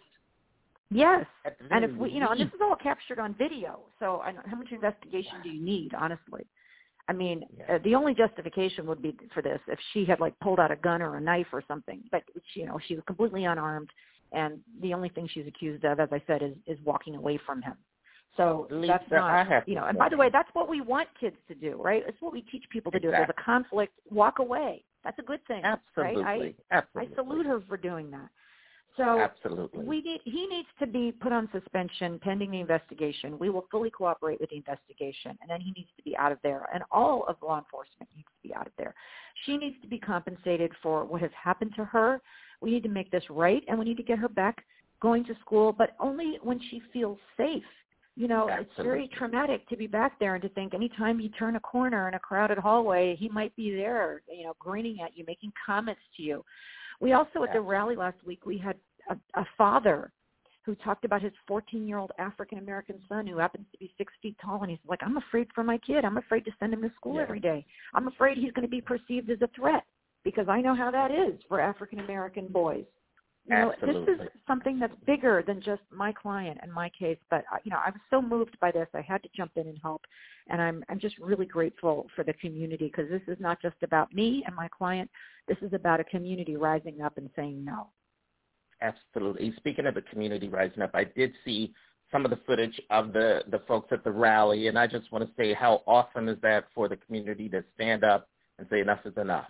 F: yes. And if we, and this is all captured on video. So how much investigation do you need, honestly? I mean, the only justification would be for this if she had pulled out a gun or a knife or something. But she was completely unarmed, and the only thing she's accused of, as I said, is walking away from him. So
B: Lisa,
F: that's not, and by the way, that's what we want kids to do, right? It's what we teach people to do. If there's a conflict, walk away. That's a good thing,
B: Absolutely.
F: right?
B: Absolutely.
F: I salute her for doing that. So
B: Absolutely.
F: He needs to be put on suspension pending the investigation. We will fully cooperate with the investigation, and then he needs to be out of there. And all of law enforcement needs to be out of there. She needs to be compensated for what has happened to her. We need to make this right, and we need to get her back going to school, but only when she feels safe. It's very traumatic to be back there and to think anytime you turn a corner in a crowded hallway, he might be there, grinning at you, making comments to you. We also, at the rally last week, we had a father who talked about his 14-year-old African-American son who happens to be 6 feet tall, and he's like, I'm afraid for my kid. I'm afraid to send him to school every day. I'm afraid he's going to be perceived as a threat because I know how that is for African-American boys. This is something that's bigger than just my client and my case. But, I was so moved by this. I had to jump in and help. And I'm just really grateful for the community because this is not just about me and my client. This is about a community rising up and saying no.
B: Absolutely. Speaking of the community rising up, I did see some of the footage of the folks at the rally, and I just want to say how awesome is that for the community to stand up and say enough is enough.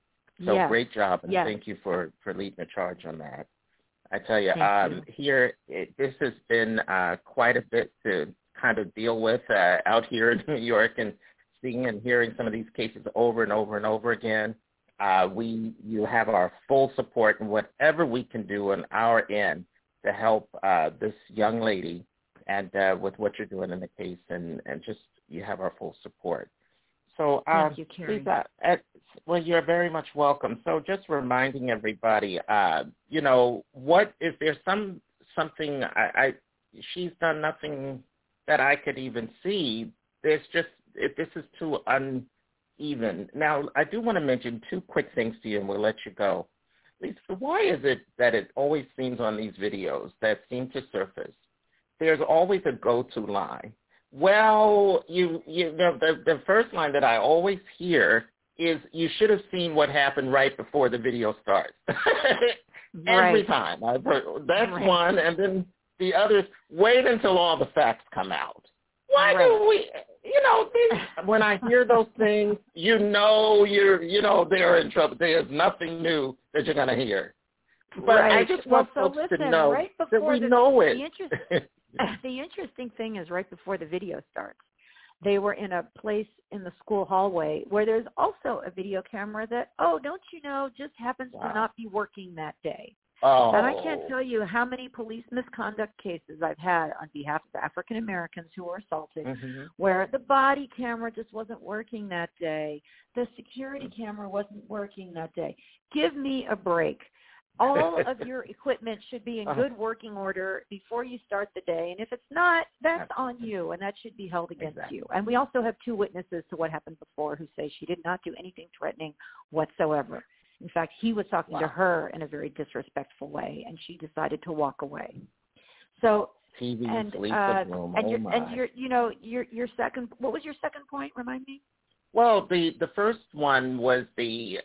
B: So great job, and thank you for leading the charge on that. I tell you, this has been quite a bit to kind of deal with out here in New York and seeing and hearing some of these cases over and over and over again. you have our full support in whatever we can do on our end to help this young lady and with what you're doing in the case, and just you have our full support. So
F: thank you, Carrie.
B: Please, well, you're very much welcome. So just reminding everybody, what if there's something she's done nothing that I could even see. There's just, if this is too uneven. Now, I do want to mention two quick things to you, and we'll let you go. Lisa, why is it that it always seems on these videos that seem to surface, there's always a go-to line? Well, the first line that I always hear is, you should have seen what happened right before the video starts. Every time. I've heard, that's right. One, and then the others, wait until all the facts come out. Why do we, when I hear those things, they're in trouble. There's nothing new that you're going to hear. But I just want folks to know that we know it.
F: The interesting thing is, right before the video starts, they were in a place in the school hallway where there's also a video camera that, don't you know, just happens to not be working that day.
B: Oh.
F: And I can't tell you how many police misconduct cases I've had on behalf of African Americans who were assaulted, where the body camera just wasn't working that day. The security camera wasn't working that day. Give me a break. All of your equipment should be in good working order before you start the day. And if it's not, that's on you, and that should be held against you. And we also have two witnesses to what happened before who say she did not do anything threatening whatsoever. In fact, he was talking to her in a very disrespectful way, and she decided to walk away. So,
B: your
F: second, what was your second point? Remind me.
B: Well, the first one was the,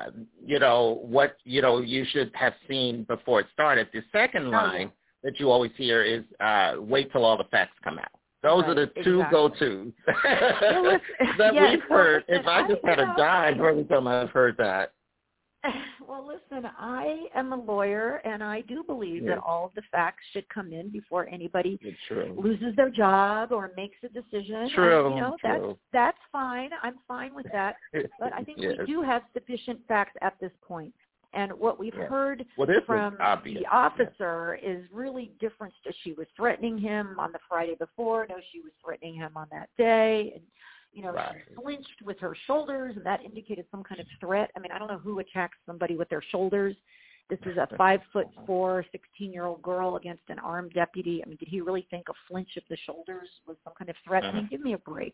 B: what, you should have seen before it started. The second line that you always hear is, wait till all the facts come out. Those are the two go-tos that we've heard. If I just had a dime every time I've heard that.
F: Well, listen, I am a lawyer, and I do believe that all of the facts should come in before anybody loses their job or makes a decision.
B: True.
F: And, that's fine. I'm fine with that. But I think we do have sufficient facts at this point. And what we've heard from the officer is really different. She was threatening him on the Friday before. No, she was threatening him on that day. And, she flinched with her shoulders, and that indicated some kind of threat. I mean, I don't know who attacks somebody with their shoulders. This is a 5'4", 16-year-old girl against an armed deputy. I mean, did he really think a flinch of the shoulders was some kind of threat? I mean, give me a break.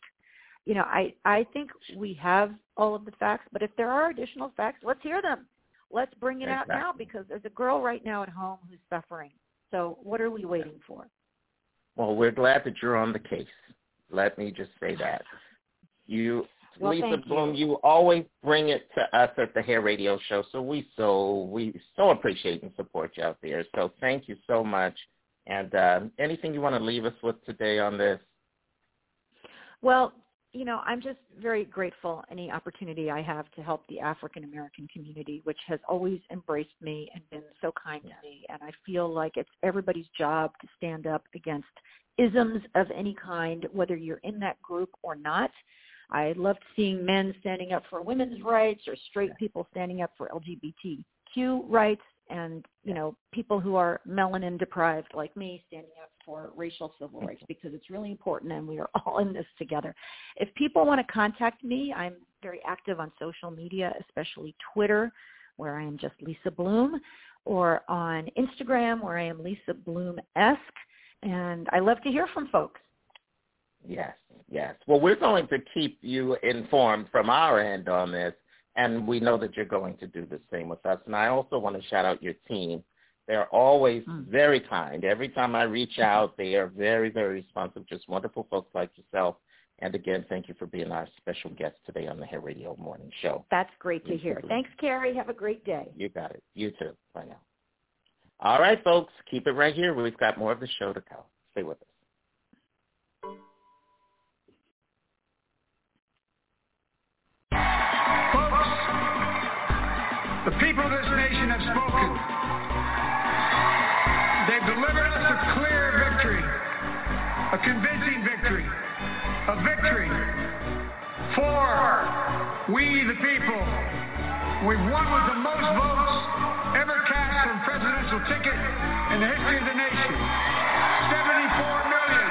F: I think we have all of the facts, but if there are additional facts, let's hear them. Let's bring it out now, because there's a girl right now at home who's suffering. So what are we waiting for?
B: Well, we're glad that you're on the case. Let me just say that. Lisa Bloom, you always bring it to us at the Hair Radio Show, so we so appreciate and support you out there. So thank you so much. And anything you want to leave us with today on this?
F: Well, I'm just very grateful any opportunity I have to help the African American community, which has always embraced me and been so kind to me. And I feel like it's everybody's job to stand up against isms of any kind, whether you're in that group or not. I loved seeing men standing up for women's rights, or straight people standing up for LGBTQ rights, and, people who are melanin deprived like me standing up for racial civil rights, because it's really important, and we are all in this together. If people want to contact me, I'm very active on social media, especially Twitter, where I am just Lisa Bloom, or on Instagram, where I am Lisa Bloom-esque, and I love to hear from folks.
B: Yes. Well, we're going to keep you informed from our end on this, and we know that you're going to do the same with us. And I also want to shout out your team. They're always very kind. Every time I reach out, they are very, very responsive, just wonderful folks like yourself. And again, thank you for being our special guest today on the Hair Radio Morning Show.
F: That's great to hear. Thanks, Carrie. Have a great day.
B: You got it. You too. Bye now. All right, folks, keep it right here. We've got more of the show to come. Stay with us.
G: The people of this nation have spoken. They've delivered us a clear victory, a convincing victory, a victory for we the people we've won with the most votes ever cast for a presidential ticket in the history of the nation. 74 million.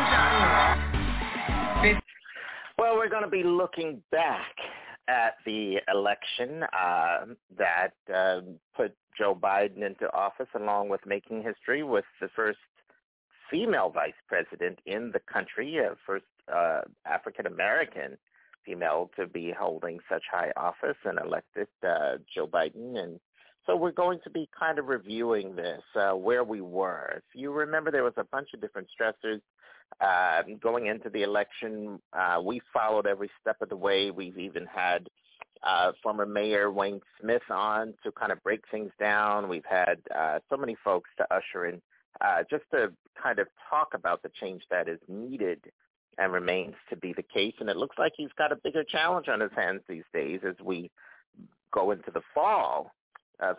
B: Well, we're going to be looking back at the election that put Joe Biden into office, along with making history with the first female vice president in the country, first African-American female to be holding such high office, and elected Joe Biden. And so we're going to be kind of reviewing this, where we were. If you remember, there was a bunch of different stressors going into the election. We followed every step of the way. We've even had former Mayor Wayne Smith on to kind of break things down. We've had so many folks to usher in just to kind of talk about the change that is needed and remains to be the case. And it looks like he's got a bigger challenge on his hands these days as we go into the fall of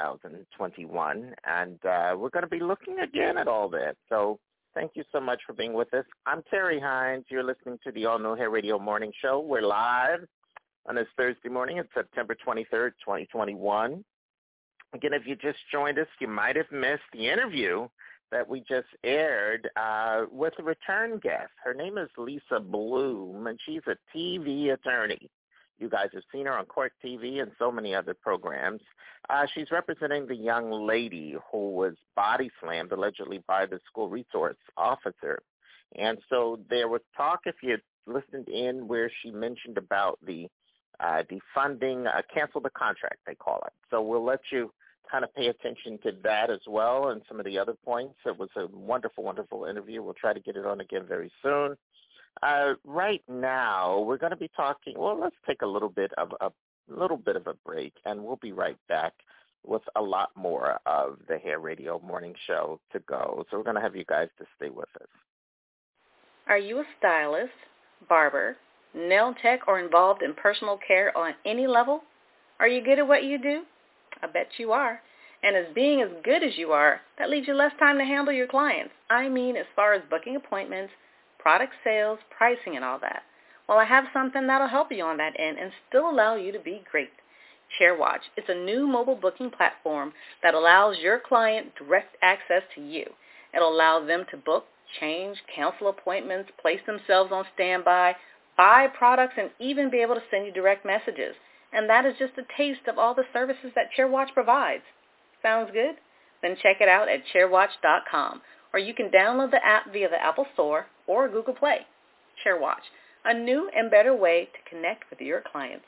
B: 2021. And we're going to be looking again at all that. So thank you so much for being with us. I'm Terry Hines. You're listening to the All New Hair Radio Morning Show. We're live on this Thursday morning. It's September 23rd, 2021. Again, if you just joined us, you might have missed the interview that we just aired with a return guest. Her name is Lisa Bloom, and she's a TV attorney. You guys have seen her on Court TV and so many other programs. She's representing the young lady who was body slammed allegedly by the school resource officer. And so there was talk, if you listened in, where she mentioned about the defunding, cancel the contract, they call it. So we'll let you kind of pay attention to that as well and some of the other points. It was a wonderful, wonderful interview. We'll try to get it on again very soon. Right now, we're going to be talking. Well, let's take a little bit of a break, and we'll be right back with a lot more of the Hair Radio Morning Show to go. So we're going to have you guys to stay with us.
E: Are you a stylist, barber, nail tech, or involved in personal care on any level? Are you good at what you do? I bet you are. And as being as good as you are, that leaves you less time to handle your clients. I mean, as far as booking appointments, product sales, pricing, and all that. Well, I have something that'll help you on that end and still allow you to be great. ChairWatch. It's a new mobile booking platform that allows your client direct access to you. It'll allow them to book, change, cancel appointments, place themselves on standby, buy products, and even be able to send you direct messages. And that is just a taste of all the services that ChairWatch provides. Sounds good? Then check it out at chairwatch.com, or you can download the app via the Apple Store or Google Play. ChairWatch, a new and better way to connect with your clients.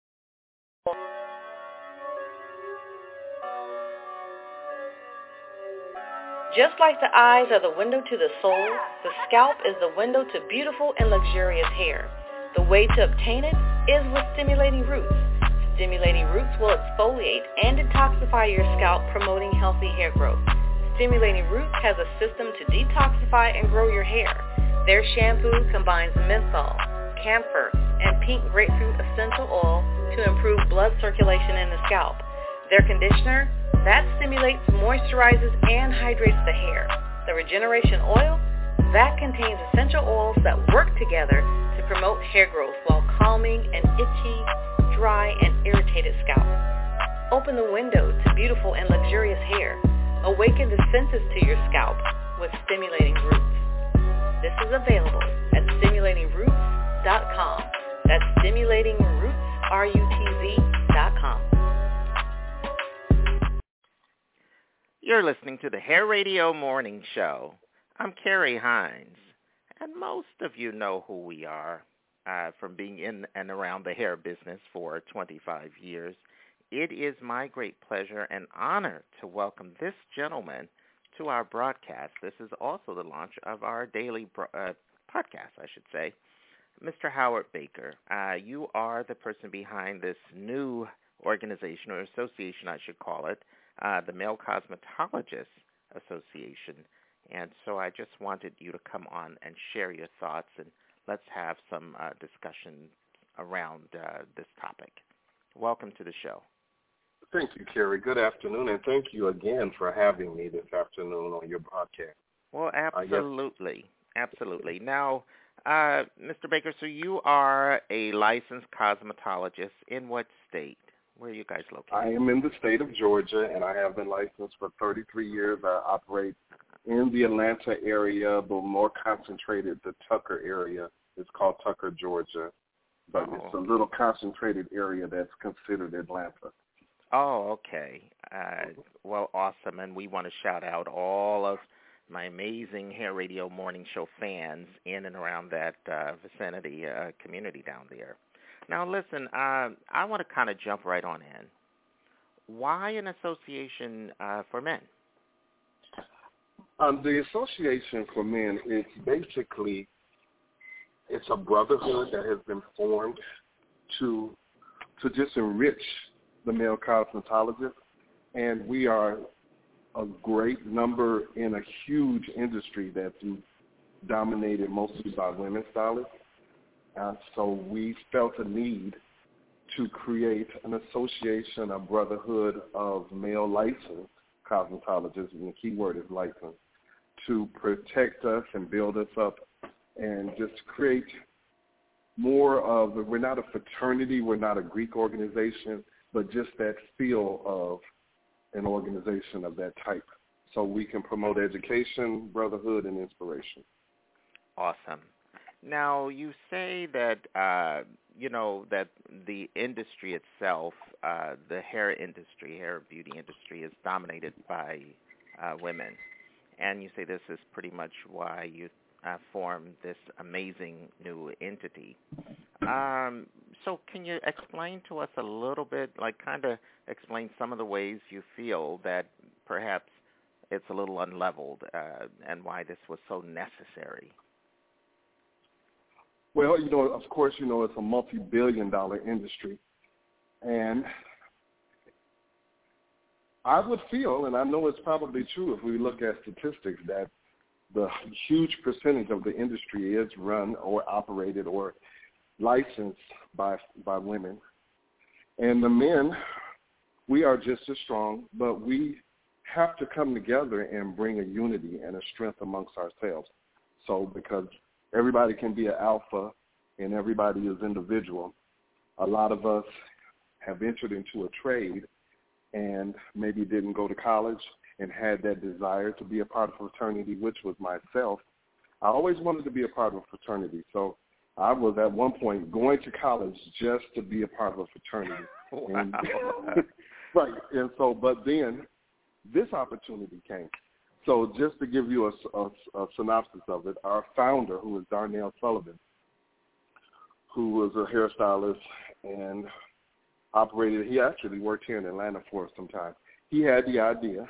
E: Just like the eyes are the window to the soul, the scalp is the window to beautiful and luxurious hair. The way to obtain it is with Stimulating Roots. Stimulating Roots will exfoliate and detoxify your scalp, promoting healthy hair growth. Stimulating Roots has a system to detoxify and grow your hair. Their shampoo combines menthol, camphor, and pink grapefruit essential oil to improve blood circulation in the scalp. Their conditioner, that stimulates, moisturizes, and hydrates the hair. The Regeneration Oil, that contains essential oils that work together to promote hair growth while calming an itchy, dry, and irritated scalp. Open the window to beautiful and luxurious hair. Awaken the senses to your scalp with Stimulating Roots. This is available at StimulatingRoots.com. That's StimulatingRoots.com.
B: You're listening to the Hair Radio Morning Show. I'm Carrie Hines, and most of you know who we are from being in and around the hair business for 25 years. It is my great pleasure and honor to welcome this gentleman to our broadcast. This is also the launch of our daily podcast, I should say. Mr. Howard Baker, you are the person behind this new organization, or association I should call it, the Male Cosmetologists Association. And so I just wanted you to come on and share your thoughts, and let's have some discussion around this topic. Welcome to the show.
H: Thank you, Kerry. Good afternoon, and thank you again for having me this afternoon on your broadcast.
B: Well, absolutely. Absolutely. Now, Mr. Baker, so you are a licensed cosmetologist in what state? Where are you guys located?
H: I am in the state of Georgia, and I have been licensed for 33 years. I operate in the Atlanta area, but more concentrated, the Tucker area. It's called Tucker, Georgia. But it's a little concentrated area that's considered Atlanta.
B: Oh, okay. Well, awesome. And we want to shout out all of my amazing Hair Radio Morning Show fans in and around that vicinity community down there. Now, listen, I want to kind of jump right on in. Why an association for men?
H: The Association for Men is basically, it's a brotherhood that has been formed to just enrich the male cosmetologist, and we are a great number in a huge industry that's dominated mostly by women stylists. So we felt a need to create an association, a brotherhood of male licensed cosmetologists, and the key word is licensed, to protect us and build us up and just create more of, we're not a fraternity, we're not a Greek organization, but just that feel of an organization of that type. So we can promote education, brotherhood, and inspiration.
B: Awesome. Now, you say that, that the industry itself, the hair industry, hair beauty industry, is dominated by women. And you say this is pretty much why you formed this amazing new entity. So can you explain to us a little bit, kind of explain some of the ways you feel that perhaps it's a little unleveled and why this was so necessary?
H: Well, of course, it's a multi-billion-dollar industry. And I would feel, and I know it's probably true if we look at statistics, that the huge percentage of the industry is run or operated or licensed by women. And the men, we are just as strong, but we have to come together and bring a unity and a strength amongst ourselves. So because everybody can be an alpha and everybody is individual, a lot of us have entered into a trade and maybe didn't go to college and had that desire to be a part of a fraternity, which was myself. I always wanted to be a part of a fraternity. So I was at one point going to college just to be a part of a fraternity.
B: Wow.
H: And, right. And so, but then this opportunity came. So just to give you a synopsis of it, our founder, who is Darnell Sullivan, who was a hairstylist and operated, he actually worked here in Atlanta for some time. He had the idea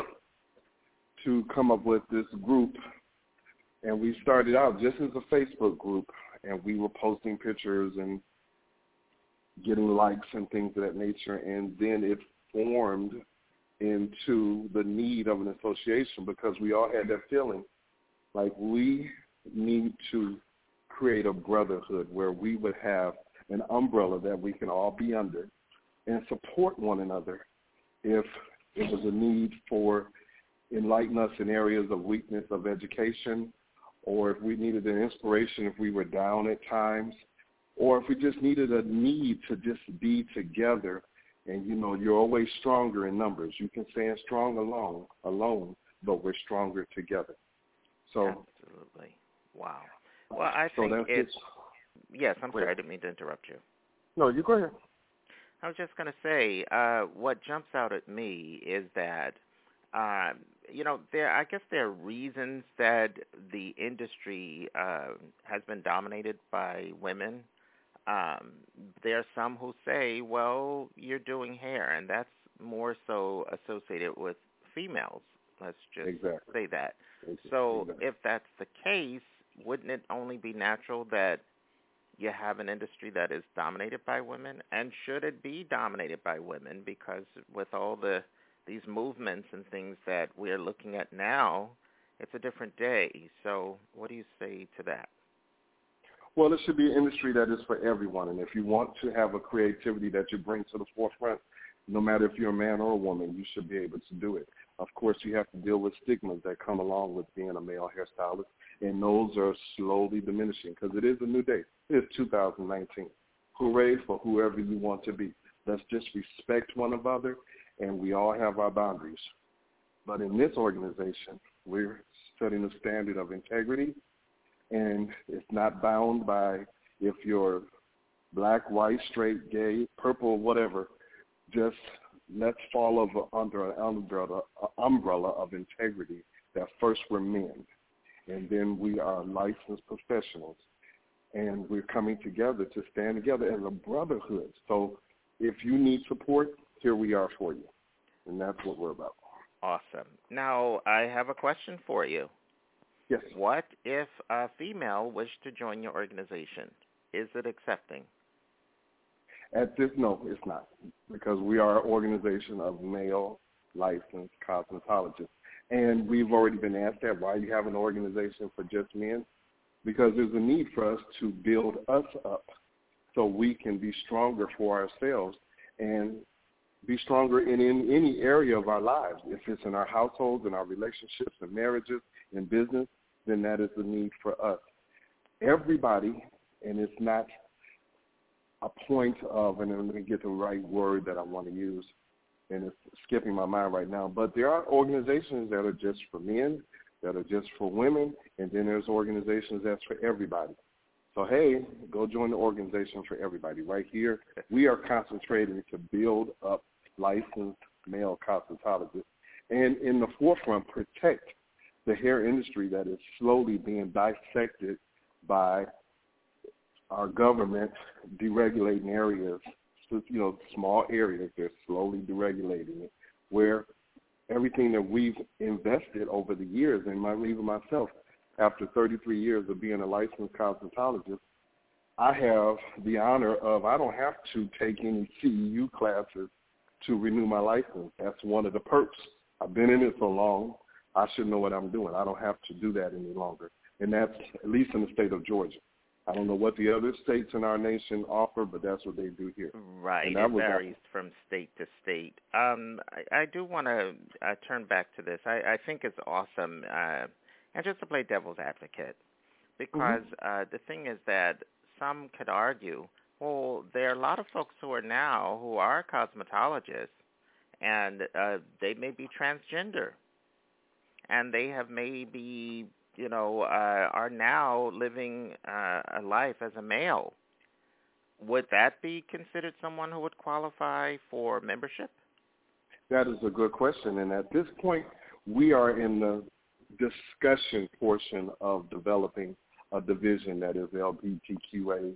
H: to come up with this group, and we started out just as a Facebook group, and we were posting pictures and getting likes and things of that nature, and then it formed into the need of an association because we all had that feeling like we need to create a brotherhood where we would have an umbrella that we can all be under and support one another if it was a need for enlighten us in areas of weakness of education, or if we needed an inspiration if we were down at times, or if we just needed a need to just be together. And, you're always stronger in numbers. You can stand strong alone, but we're stronger together. So,
B: absolutely. Wow. Well, I think it's... Yes, I'm sorry. I didn't mean to interrupt you.
H: No, you go ahead.
B: I was just going to say, what jumps out at me is that, I guess there are reasons that the industry has been dominated by women. There are some who say, well, you're doing hair, and that's more so associated with females. Let's just say that. So if that's the case, wouldn't it only be natural that you have an industry that is dominated by women? And should it be dominated by women? Because with all these movements and things that we're looking at now, it's a different day. So what do you say to that?
H: Well, it should be an industry that is for everyone. And if you want to have a creativity that you bring to the forefront, no matter if you're a man or a woman, you should be able to do it. Of course, you have to deal with stigmas that come along with being a male hairstylist, and those are slowly diminishing because it is a new day. It's 2019. Hooray for whoever you want to be. Let's just respect one another, and we all have our boundaries. But in this organization, we're setting a standard of integrity, and it's not bound by if you're black, white, straight, gay, purple, whatever. Just let's fall under an umbrella of integrity that first we're men, and then we are licensed professionals, and we're coming together to stand together as a brotherhood. So if you need support, here we are for you, and that's what we're about.
B: Awesome. Now, I have a question for you.
H: Yes.
B: What if a female wished to join your organization? Is it accepting?
H: No, it's not, because we are an organization of male licensed cosmetologists. And we've already been asked that, why you have an organization for just men? Because there's a need for us to build us up so we can be stronger for ourselves and be stronger in any area of our lives. If it's in our households, in our relationships, in marriages, in business, then that is the need for us. Everybody, and it's not a point of, and I'm going to get the right word that I want to use, and it's skipping my mind right now, but there are organizations that are just for men, that are just for women, and then there's organizations that's for everybody. So, hey, go join the organization for everybody. Right here, we are concentrating to build up licensed male cosmetologists and in the forefront protect the hair industry that is slowly being dissected by our government deregulating areas, small areas. They're slowly deregulating it, where everything that we've invested over the years, and even myself, after 33 years of being a licensed cosmetologist, I have the honor of, I don't have to take any CEU classes to renew my license. That's one of the perks. I've been in it so long, I should know what I'm doing. I don't have to do that any longer. And that's at least in the state of Georgia. I don't know what the other states in our nation offer, but that's what they do here.
B: Right. It varies from state to state. I do want to turn back to this. I think it's awesome, and just to play devil's advocate, because the thing is that some could argue, well, there are a lot of folks who are cosmetologists, and they may be transgender, and they have maybe are now living a life as a male. Would that be considered someone who would qualify for membership?
H: That is a good question. And at this point, we are in the discussion portion of developing a division that is LGBTQA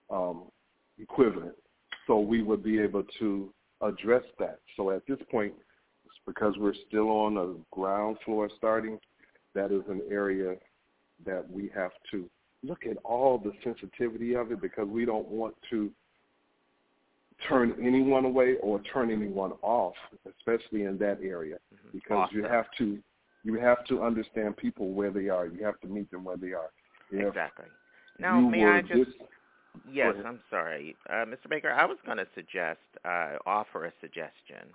H: equivalent. So we would be able to address that. So at this point, because we're still on the ground floor starting, that is an area that we have to look at all the sensitivity of it, because we don't want to turn anyone away or turn anyone off, especially in that area, because you have to understand people where they are. You have to meet them where they are.
B: Exactly. Now, may I just... Yes, I'm sorry. Mr. Baker, I was going to offer a suggestion.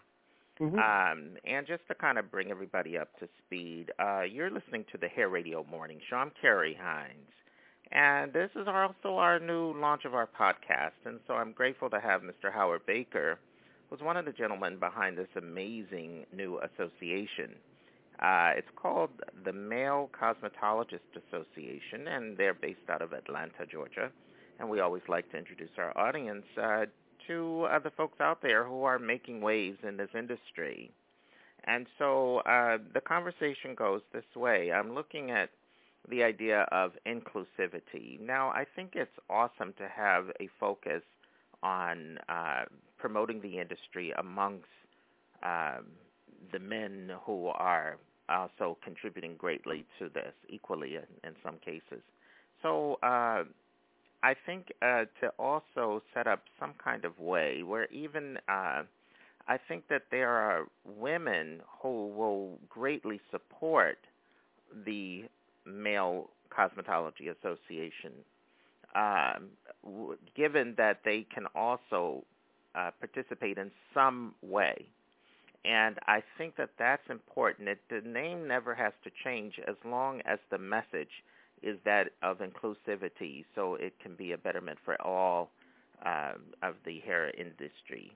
B: And just to kind of bring everybody up to speed, you're listening to the Hair Radio Morning Show. I'm Carrie Hines, and this is also our new launch of our podcast, and so I'm grateful to have Mr. Howard Baker, who's one of the gentlemen behind this amazing new association. It's called the Male Cosmetologist Association, and they're based out of Atlanta, Georgia, and we always like to introduce our audience to the folks out there who are making waves in this industry. And so the conversation goes this way. I'm looking at the idea of inclusivity. Now, I think it's awesome to have a focus on promoting the industry amongst the men who are also contributing greatly to this, equally in some cases. So I think to also set up some kind of way where even I think that there are women who will greatly support the Male Cosmetology Association, given that they can also participate in some way. And I think that that's important. The name never has to change as long as the message is that of inclusivity, so it can be a betterment for all of the hair industry.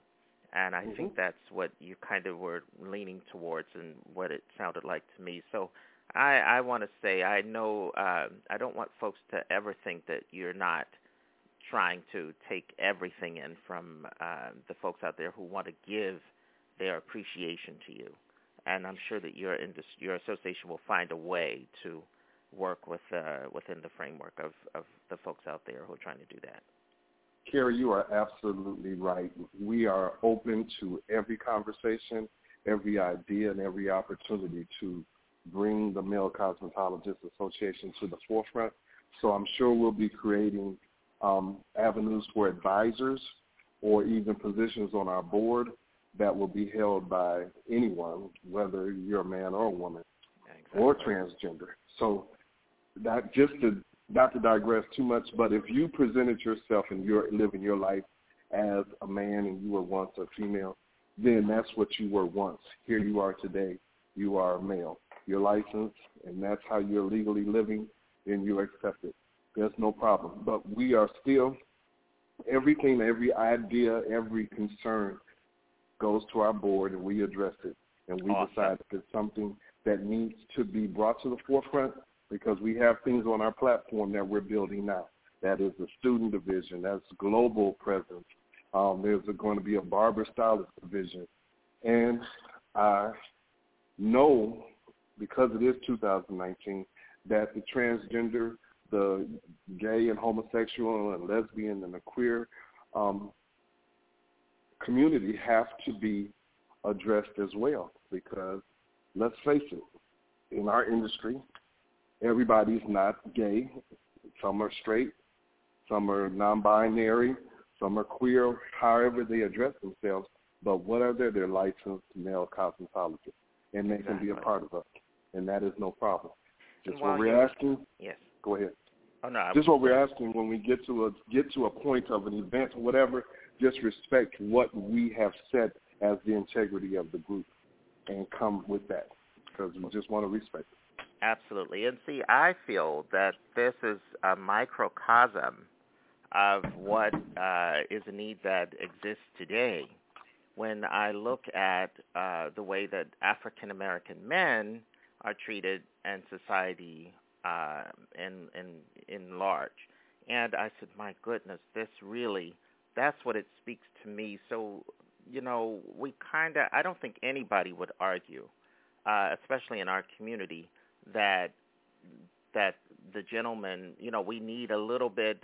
B: And I think that's what you kind of were leaning towards and what it sounded like to me. So I want to say I know I don't want folks to ever think that you're not trying to take everything in from the folks out there who want to give their appreciation to you. And I'm sure that your association will find a way to work with within the framework of the folks out there who are trying to do that.
H: Carrie, you are absolutely right. We are open to every conversation, every idea, and every opportunity to bring the Male Cosmetologists Association to the forefront. So I'm sure we'll be creating avenues for advisors or even positions on our board that will be held by anyone, whether you're a man or a woman or transgender. So that just to not to digress too much, but if you presented yourself and you're living your life as a man and you were once a female, then that's what you were once. Here you are today. You are a male. You're licensed, and that's how you're legally living, then you're accepted. There's no problem. But we are still, everything, every idea, every concern goes to our board, and we address it. And we decide if it's something that needs to be brought to the forefront, because we have things on our platform that we're building now. That is the student division. That's global presence. There's going to be a barber stylist division. And I know, because it is 2019, that the transgender, the gay and homosexual and lesbian and the queer community have to be addressed as well, because let's face it, in our industry, everybody's not gay. Some are straight, some are non-binary, some are queer, however they address themselves. But what are they? They're licensed male cosmetologists, and they can be a part of us, and that is no problem. Just what we're asking.
B: Yes.
H: Go ahead.
B: Oh no.
H: Just what we're asking when we get to a point of an event or whatever. Just respect what we have set as the integrity of the group, and come with that, because we just want to respect it.
B: Absolutely. And see, I feel that this is a microcosm of what is a need that exists today. When I look at the way that African American men are treated in society in large, and I said, my goodness, that's what it speaks to me. So, I don't think anybody would argue, especially in our community, that the gentleman, we need a little bit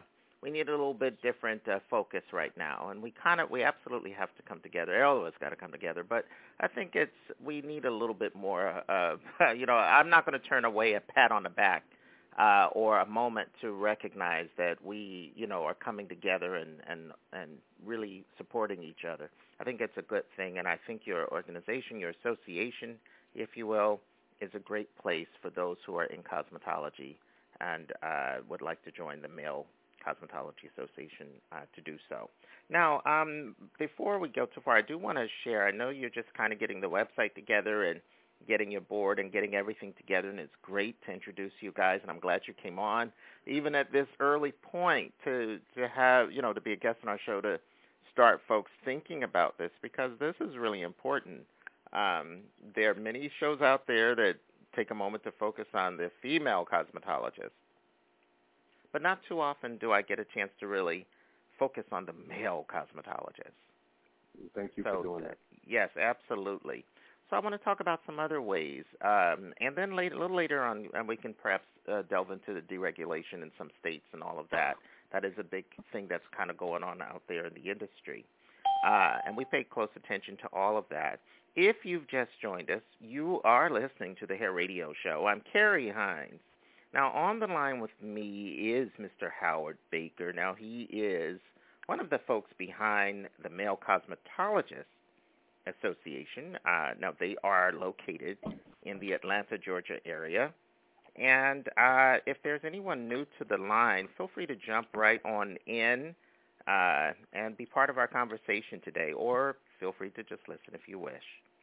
B: different focus right now, and we absolutely have to come together. All of us got to come together, but I think we need a little bit more. I'm not going to turn away a pat on the back or a moment to recognize that we, are coming together and really supporting each other. I think it's a good thing, and I think your organization, your association, if you will, is a great place for those who are in cosmetology and would like to join the Male Cosmetology Association to do so. Now, before we go too far, I do want to share, I know you're just kind of getting the website together and getting your board and getting everything together, and it's great to introduce you guys, and I'm glad you came on, even at this early point, to have, to be a guest on our show, to start folks thinking about this, because this is really important. There are many shows out there that take a moment to focus on the female cosmetologist, but not too often do I get a chance to really focus on the male cosmetologist.
H: Thank you for doing that.
B: Yes, absolutely. So I want to talk about some other ways, and then a little later on, we can perhaps delve into the deregulation in some states and all of that. That is a big thing that's kind of going on out there in the industry, and we pay close attention to all of that. If you've just joined us, you are listening to the Hair Radio Show. I'm Carrie Hines. Now, on the line with me is Mr. Howard Baker. Now, he is one of the folks behind the Male Cosmetologists Association. Now, they are located in the Atlanta, Georgia area. And if there's anyone new to the line, feel free to jump right on in and be part of our conversation today, or feel free to just listen if you wish.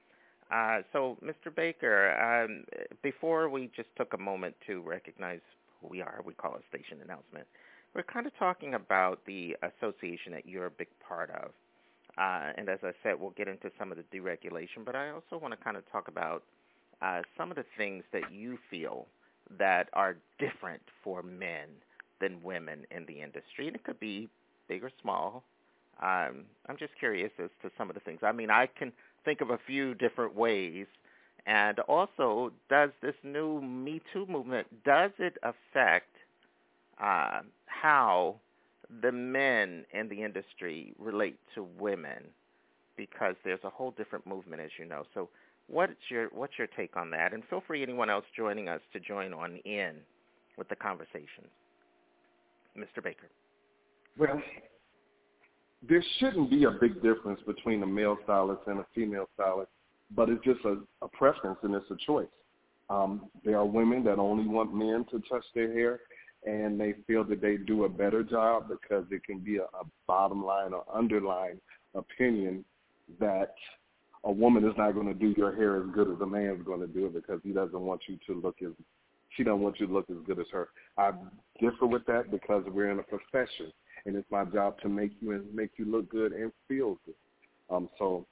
B: So, Mr. Baker, before we just took a moment to recognize who we are, we call it station announcement, we're kind of talking about the association that you're a big part of. and as I said, we'll get into some of the deregulation, but I also want to kind of talk about some of the things that you feel that are different for men than women in the industry, and it could be big or small. I'm just curious as to some of the things. I mean, I can think of a few different ways. And also, does this new Me Too movement, does it affect how the men in the industry relate to women? Because there's a whole different movement, as you know. So what's your take on that? And feel free, anyone else joining us, to join on in with the conversation. Mr. Baker.
H: Well, there shouldn't be a big difference between a male stylist and a female stylist, but it's just a preference and it's a choice. There are women that only want men to touch their hair, and they feel that they do a better job because it can be a bottom line or underlying opinion that a woman is not going to do your hair as good as a man is going to do it because she doesn't want you to look as good as her. I differ with that because we're in a profession, and it's my job to make you look good and feel good.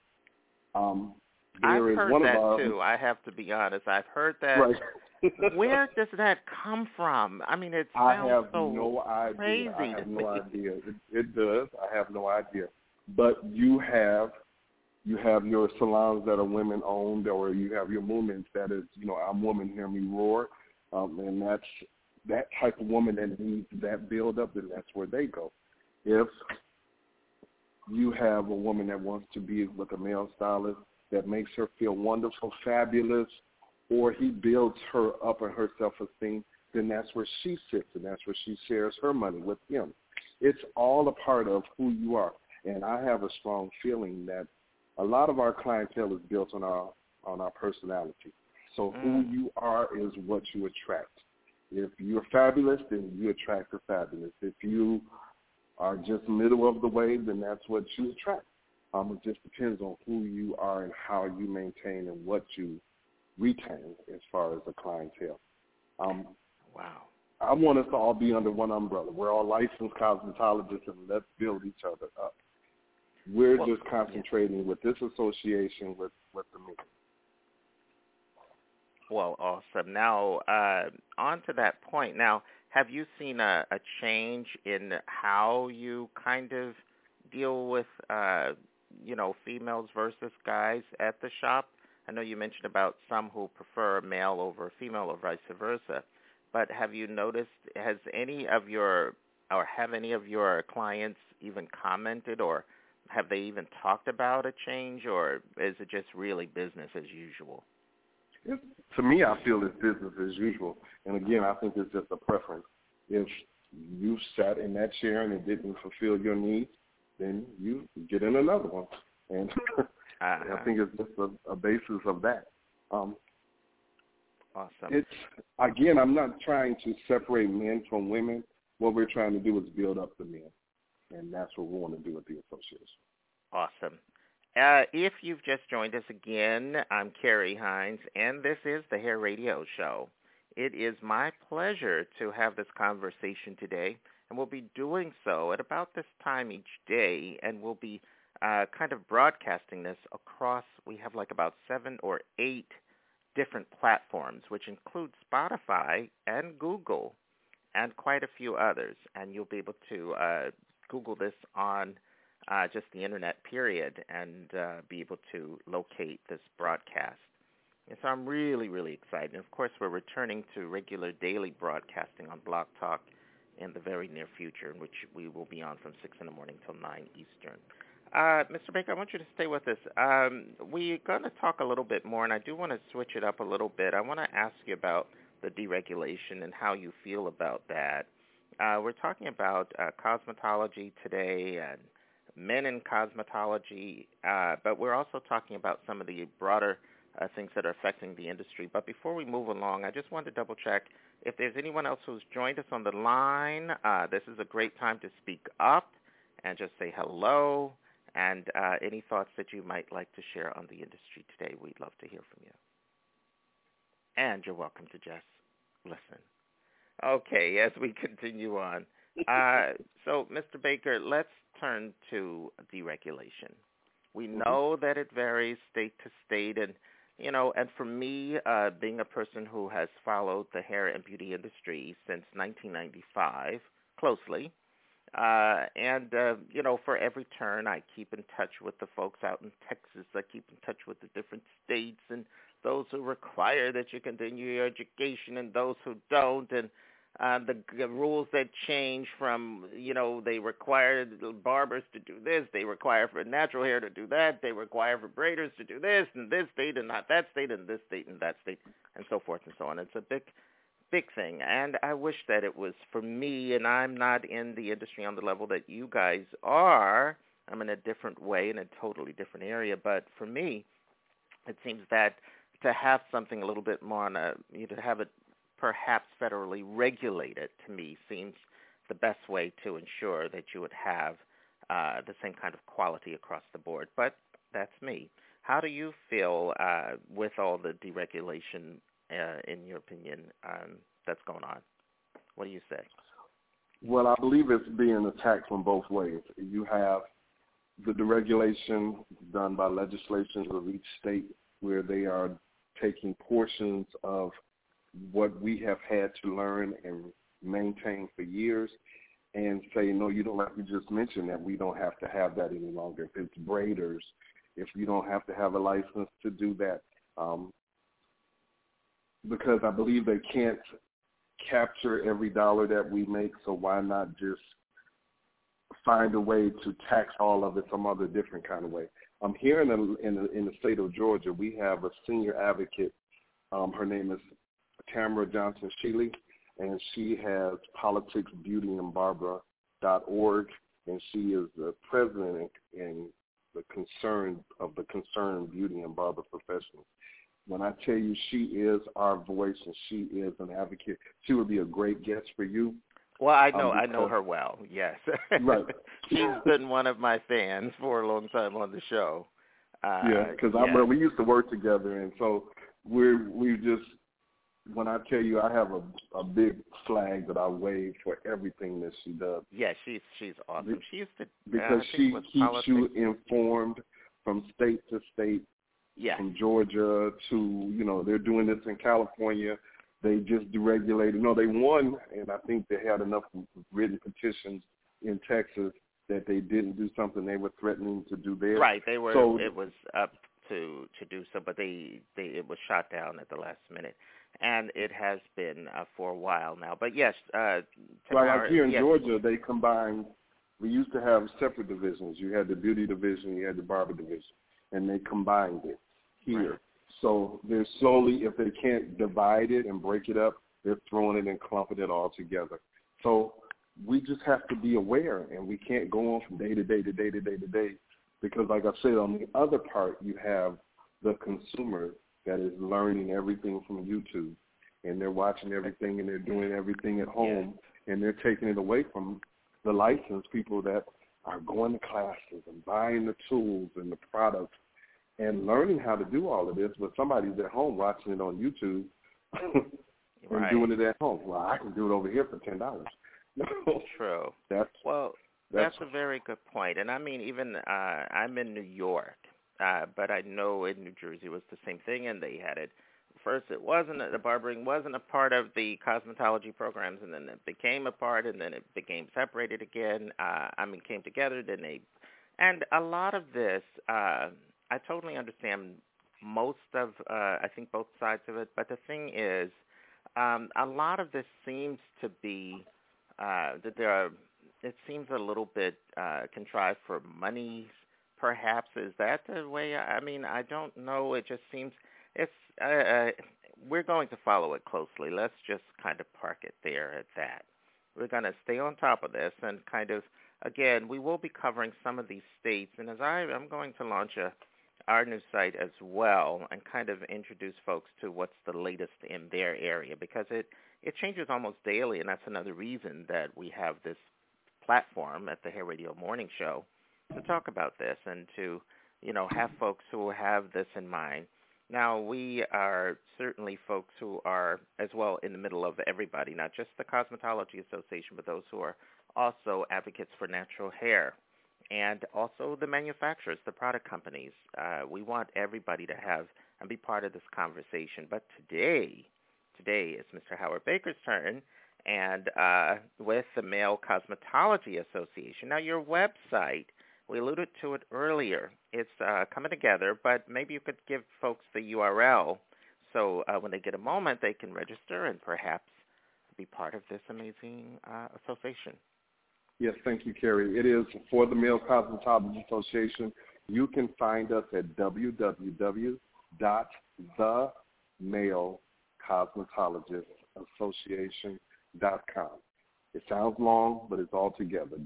B: I've heard that too. I have to be honest. I've heard that.
H: Right.
B: Where does that come from? I mean, it sounds crazy.
H: I have no idea. It does. I have no idea. But you have your salons that are women owned, or you have your movements that is, I'm woman, hear me roar, and that's that type of woman that needs that build up, and that's where they go. If you have a woman that wants to be with a male stylist that makes her feel wonderful, fabulous, or he builds her up in her self-esteem, then that's where she sits, and that's where she shares her money with him. It's all a part of who you are. And I have a strong feeling that a lot of our clientele is built on our personality. So who you are is what you attract. If you're fabulous, then you attract the fabulous. If you are just middle of the way, then that's what you attract. It just depends on who you are and how you maintain and what you retain as far as the clientele.
B: Wow.
H: I want us to all be under one umbrella. We're all licensed cosmetologists, and let's build each other up. We're just concentrating with this association with the movement.
B: Well, awesome. Now, on to that point. Now, have you seen a change in how you kind of deal with, females versus guys at the shop? I know you mentioned about some who prefer a male over a female or vice versa, but have you noticed, have any of your clients even commented, or have they even talked about a change, or is it just really business as usual?
H: To me, I feel it's business as usual. And again, I think it's just a preference. If you sat in that chair and it didn't fulfill your needs, then you get in another one. And I think it's just a basis of that.
B: Awesome.
H: Again, I'm not trying to separate men from women. What we're trying to do is build up the men. And that's what we want to do with the association.
B: Awesome. If you've just joined us again, I'm Kerry Hines, and this is the Hair Radio Show. It is my pleasure to have this conversation today, and we'll be doing so at about this time each day, and we'll be kind of broadcasting this across, we have like about 7 or 8 different platforms, which include Spotify and Google and quite a few others, and you'll be able to Google this on just the internet period and be able to locate this broadcast. And so I'm really, really excited. And of course, we're returning to regular daily broadcasting on Blog Talk in the very near future, in which we will be on from 6 in the morning till 9 Eastern. Mr. Baker, I want you to stay with us. We're going to talk a little bit more, and I do want to switch it up a little bit. I want to ask you about the deregulation and how you feel about that. We're talking about cosmetology today and men in cosmetology, but we're also talking about some of the broader things that are affecting the industry. But before we move along, I just wanted to double-check if there's anyone else who's joined us on the line. This is a great time to speak up and just say hello, and any thoughts that you might like to share on the industry today. We'd love to hear from you. And you're welcome to just listen. Okay, as we continue on. So, Mr. Baker, let's turn to deregulation. We know that it varies state to state, and and for me, being a person who has followed the hair and beauty industry since 1995 closely, and for every turn, I keep in touch with the folks out in Texas. I keep in touch with the different states and those who require that you continue your education and those who don't, and the rules that change from, they require barbers to do this, they require for natural hair to do that, they require for braiders to do this in this state and not that state and this state and that state, and so forth and so on. It's a big thing, and I wish that it was for me, and I'm not in the industry on the level that you guys are. I'm in a different way, in a totally different area, but for me, it seems that to have something a little bit more on to have it perhaps federally regulated, to me, seems the best way to ensure that you would have the same kind of quality across the board. But that's me. How do you feel with all the deregulation, in your opinion, that's going on? What do you say?
H: Well, I believe it's being attacked from both ways. You have the deregulation done by legislations of each state where they are taking portions of what we have had to learn and maintain for years and say, no, you don't, like you just mentioned, that we don't have to have that any longer. If it's braiders, if you don't have to have a license to do that, because I believe they can't capture every dollar that we make, so why not just find a way to tax all of it some other different kind of way? Here in the state of Georgia, we have a senior advocate. Her name is Tamara Johnson Shealy, and she has politicsbeautyandbarbara.org, and she is the president and the Concerned Beauty and Barber Professionals. When I tell you she is our voice and she is an advocate, she would be a great guest for you.
B: Well, I know her well, yes.
H: Right.
B: She's been one of my fans for a long time on the show.
H: Because we used to work together, and so we just, when I tell you I have a big flag that I wave for everything that she does.
B: Yeah, she's awesome. She used to
H: because she keeps you informed from state to state.
B: Yeah.
H: From Georgia to, they're doing this in California. They just deregulated. No, they won, and I think they had enough written petitions in Texas that they didn't do something they were threatening to do there.
B: Right. They were. So, it was up to do so, but it was shot down at the last minute, and it has been for a while now. But yes,
H: like here in Georgia, they combined. We used to have separate divisions. You had the beauty division, you had the barber division, and they combined it here.
B: Right.
H: So they're slowly, if they can't divide it and break it up, they're throwing it and clumping it all together. So we just have to be aware, and we can't go on from day to day to day to day to day, because like I said, on the other part, you have the consumer that is learning everything from YouTube, and they're watching everything, and they're doing everything at home, and they're taking it away from the licensed people that are going to classes and buying the tools and the products and learning how to do all of this, but somebody's at home watching it on YouTube and doing it at home. Well, I can do it over here for $10.
B: True.
H: That's
B: a very good point. And I mean, even I'm in New York, but I know in New Jersey it was the same thing, and they had it. First, the barbering wasn't a part of the cosmetology programs, and then it became a part, and then it became separated again. Came together. And a lot of this, I totally understand most of, I think, both sides of it. But the thing is, a lot of this seems to be it seems a little bit contrived for money, perhaps. Is that the way? I don't know. It just seems we're going to follow it closely. Let's just kind of park it there at that. We're going to stay on top of this and kind of, again, we will be covering some of these states. And as I'm going to launch our new site as well and kind of introduce folks to what's the latest in their area, because it changes almost daily, and that's another reason that we have this platform at the Hair Radio Morning Show to talk about this and to, have folks who have this in mind. Now, we are certainly folks who are as well in the middle of everybody, not just the Cosmetology Association, but those who are also advocates for natural hair. and also the manufacturers, the product companies. We want everybody to have and be part of this conversation. But today is Mr. Howard Baker's turn, and with the Male Cosmetology Association. Now, your website, we alluded to it earlier. It's coming together, but maybe you could give folks the URL so when they get a moment, they can register and perhaps be part of this amazing association.
H: Yes, thank you, Carrie. It is for the Male Cosmetology Association. You can find us at www.themalecosmetologistassociation.com. It sounds long, but it's all together.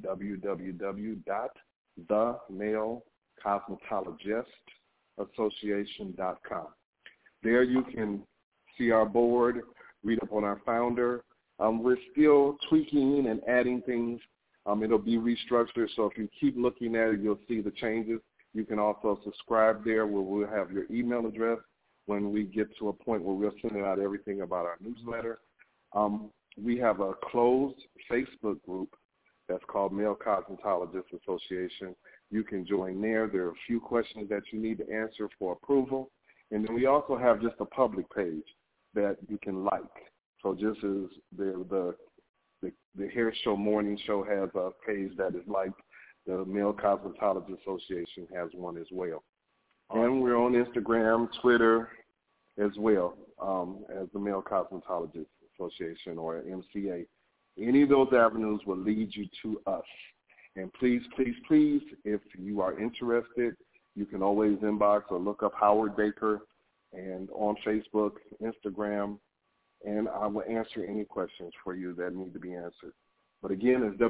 H: www.themalecosmetologistassociation.com. There you can see our board, read up on our founder. We're still tweaking and adding things. It'll be restructured, so if you keep looking at it, you'll see the changes. You can also subscribe there where we'll have your email address when we get to a point where we'll send out everything about our newsletter. We have a closed Facebook group that's called Male Cosmetologists Association. You can join there. There are a few questions that you need to answer for approval. And then we also have just a public page that you can like. So just as the Hair Show Morning Show has a page that is like, the Male Cosmetology Association has one as well. And we're on Instagram, Twitter as well, as the Male Cosmetology Association or MCA. Any of those avenues will lead you to us. And please, please, please, if you are interested, you can always inbox or look up Howard Baker and on Facebook, Instagram, and I will answer any questions for you that need to be answered. But again, it's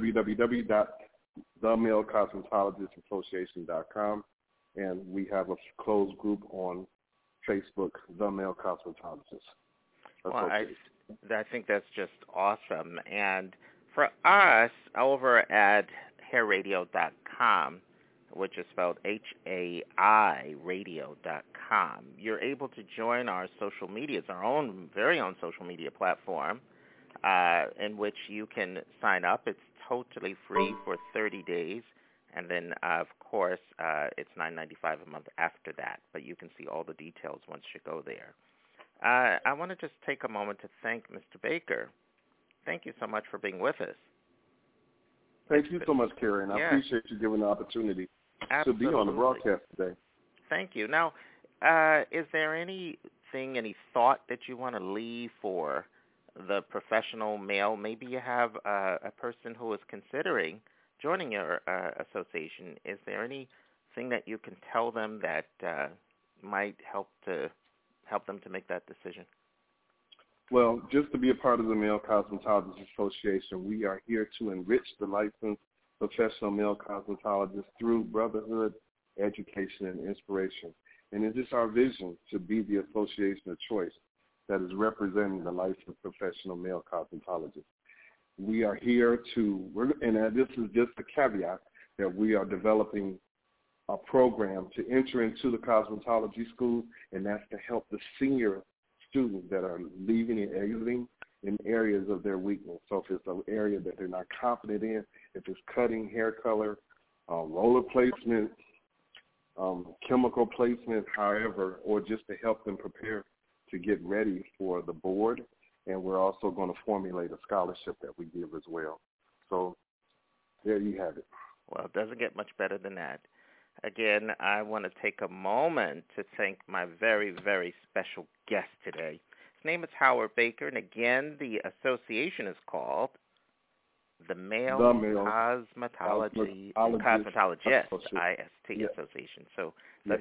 H: www.themalecosmetologistassociation.com, and we have a closed group on Facebook, The Male Cosmetologists Association.
B: Well, I think that's just awesome. And for us, over at hairradio.com, which is spelled HAI radio.com, you're able to join our social media. It's our own, very own social media platform in which you can sign up. It's totally free for 30 days. And then, of course, it's $9.95 a month after that. But you can see all the details once you go there. I want to just take a moment to thank Mr. Baker. Thank you so much for being with us.
H: Thank you so much, Karen. I appreciate you giving the opportunity to be on the broadcast today.
B: Thank you. Now, is there any thought that you want to leave for the professional male? Maybe you have a person who is considering joining your association. Is there anything that you can tell them that might help them to make that decision?
H: Well, just to be a part of the Male Cosmetologists Association, we are here to enrich the licensed professional male cosmetologists through brotherhood, education, and inspiration. And it is our vision to be the association of choice that is representing the licensed professional male cosmetologists. We are here this is just a caveat, that we are developing a program to enter into the cosmetology school, and that's to help the senior students that are leaving and exiting in areas of their weakness. So if it's an area that they're not confident in, if it's cutting, hair color, roller placement, chemical placement, however, or just to help them prepare to get ready for the board. And we're also going to formulate a scholarship that we give as well. So there you have it.
B: Well, it doesn't get much better than that. Again, I want to take a moment to thank my very, very special guest today. His name is Howard Baker, and again, the association is called the Male Cosmetology Cosmetologist, IST Association. So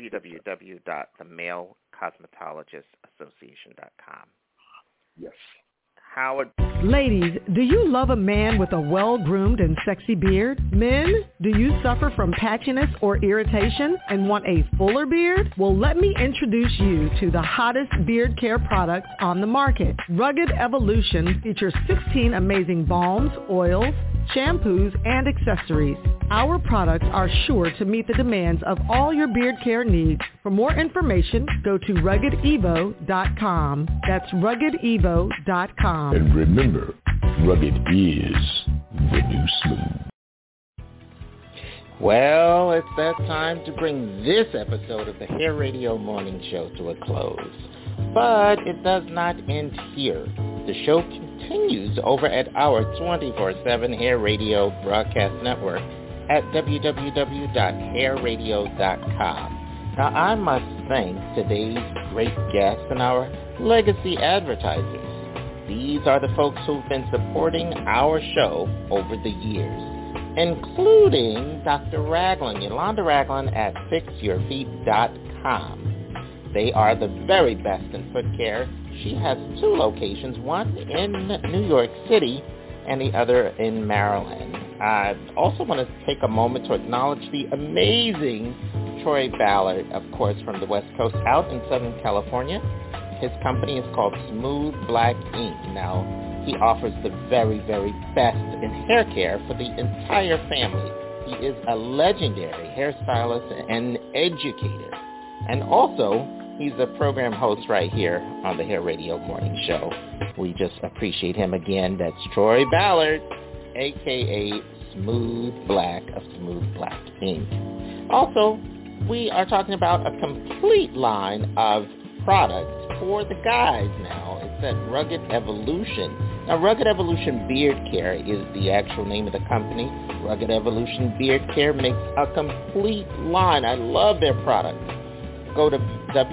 B: www.themalecosmetologistassociation.com.
H: Yes.
B: Howard.
I: Ladies, do you love a man with a well-groomed and sexy beard? Men, do you suffer from patchiness or irritation and want a fuller beard? Well, let me introduce you to the hottest beard care products on the market. Rugged Evolution features 16 amazing balms, oils, shampoos, and accessories. Our products are sure to meet the demands of all your beard care needs. For more information, go to RuggedEvo.com. That's RuggedEvo.com.
J: And remember, rugged is the new smooth.
B: Well, it's that time to bring this episode of the Hair Radio Morning Show to a close. But it does not end here. The show continues over at our 24/7 Hair Radio broadcast network at www.hairradio.com. Now, I must thank today's great guests and our legacy advertisers. These are the folks who've been supporting our show over the years, including Dr. Ragland, Yolanda Ragland at FixYourFeet.com. They are the very best in foot care. She has 2 locations, one in New York City and the other in Maryland. I also want to take a moment to acknowledge the amazing Troy Ballard, of course, from the West Coast out in Southern California. His company is called Smooth Black Ink. Now, he offers the very, very best in hair care for the entire family. He is a legendary hairstylist and educator. And also, he's a program host right here on the Hair Radio Morning Show. We just appreciate him again. That's Troy Ballard, a.k.a. Smooth Black of Smooth Black Ink. Also, we are talking about a complete line of products for the guys now. It's at Rugged Evolution. Now, Rugged Evolution Beard Care is the actual name of the company. Rugged Evolution Beard Care makes a complete line. I love their products. Go to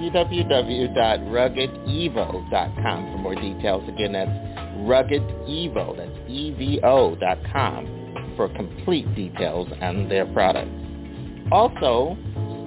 B: www.ruggedevo.com for more details. Again, that's RuggedEvo, that's EVO.com for complete details on their products. Also,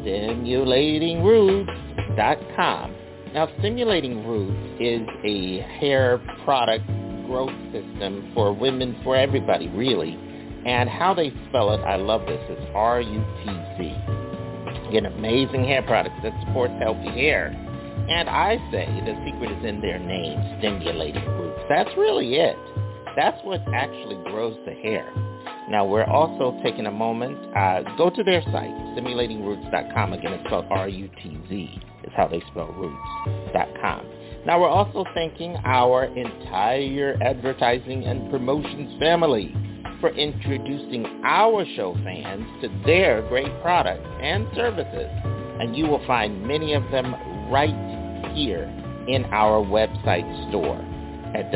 B: StimulatingRoots.com. Now, Stimulating Roots is a hair product growth system for women, for everybody, really. And how they spell it, I love this, it's RUTC. Again, amazing hair products that support healthy hair. And I say the secret is in their name, Stimulating Roots. That's really it. That's what actually grows the hair. Now, we're also taking a moment, go to their site, StimulatingRoots.com. Again, it's spelled R-U-T-Z, is how they spell roots.com. Now, we're also thanking our entire advertising and promotions family for introducing our show fans to their great products and services. And you will find many of them right here in our website store at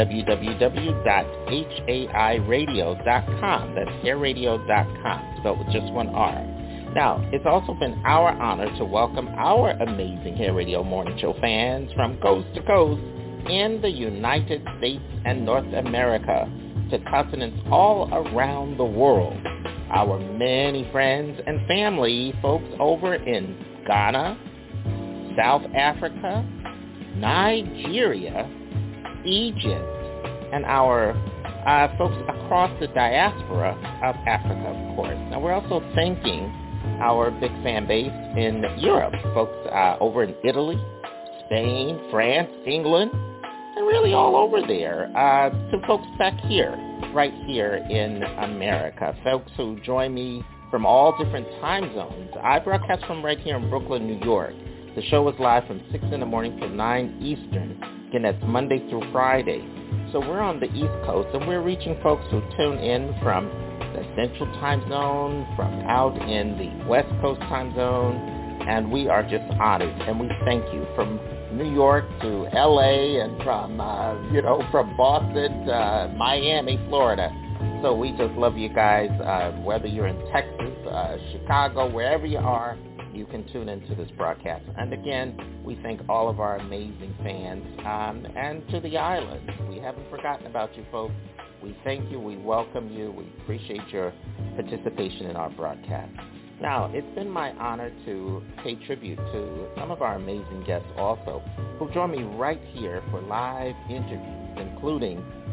B: www.hairadio.com. That's hairradio.com, spelled with just one R. Now, it's also been our honor to welcome our amazing Hair Radio Morning Show fans from coast to coast in the United States and North America to continents all around the world. Our many friends and family folks over in Ghana, South Africa, Nigeria, Egypt, and our folks across the diaspora of Africa, of course. Now, we're also thanking our big fan base in Europe, folks over in Italy, Spain, France, England, and really all over there, to folks back here, right here in America, folks who join me from all different time zones. I broadcast from right here in Brooklyn, New York. The show is live from 6 in the morning till 9 Eastern. Again, that's Monday through Friday. So we're on the East Coast, and we're reaching folks who tune in from the Central Time Zone, from out in the West Coast Time Zone, and we are just honored, and we thank you from New York to L.A. and from, from Boston to Miami, Florida. So we just love you guys, whether you're in Texas, Chicago, wherever you are, you can tune into this broadcast. And again, we thank all of our amazing fans, and to the island. We haven't forgotten about you folks. We thank you, we welcome you, we appreciate your participation in our broadcast. Now, it's been my honor to pay tribute to some of our amazing guests also, who join me right here for live interviews, including